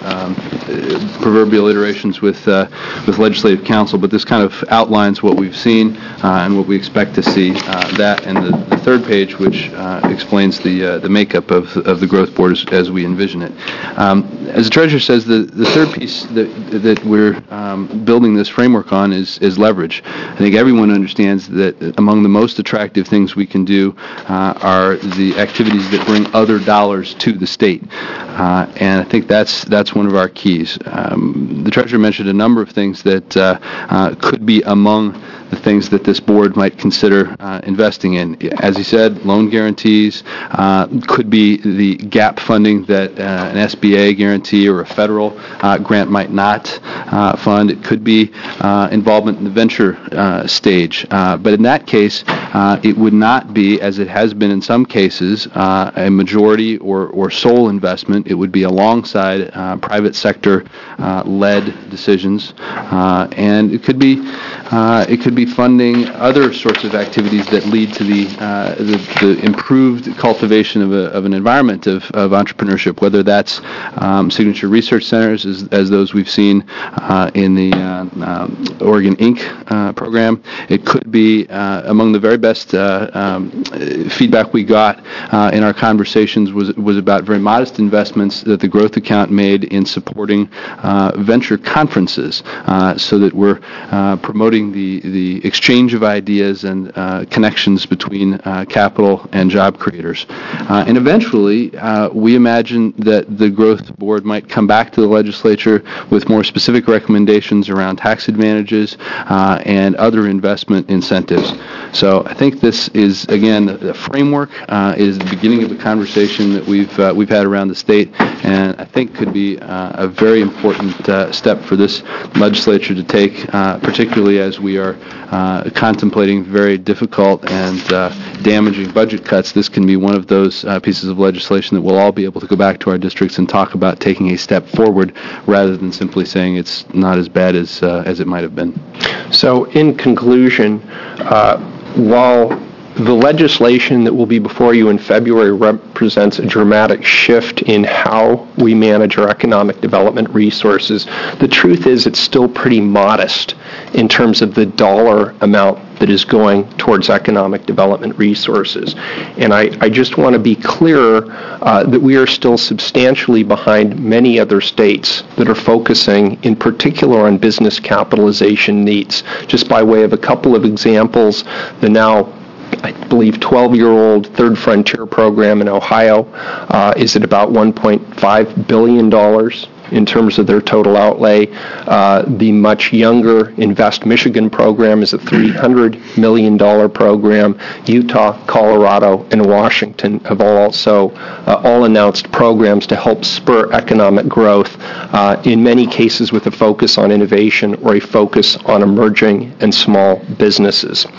the proverbial iterations with Legislative Council, but this kind of outlines what we've seen and what we expect to see. That and the third page, which explains the makeup of the Growth Board as we envision it. As the Treasurer says, the third piece that we're building this framework on is leverage. I think everyone understands that among the most attractive things we can do are the activities that bring other dollars to the state. And I think that's one of our keys. The Treasurer mentioned a number of things that could be among the things that this board might consider investing in. As he said, loan guarantees, could be the gap funding that an SBA guarantee or a federal grant might not fund. It could be involvement in the venture stage. But in that case, it would not be, as it has been in some cases, a majority or sole investment. It would be alongside private sector led decisions, and it could be funding other sorts of activities that lead to the improved cultivation of an environment of entrepreneurship, whether that's signature research centers, as those we've seen in the Oregon Inc. Program. It could be among the very best feedback we got in our conversations was about very modest investments that the Growth Account made in supporting venture conferences, so that we're promoting the exchange of ideas and connections between capital and job creators. And eventually, we imagine that the Growth Board might come back to the legislature with more specific recommendations around tax advantages and other investment incentives. So I think this is, again, the framework is the beginning of a conversation that we've had around the state, and I think could be a very important step for this legislature to take, particularly as we are contemplating very difficult and damaging budget cuts. This can be one of those pieces of legislation that we'll all be able to go back to our districts and talk about taking a step forward, rather than simply saying it's not as bad as it might have been. So in conclusion, while the legislation that will be before you in February represents a dramatic shift in how we manage our economic development resources, the truth is it's still pretty modest in terms of the dollar amount that is going towards economic development resources. And I just want to be clear that we are still substantially behind many other states that are focusing in particular on business capitalization needs. Just by way of a couple of examples, the now I believe 12-year-old Third Frontier program in Ohio is at about $1.5 billion in terms of their total outlay. The much younger Invest Michigan program is a $300 million program. Utah, Colorado, and Washington have also all announced programs to help spur economic growth, in many cases with a focus on innovation or a focus on emerging and small businesses.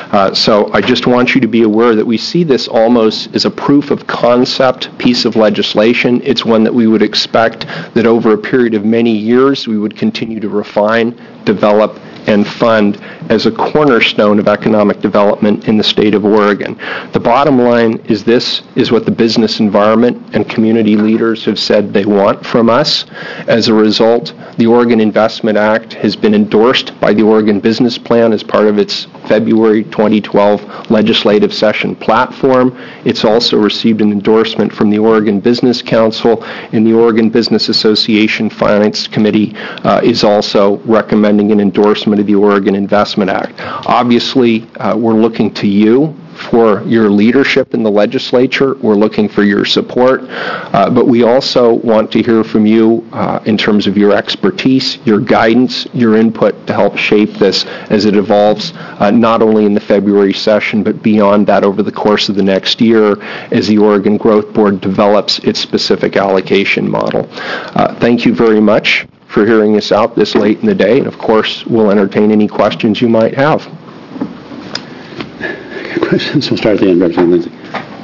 So I just want you to be aware that we see this almost as a proof of concept piece of legislation. It's one that we would expect that over a period of many years we would continue to refine, develop, and fund as a cornerstone of economic development in the state of Oregon. The bottom line is this is what the business environment and community leaders have said they want from us. As a result, the Oregon Investment Act has been endorsed by the Oregon Business Plan as part of its February 2012 legislative session platform. It's also received an endorsement from the Oregon Business Council, and the Oregon Business Association Finance Committee is also recommending an endorsement of the Oregon Investment Act. Obviously, we're looking to you for your leadership in the legislature. We're looking for your support, but we also want to hear from you in terms of your expertise, your guidance, your input to help shape this as it evolves, not only in the February session, but beyond that over the course of the next year as the Oregon Growth Board develops its specific allocation model. Thank you very much for hearing us out this late in the day, and of course, we'll entertain any questions you might have. Questions? We'll start at the end, Representative Lindsay.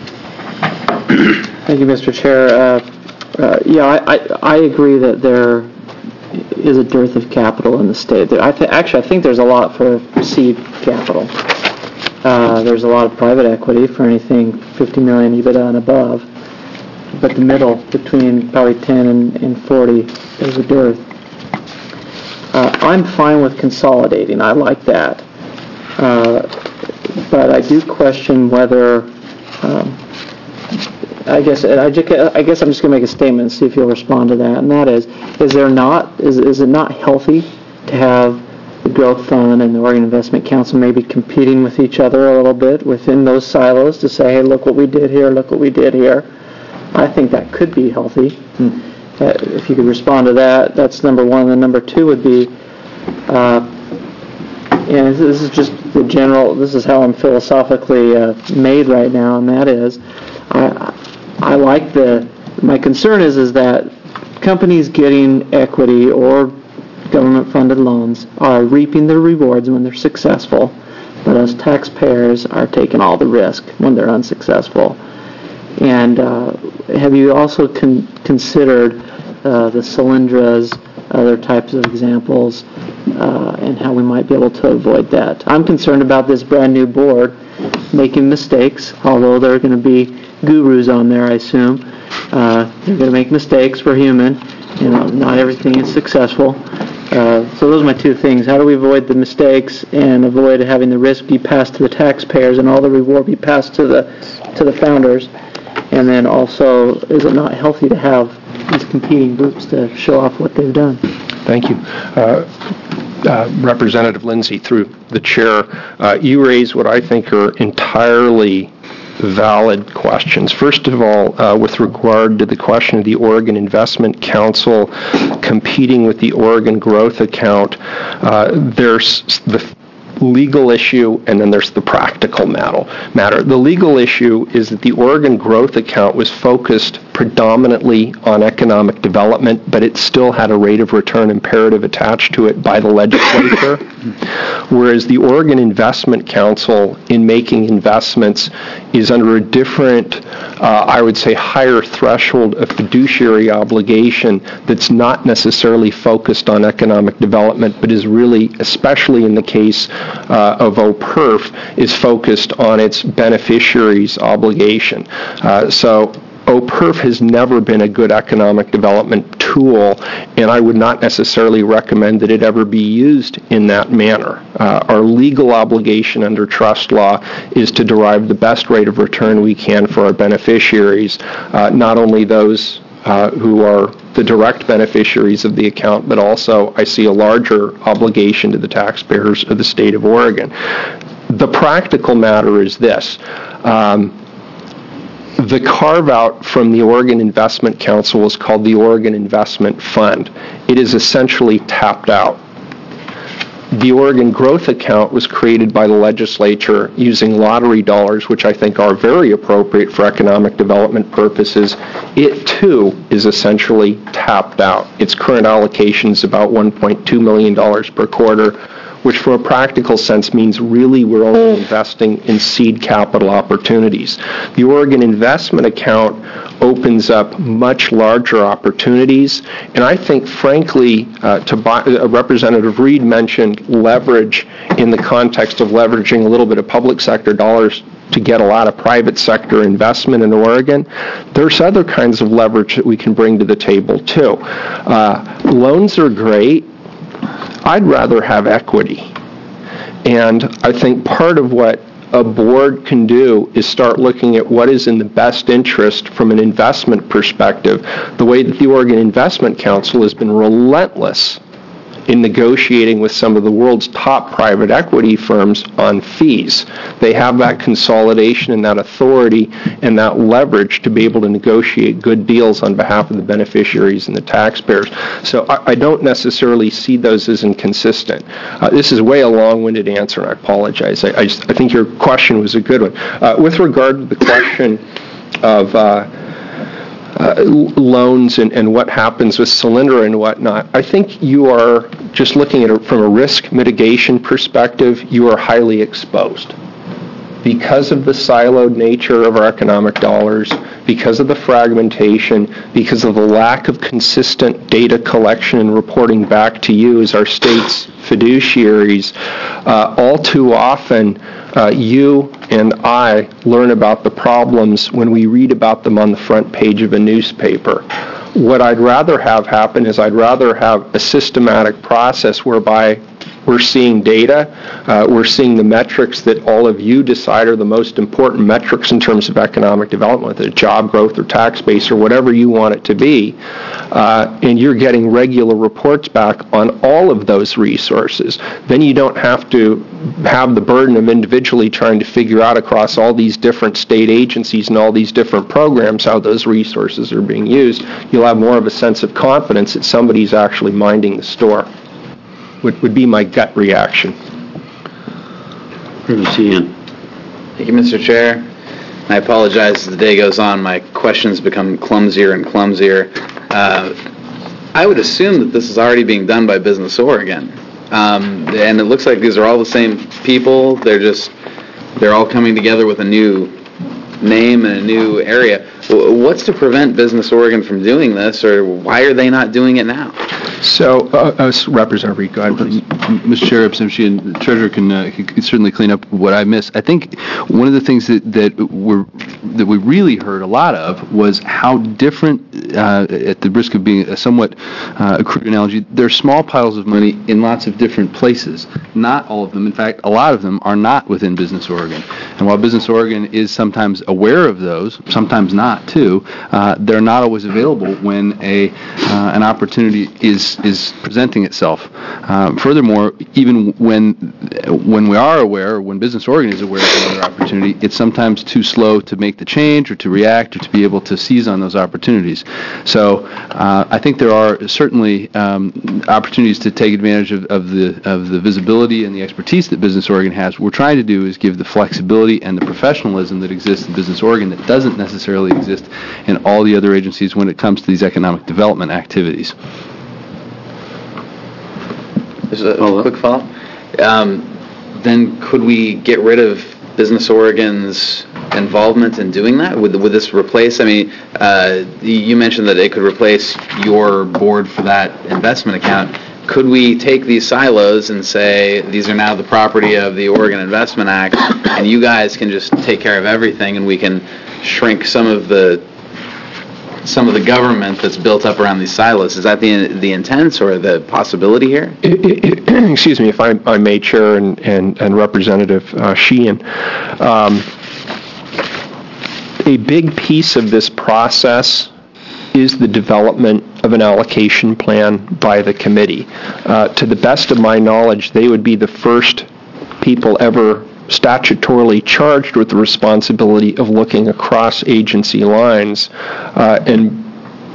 Thank you, Mr. Chair. I agree that there is a dearth of capital in the state. I think there's a lot for seed capital. There's a lot of private equity for anything 50 million EBITDA and above, but the middle, between probably 10 and 40, there's a dearth. I'm fine with consolidating. I like that. But I do question whether, I guess I'm just going to make a statement and see if you'll respond to that, and that is it not healthy to have the Growth Fund and the Oregon Investment Council maybe competing with each other a little bit within those silos to say, hey, look what we did here, look what we did here. I think that could be healthy. If you could respond to that, that's number one. And then number two would be, and this is just the general, this is how I'm philosophically made right now, and that is, I like my concern is that companies getting equity or government-funded loans are reaping the rewards when they're successful, but us taxpayers are taking all the risk when they're unsuccessful. And have you also considered the Solyndras, other types of examples, and how we might be able to avoid that? I'm concerned about this brand new board making mistakes, although there are going to be gurus on there, I assume. They're going to make mistakes. We're human. Not everything is successful. So those are my two things. How do we avoid the mistakes and avoid having the risk be passed to the taxpayers and all the reward be passed to the founders? And then also, is it not healthy to have these competing groups to show off what they've done? Thank you. Representative Lindsay, through the chair, you raise what I think are entirely valid questions. First of all, with regard to the question of the Oregon Investment Council competing with the Oregon Growth Account, there's the legal issue, and then there's the practical matter. The legal issue is that the Oregon Growth Account was focused predominantly on economic development, but it still had a rate of return imperative attached to it by the legislature, whereas the Oregon Investment Council, in making investments, is under a different, I would say, higher threshold of fiduciary obligation that's not necessarily focused on economic development, but is really, especially in the case of OPERF, is focused on its beneficiaries' obligation. So OPERF has never been a good economic development tool, and I would not necessarily recommend that it ever be used in that manner. Our legal obligation under trust law is to derive the best rate of return we can for our beneficiaries, not only those who are the direct beneficiaries of the account, but also I see a larger obligation to the taxpayers of the state of Oregon. The practical matter is this. The carve-out from the Oregon Investment Council is called the Oregon Investment Fund. It is essentially tapped out. The Oregon Growth Account was created by the legislature using lottery dollars, which I think are very appropriate for economic development purposes. It, too, is essentially tapped out. Its current allocation is about $1.2 million per quarter. which from a practical sense means really we're only investing in seed capital opportunities. The Oregon Investment Account opens up much larger opportunities, and I think, frankly, Representative Reed mentioned leverage in the context of leveraging a little bit of public sector dollars to get a lot of private sector investment in Oregon. There's other kinds of leverage that we can bring to the table, too. Loans are great. I'd rather have equity. And I think part of what a board can do is start looking at what is in the best interest from an investment perspective. The way that the Oregon Investment Council has been relentless in negotiating with some of the world's top private equity firms on fees. They have that consolidation and that authority and that leverage to be able to negotiate good deals on behalf of the beneficiaries and the taxpayers. So I don't necessarily see those as inconsistent. This is way a long-winded answer, and I apologize. I think your question was a good one. With regard to the question of loans and what happens with Solyndra and whatnot, I think you are just looking at it from a risk mitigation perspective. You are highly exposed. Because of the siloed nature of our economic dollars, because of the fragmentation, because of the lack of consistent data collection and reporting back to you as our state's fiduciaries, all too often you and I learn about the problems when we read about them on the front page of a newspaper. What I'd rather have happen is I'd rather have a systematic process whereby we're seeing data, we're seeing the metrics that all of you decide are the most important metrics in terms of economic development, whether it's job growth or tax base or whatever you want it to be, and you're getting regular reports back on all of those resources. Then you don't have to have the burden of individually trying to figure out across all these different state agencies and all these different programs how those resources are being used. You'll have more of a sense of confidence that somebody's actually minding the store. Would be my gut reaction. Thank you, Mr. Chair. I apologize as the day goes on. My questions become clumsier and clumsier. I would assume that this is already being done by Business Oregon. And it looks like these are all the same people. They're all coming together with a new name and a new area. What's to prevent Business Oregon from doing this, or why are they not doing it now? So, Representative Reed, go ahead, please. Mr. Chair, Representative Sheehan, the Treasurer can certainly clean up what I missed. I think one of the things that we really heard a lot of was how different, at the risk of being a somewhat crude analogy, there are small piles of money in lots of different places. Not all of them. In fact, a lot of them are not within Business Oregon. And while Business Oregon is sometimes aware of those, sometimes not too, they're not always available when an opportunity is presenting itself. Furthermore, even when we are aware, when Business Oregon is aware of another opportunity, it's sometimes too slow to make the change or to react or to be able to seize on those opportunities. So I think there are certainly opportunities to take advantage of the visibility and the expertise that Business Oregon has. What we're trying to do is give the flexibility and the professionalism that exists in Business Oregon that doesn't necessarily exist in all the other agencies when it comes to these economic development activities. There's a quick follow-up. Then could we get rid of Business Oregon's involvement in doing that? Would this replace, you mentioned that it could replace your board for that investment account. Could we take these silos and say these are now the property of the Oregon Investment Act and you guys can just take care of everything and we can shrink some of the government that's built up around these silos? Is that the intent or the possibility here? Excuse me, if I may, Chair and Representative Sheehan. A big piece of this process is the development of an allocation plan by the committee. To the best of my knowledge, they would be the first people ever statutorily charged with the responsibility of looking across agency lines and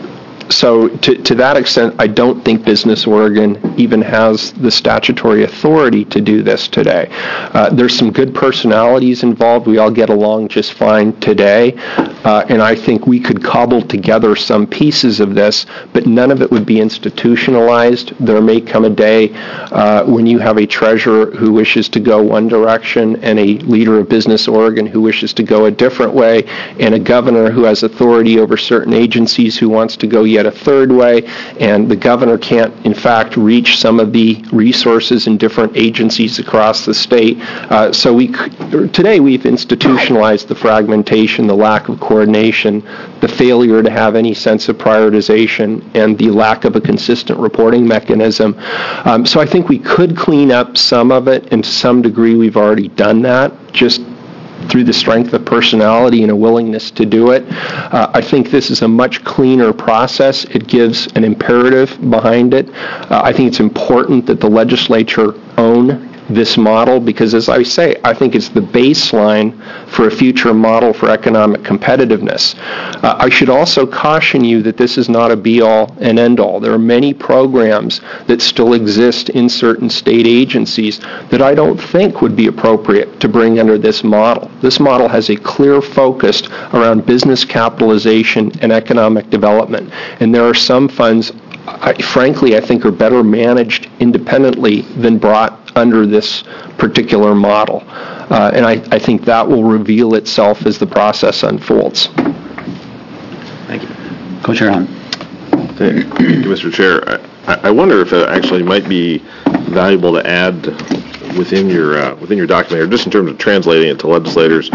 So to that extent, I don't think Business Oregon even has the statutory authority to do this today. There's some good personalities involved. We all get along just fine today. And I think we could cobble together some pieces of this, but none of it would be institutionalized. There may come a day when you have a treasurer who wishes to go one direction and a leader of Business Oregon who wishes to go a different way, and a governor who has authority over certain agencies who wants to go yet a third way, and the governor can't, in fact, reach some of the resources in different agencies across the state. So today we've institutionalized the fragmentation, the lack of coordination, the failure to have any sense of prioritization, and the lack of a consistent reporting mechanism. So I think we could clean up some of it, and to some degree we've already done that, just through the strength of personality and a willingness to do it. I think this is a much cleaner process. It gives an imperative behind it. I think it's important that the legislature own this model because, as I say, I think it's the baseline for a future model for economic competitiveness. I should also caution you that this is not a be-all and end-all. There are many programs that still exist in certain state agencies that I don't think would be appropriate to bring under this model. This model has a clear focus around business capitalization and economic development, and there are some funds frankly, I think are better managed independently than brought under this particular model. And I think that will reveal itself as the process unfolds. Thank you. Co-Chair Hunt. Thank you, Mr. Chair. I wonder if it actually might be valuable to add within your document, or just in terms of translating it to legislators,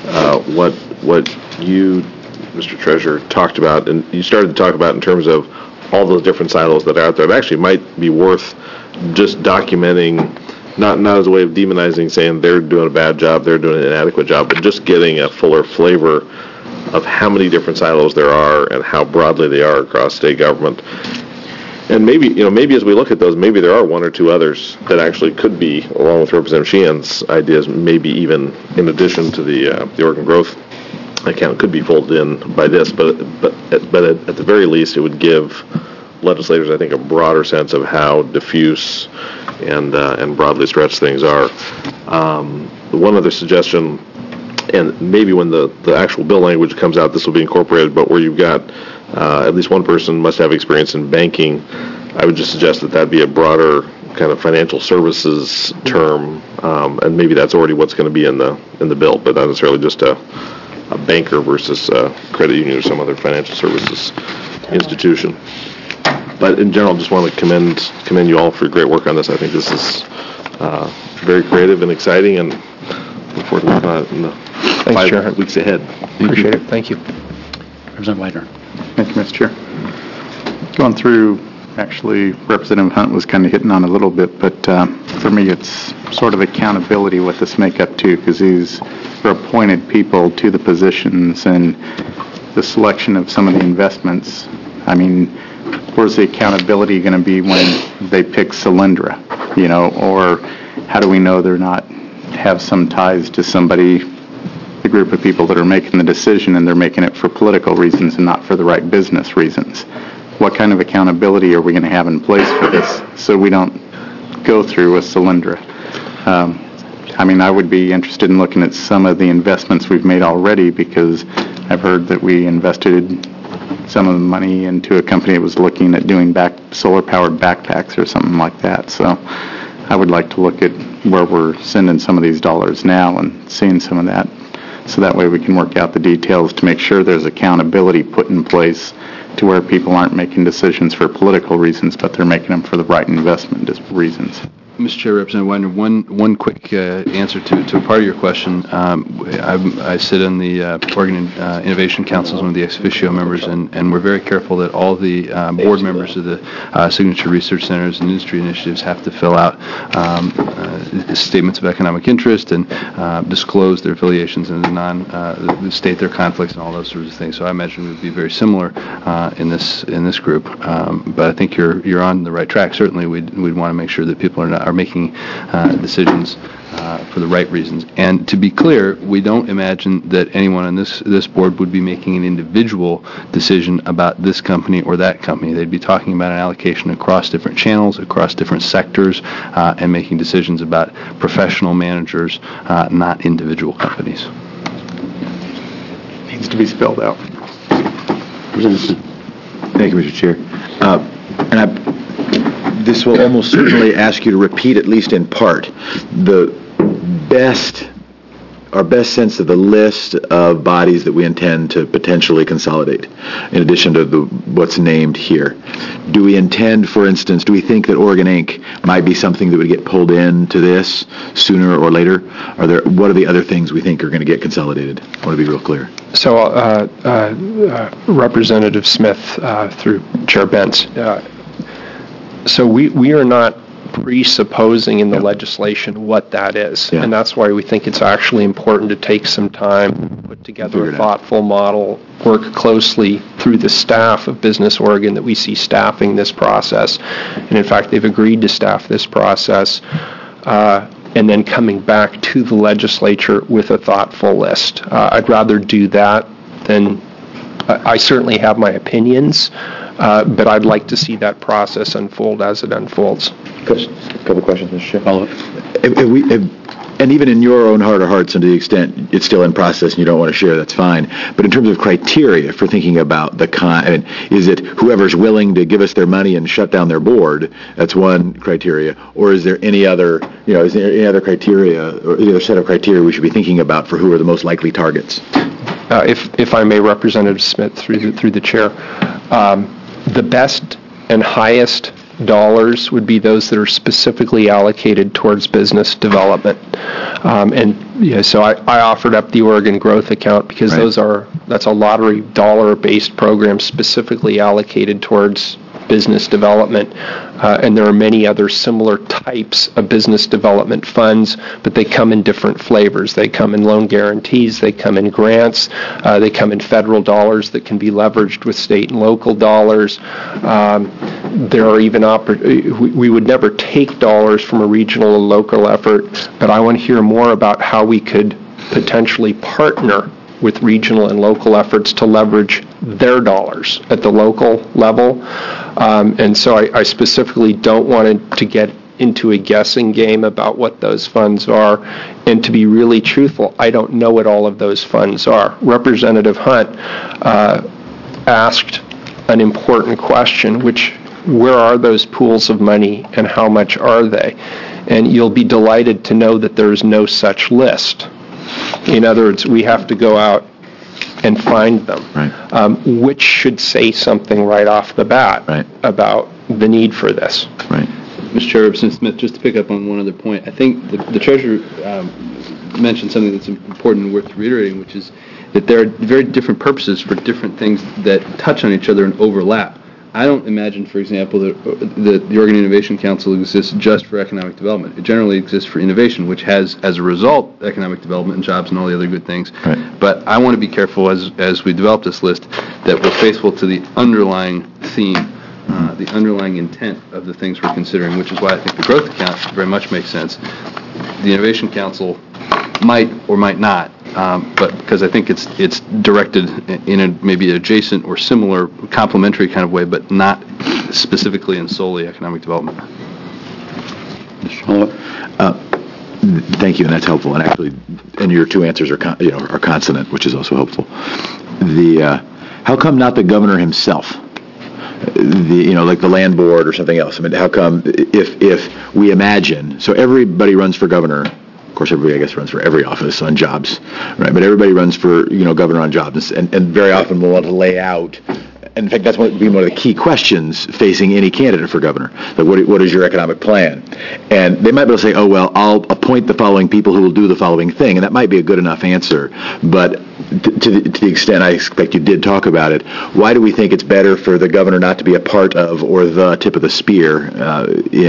what you, Mr. Treasurer, talked about, and you started to talk about in terms of all those different silos that are out there. It actually might be worth just documenting, not as a way of demonizing, saying they're doing a bad job, they're doing an inadequate job, but just getting a fuller flavor of how many different silos there are and how broadly they are across state government. And maybe as we look at those, maybe there are one or two others that actually could be, along with Representative Sheehan's ideas, maybe even in addition to the Oregon Growth account, could be folded in by this. But at the very least, it would give legislators, I think, a broader sense of how diffuse and broadly stretched things are. One other suggestion, and maybe when the actual bill language comes out, this will be incorporated, but where you've got at least one person must have experience in banking, I would just suggest that be a broader kind of financial services term, and maybe that's already what's going to be in the bill, but not necessarily just a banker versus a credit union or some other financial services institution. But in general, just want to commend you all for your great work on this. I think this is very creative and exciting, and look forward to working on it in the 5 weeks ahead. Appreciate it. Thank you. Representative Widener. Thank you, Mr. Chair. Going through, actually, Representative Hunt was kind of hitting on a little bit, but for me it's sort of accountability what this make up to, because these are appointed people to the positions and the selection of some of the investments. I mean, where's the accountability going to be when they pick Solyndra, or how do we know they're not have some ties to somebody, the group of people that are making the decision, and they're making it for political reasons and not for the right business reasons? What kind of accountability are we going to have in place for this so we don't go through with Solyndra? I would be interested in looking at some of the investments we've made already, because I've heard that we invested some of the money into a company that was looking at doing solar-powered backpacks or something like that. So I would like to look at where we're sending some of these dollars now and seeing some of that, so that way we can work out the details to make sure there's accountability put in place to where people aren't making decisions for political reasons, but they're making them for the right investment reasons. Mr. Chair, Representative Widener, one quick answer to a part of your question. I sit on the Oregon Innovation Council as one of the ex officio members, and we're very careful that all the board members of the signature research centers and industry initiatives have to fill out statements of economic interest and disclose their affiliations and state their conflicts and all those sorts of things. So I imagine it would be very similar in this group. But I think you're on the right track. Certainly, we'd want to make sure that people are are making decisions for the right reasons. And to be clear, we don't imagine that anyone on this board would be making an individual decision about this company or that company. They'd be talking about an allocation across different channels, across different sectors, and making decisions about professional managers, not individual companies. Needs to be spelled out. Thank you, Mr. Chair. This will almost certainly ask you to repeat, at least in part, our best sense of the list of bodies that we intend to potentially consolidate, in addition to what's named here. Do we intend, for instance, do we think that Oregon Inc. might be something that would get pulled into this sooner or later? What are the other things we think are going to get consolidated? I want to be real clear. So, Representative Smith, through Chair Bentz, so we are not presupposing in the legislation what that is. Yeah. And that's why we think it's actually important to take some time, put together a thoughtful model, work closely through the staff of Business Oregon that we see staffing this process. And in fact, they've agreed to staff this process. And then coming back to the legislature with a thoughtful list. I'd rather do that than, I certainly have my opinions, but I'd like to see that process unfold as it unfolds. A couple questions, Mr. Chair. Follow up. And even in your own heart of hearts, and to the extent it's still in process and you don't want to share, that's fine. But in terms of criteria for thinking about is it whoever's willing to give us their money and shut down their board? That's one criteria. Or is there any other, is there any other criteria or any other set of criteria we should be thinking about for who are the most likely targets? If I may, Representative Smith, through the chair, the best and highest dollars would be those that are specifically allocated towards business development. So I offered up the Oregon Growth Account because that's a lottery dollar-based program specifically allocated towards business development. And there are many other similar types of business development funds, but they come in different flavors. They come in loan guarantees, they come in grants, they come in federal dollars that can be leveraged with state and local dollars. There are even we would never take dollars from a regional and local effort, but I want to hear more about how we could potentially partner with regional and local efforts to leverage their dollars at the local level. And so I specifically don't want to get into a guessing game about what those funds are. And to be really truthful, I don't know what all of those funds are. Representative Hunt asked an important question, where are those pools of money and how much are they? And you'll be delighted to know that there is no such list. In other words, we have to go out and find them, which should say something right off the bat about the need for this. Right. Mr. Chair, Representative Smith, just to pick up on one other point, I think the Treasurer mentioned something that's important and worth reiterating, which is that there are very different purposes for different things that touch on each other and overlap. I don't imagine, for example, that the Oregon Innovation Council exists just for economic development. It generally exists for innovation, which has, as a result, economic development and jobs and all the other good things. Right. But I want to be careful as we develop this list that we're faithful to the underlying theme, the underlying intent of the things we're considering, which is why I think the growth account very much makes sense. The Innovation Council might or might not, but because I think it's directed in a maybe adjacent or similar complementary kind of way, but not specifically and solely economic development. Thank you, and that's helpful. And actually, your two answers are consonant, which is also helpful. How come not the governor himself? Like the land board or something else. I mean, how come if we imagine, so everybody runs for governor. Of course, everybody, I guess, runs for every office on jobs, right? But everybody runs for, governor on jobs, and very often we'll want to lay out. In fact, that's one of the key questions facing any candidate for governor. Like, what is your economic plan? And they might be able to say, oh, well, I'll appoint the following people who will do the following thing, and that might be a good enough answer. But to the extent I expect you did talk about it, why do we think it's better for the governor not to be a part of or the tip of the spear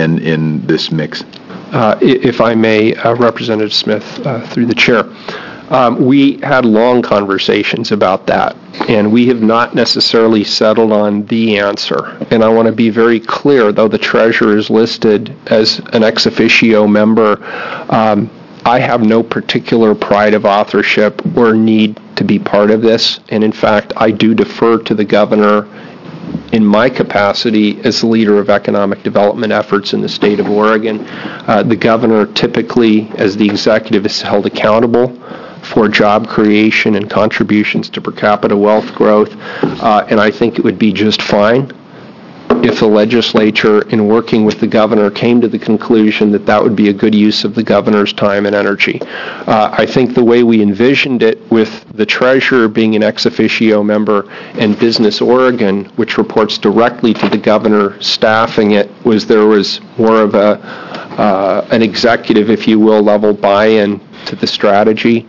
in this mix? If I may, Representative Smith, through the chair, We had long conversations about that, and we have not necessarily settled on the answer. And I want to be very clear, though the treasurer is listed as an ex officio member, I have no particular pride of authorship or need to be part of this. And in fact, I do defer to the governor in my capacity as the leader of economic development efforts in the state of Oregon. The governor typically, as the executive, is held accountable for job creation and contributions to per capita wealth growth. And I think it would be just fine if the legislature, in working with the governor, came to the conclusion that that would be a good use of the governor's time and energy. I think the way we envisioned it, with the treasurer being an ex officio member and Business Oregon, which reports directly to the governor staffing it, was there was more of an executive, if you will, level buy-in to the strategy.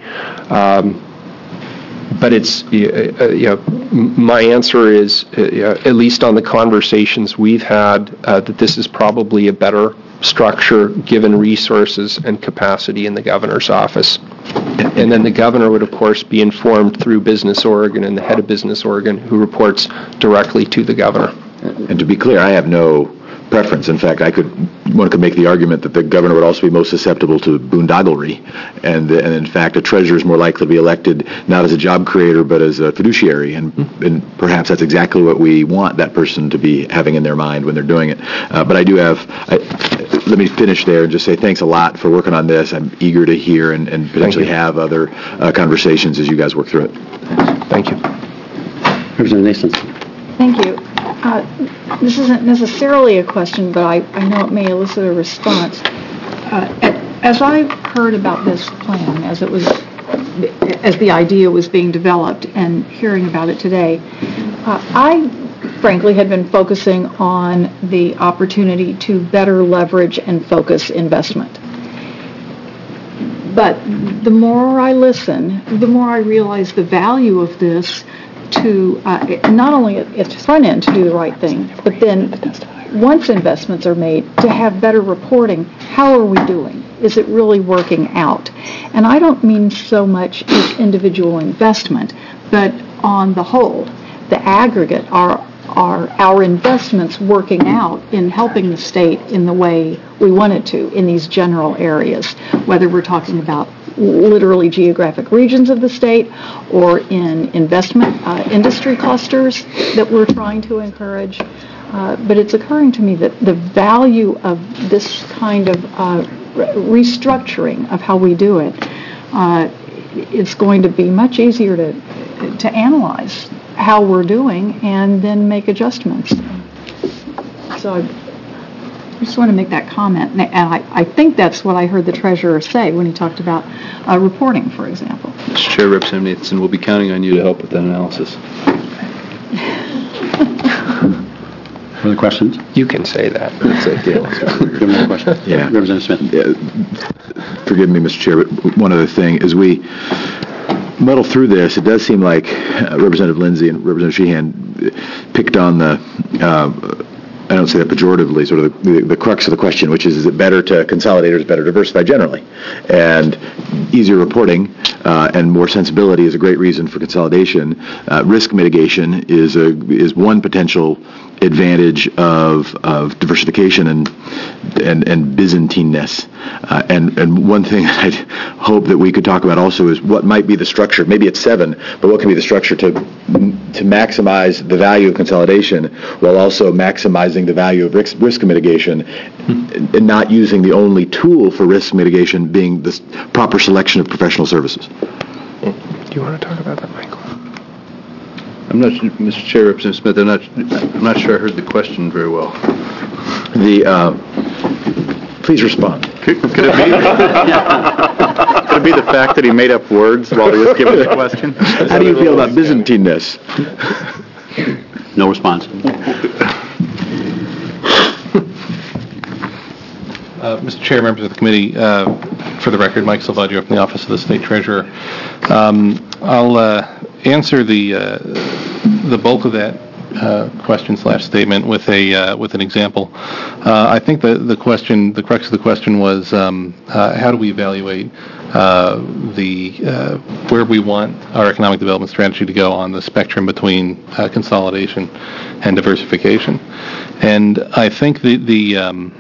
But it's, my answer is, at least on the conversations we've had, that this is probably a better structure given resources and capacity in the governor's office. And then the governor would, of course, be informed through Business Oregon and the head of Business Oregon, who reports directly to the governor. And to be clear, I have no preference. In fact, one could make the argument that the governor would also be most susceptible to boondoglery, and in fact, a treasurer is more likely to be elected not as a job creator but as a fiduciary, and perhaps that's exactly what we want that person to be having in their mind when they're doing it. But let me finish there and just say thanks a lot for working on this. I'm eager to hear and potentially have other conversations as you guys work through it. Thank you. Representative Nason. Thank you. This isn't necessarily a question, but I know it may elicit a response. As I heard about this plan, as the idea was being developed, and hearing about it today, I frankly had been focusing on the opportunity to better leverage and focus investment. But the more I listen, the more I realize the value of this to not only at the front end to do the right thing, but then once investments are made, to have better reporting. How are we doing? Is it really working out? And I don't mean so much as individual investment, but on the whole, the aggregate, are our investments working out in helping the state in the way we want it to in these general areas, whether we're talking about literally geographic regions of the state or in investment industry clusters that we're trying to encourage. But it's occurring to me that the value of this kind of restructuring of how we do it, it's going to be much easier to analyze how we're doing and then make adjustments. So I just want to make that comment, and I think that's what I heard the treasurer say when he talked about reporting, for example. Mr. Chair, Representative Nathan, we'll be counting on you to help with that analysis. Further questions? You can say that. Another question? Yeah. Representative Smith. Yeah. Forgive me, Mr. Chair, but one other thing. As we muddle through this, it does seem like Representative Lindsay and Representative Sheehan picked on the I don't say that pejoratively, sort of the crux of the question, which is it better to consolidate or is it better to diversify generally? And easier reporting and more sensibility is a great reason for consolidation. Risk mitigation is one potential advantage of diversification and Byzantineness. And one thing I'd hope that we could talk about also is what might be the structure. Maybe it's 7, but what can be the structure to maximize the value of consolidation while also maximizing the value of risk mitigation, and not using the only tool for risk mitigation being the proper selection of professional services. Do you want to talk about that, Michael? I'm not sure, Mr. Chair, Representative Smith, I'm not sure I heard the question very well. Please respond. Could it be the fact that he made up words while he was giving the question? How do you feel about Byzantineness? No response. Mr. Chair, members of the committee, for the record, Mike Salvaggio from the Office of the State Treasurer. I'll answer the bulk of that question/statement with an example. I think the crux of the question was how do we evaluate where we want our economic development strategy to go on the spectrum between consolidation and diversification. And I think the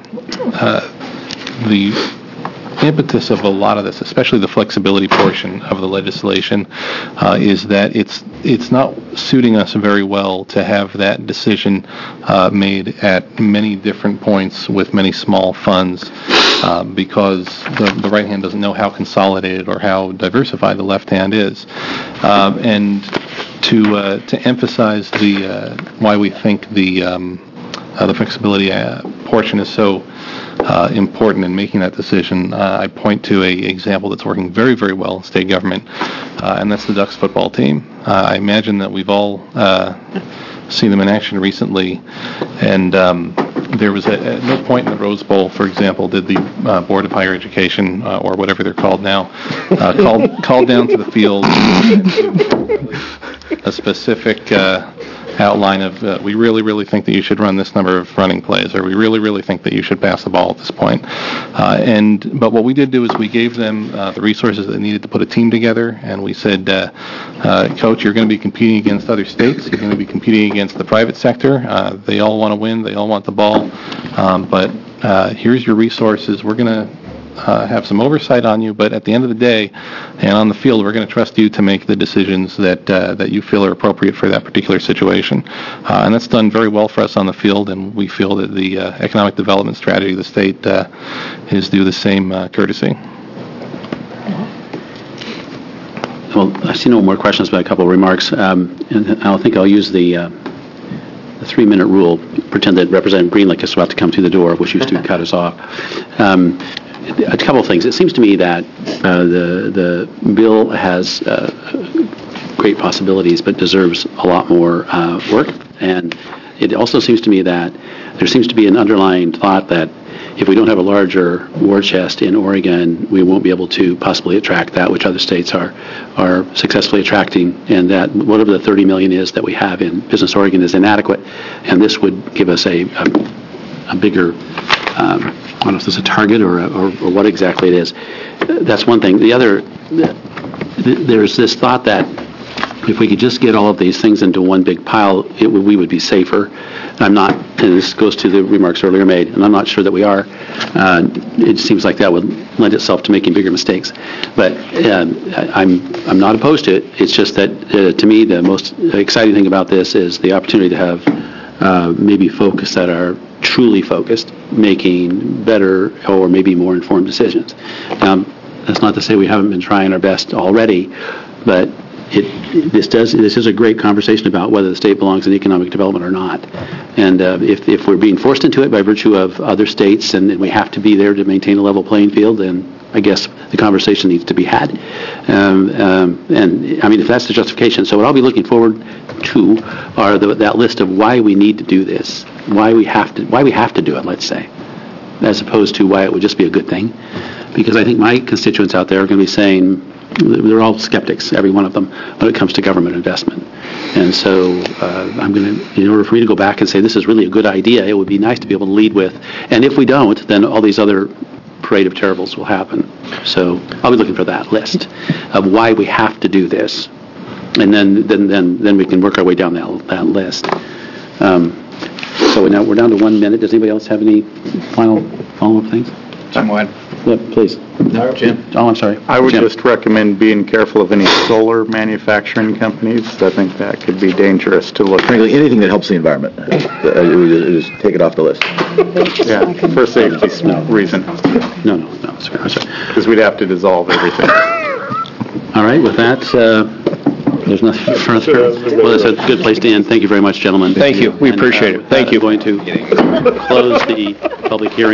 impetus of a lot of this, especially the flexibility portion of the legislation, is that it's not suiting us very well to have that decision made at many different points with many small funds, because the right hand doesn't know how consolidated or how diversified the left hand is. And to emphasize why we think the flexibility portion is so important in making that decision, I point to an example that's working very, very well in state government, and that's the Ducks football team. I imagine that we've all seen them in action recently, and there was at no point in the Rose Bowl, for example, did the Board of Higher Education, or whatever they're called now, called down to the field a specific outline of we really, really think that you should run this number of running plays, or we really, really think that you should pass the ball at this point. But what we did do is we gave them the resources they needed to put a team together, and we said, Coach, you're going to be competing against other states. You're going to be competing against the private sector. They all want to win. They all want the ball. But here's your resources. We're going to have some oversight on you, but at the end of the day, and on the field, we're going to trust you to make the decisions that you feel are appropriate for that particular situation. And that's done very well for us on the field, and we feel that the economic development strategy of the state is due the same courtesy. Well, I see no more questions, but a couple of remarks. And I think I'll use the 3-minute rule, pretend that Representative Greenlick is about to come through the door, which used to cut us off. A couple of things. It seems to me that the bill has great possibilities, but deserves a lot more work. And it also seems to me that there seems to be an underlying thought that if we don't have a larger war chest in Oregon, we won't be able to possibly attract that which other states are successfully attracting, and that whatever the $30 million is that we have in Business Oregon is inadequate, and this would give us a bigger I don't know if this is a target or what exactly it is. That's one thing. The other, there's this thought that if we could just get all of these things into one big pile, we would be safer. I'm not, and this goes to the remarks earlier made, and I'm not sure that we are. It seems like that would lend itself to making bigger mistakes. But I'm not opposed to it. It's just that, to me, the most exciting thing about this is the opportunity to have maybe focus that are truly focused, making better or maybe more informed decisions. That's not to say we haven't been trying our best already, but this is a great conversation about whether the state belongs in economic development or not. And if we're being forced into it by virtue of other states and we have to be there to maintain a level playing field, then I guess the conversation needs to be had. And I mean, if that's the justification. So what I'll be looking forward to are that list of why we need to do this, why we have to do it, let's say, as opposed to why it would just be a good thing. Because I think my constituents out there are going to be saying, they're all skeptics, every one of them, when it comes to government investment. And so I'm going to, in order for me to go back and say this is really a good idea, it would be nice to be able to lead with, and if we don't, then all these other parade of terribles will happen. So I'll be looking for that list of why we have to do this, and then we can work our way down that list. So now we're down to 1 minute. Does anybody else have any final follow-up things? Jim Wynn. Yeah, please. No, Jim. Oh, I'm sorry. I would Jim. just recommend being careful of any solar manufacturing companies. I think that could be dangerous to look at. Frankly, anything that helps the environment, just take it off the list. Yeah, for safety reason. No, sorry. Because we'd have to dissolve everything. All right, with that, there's nothing further. Well, that's a good place to end. Thank you very much, gentlemen. Thank you. We appreciate it. Thank you. I'm going to close the public hearing.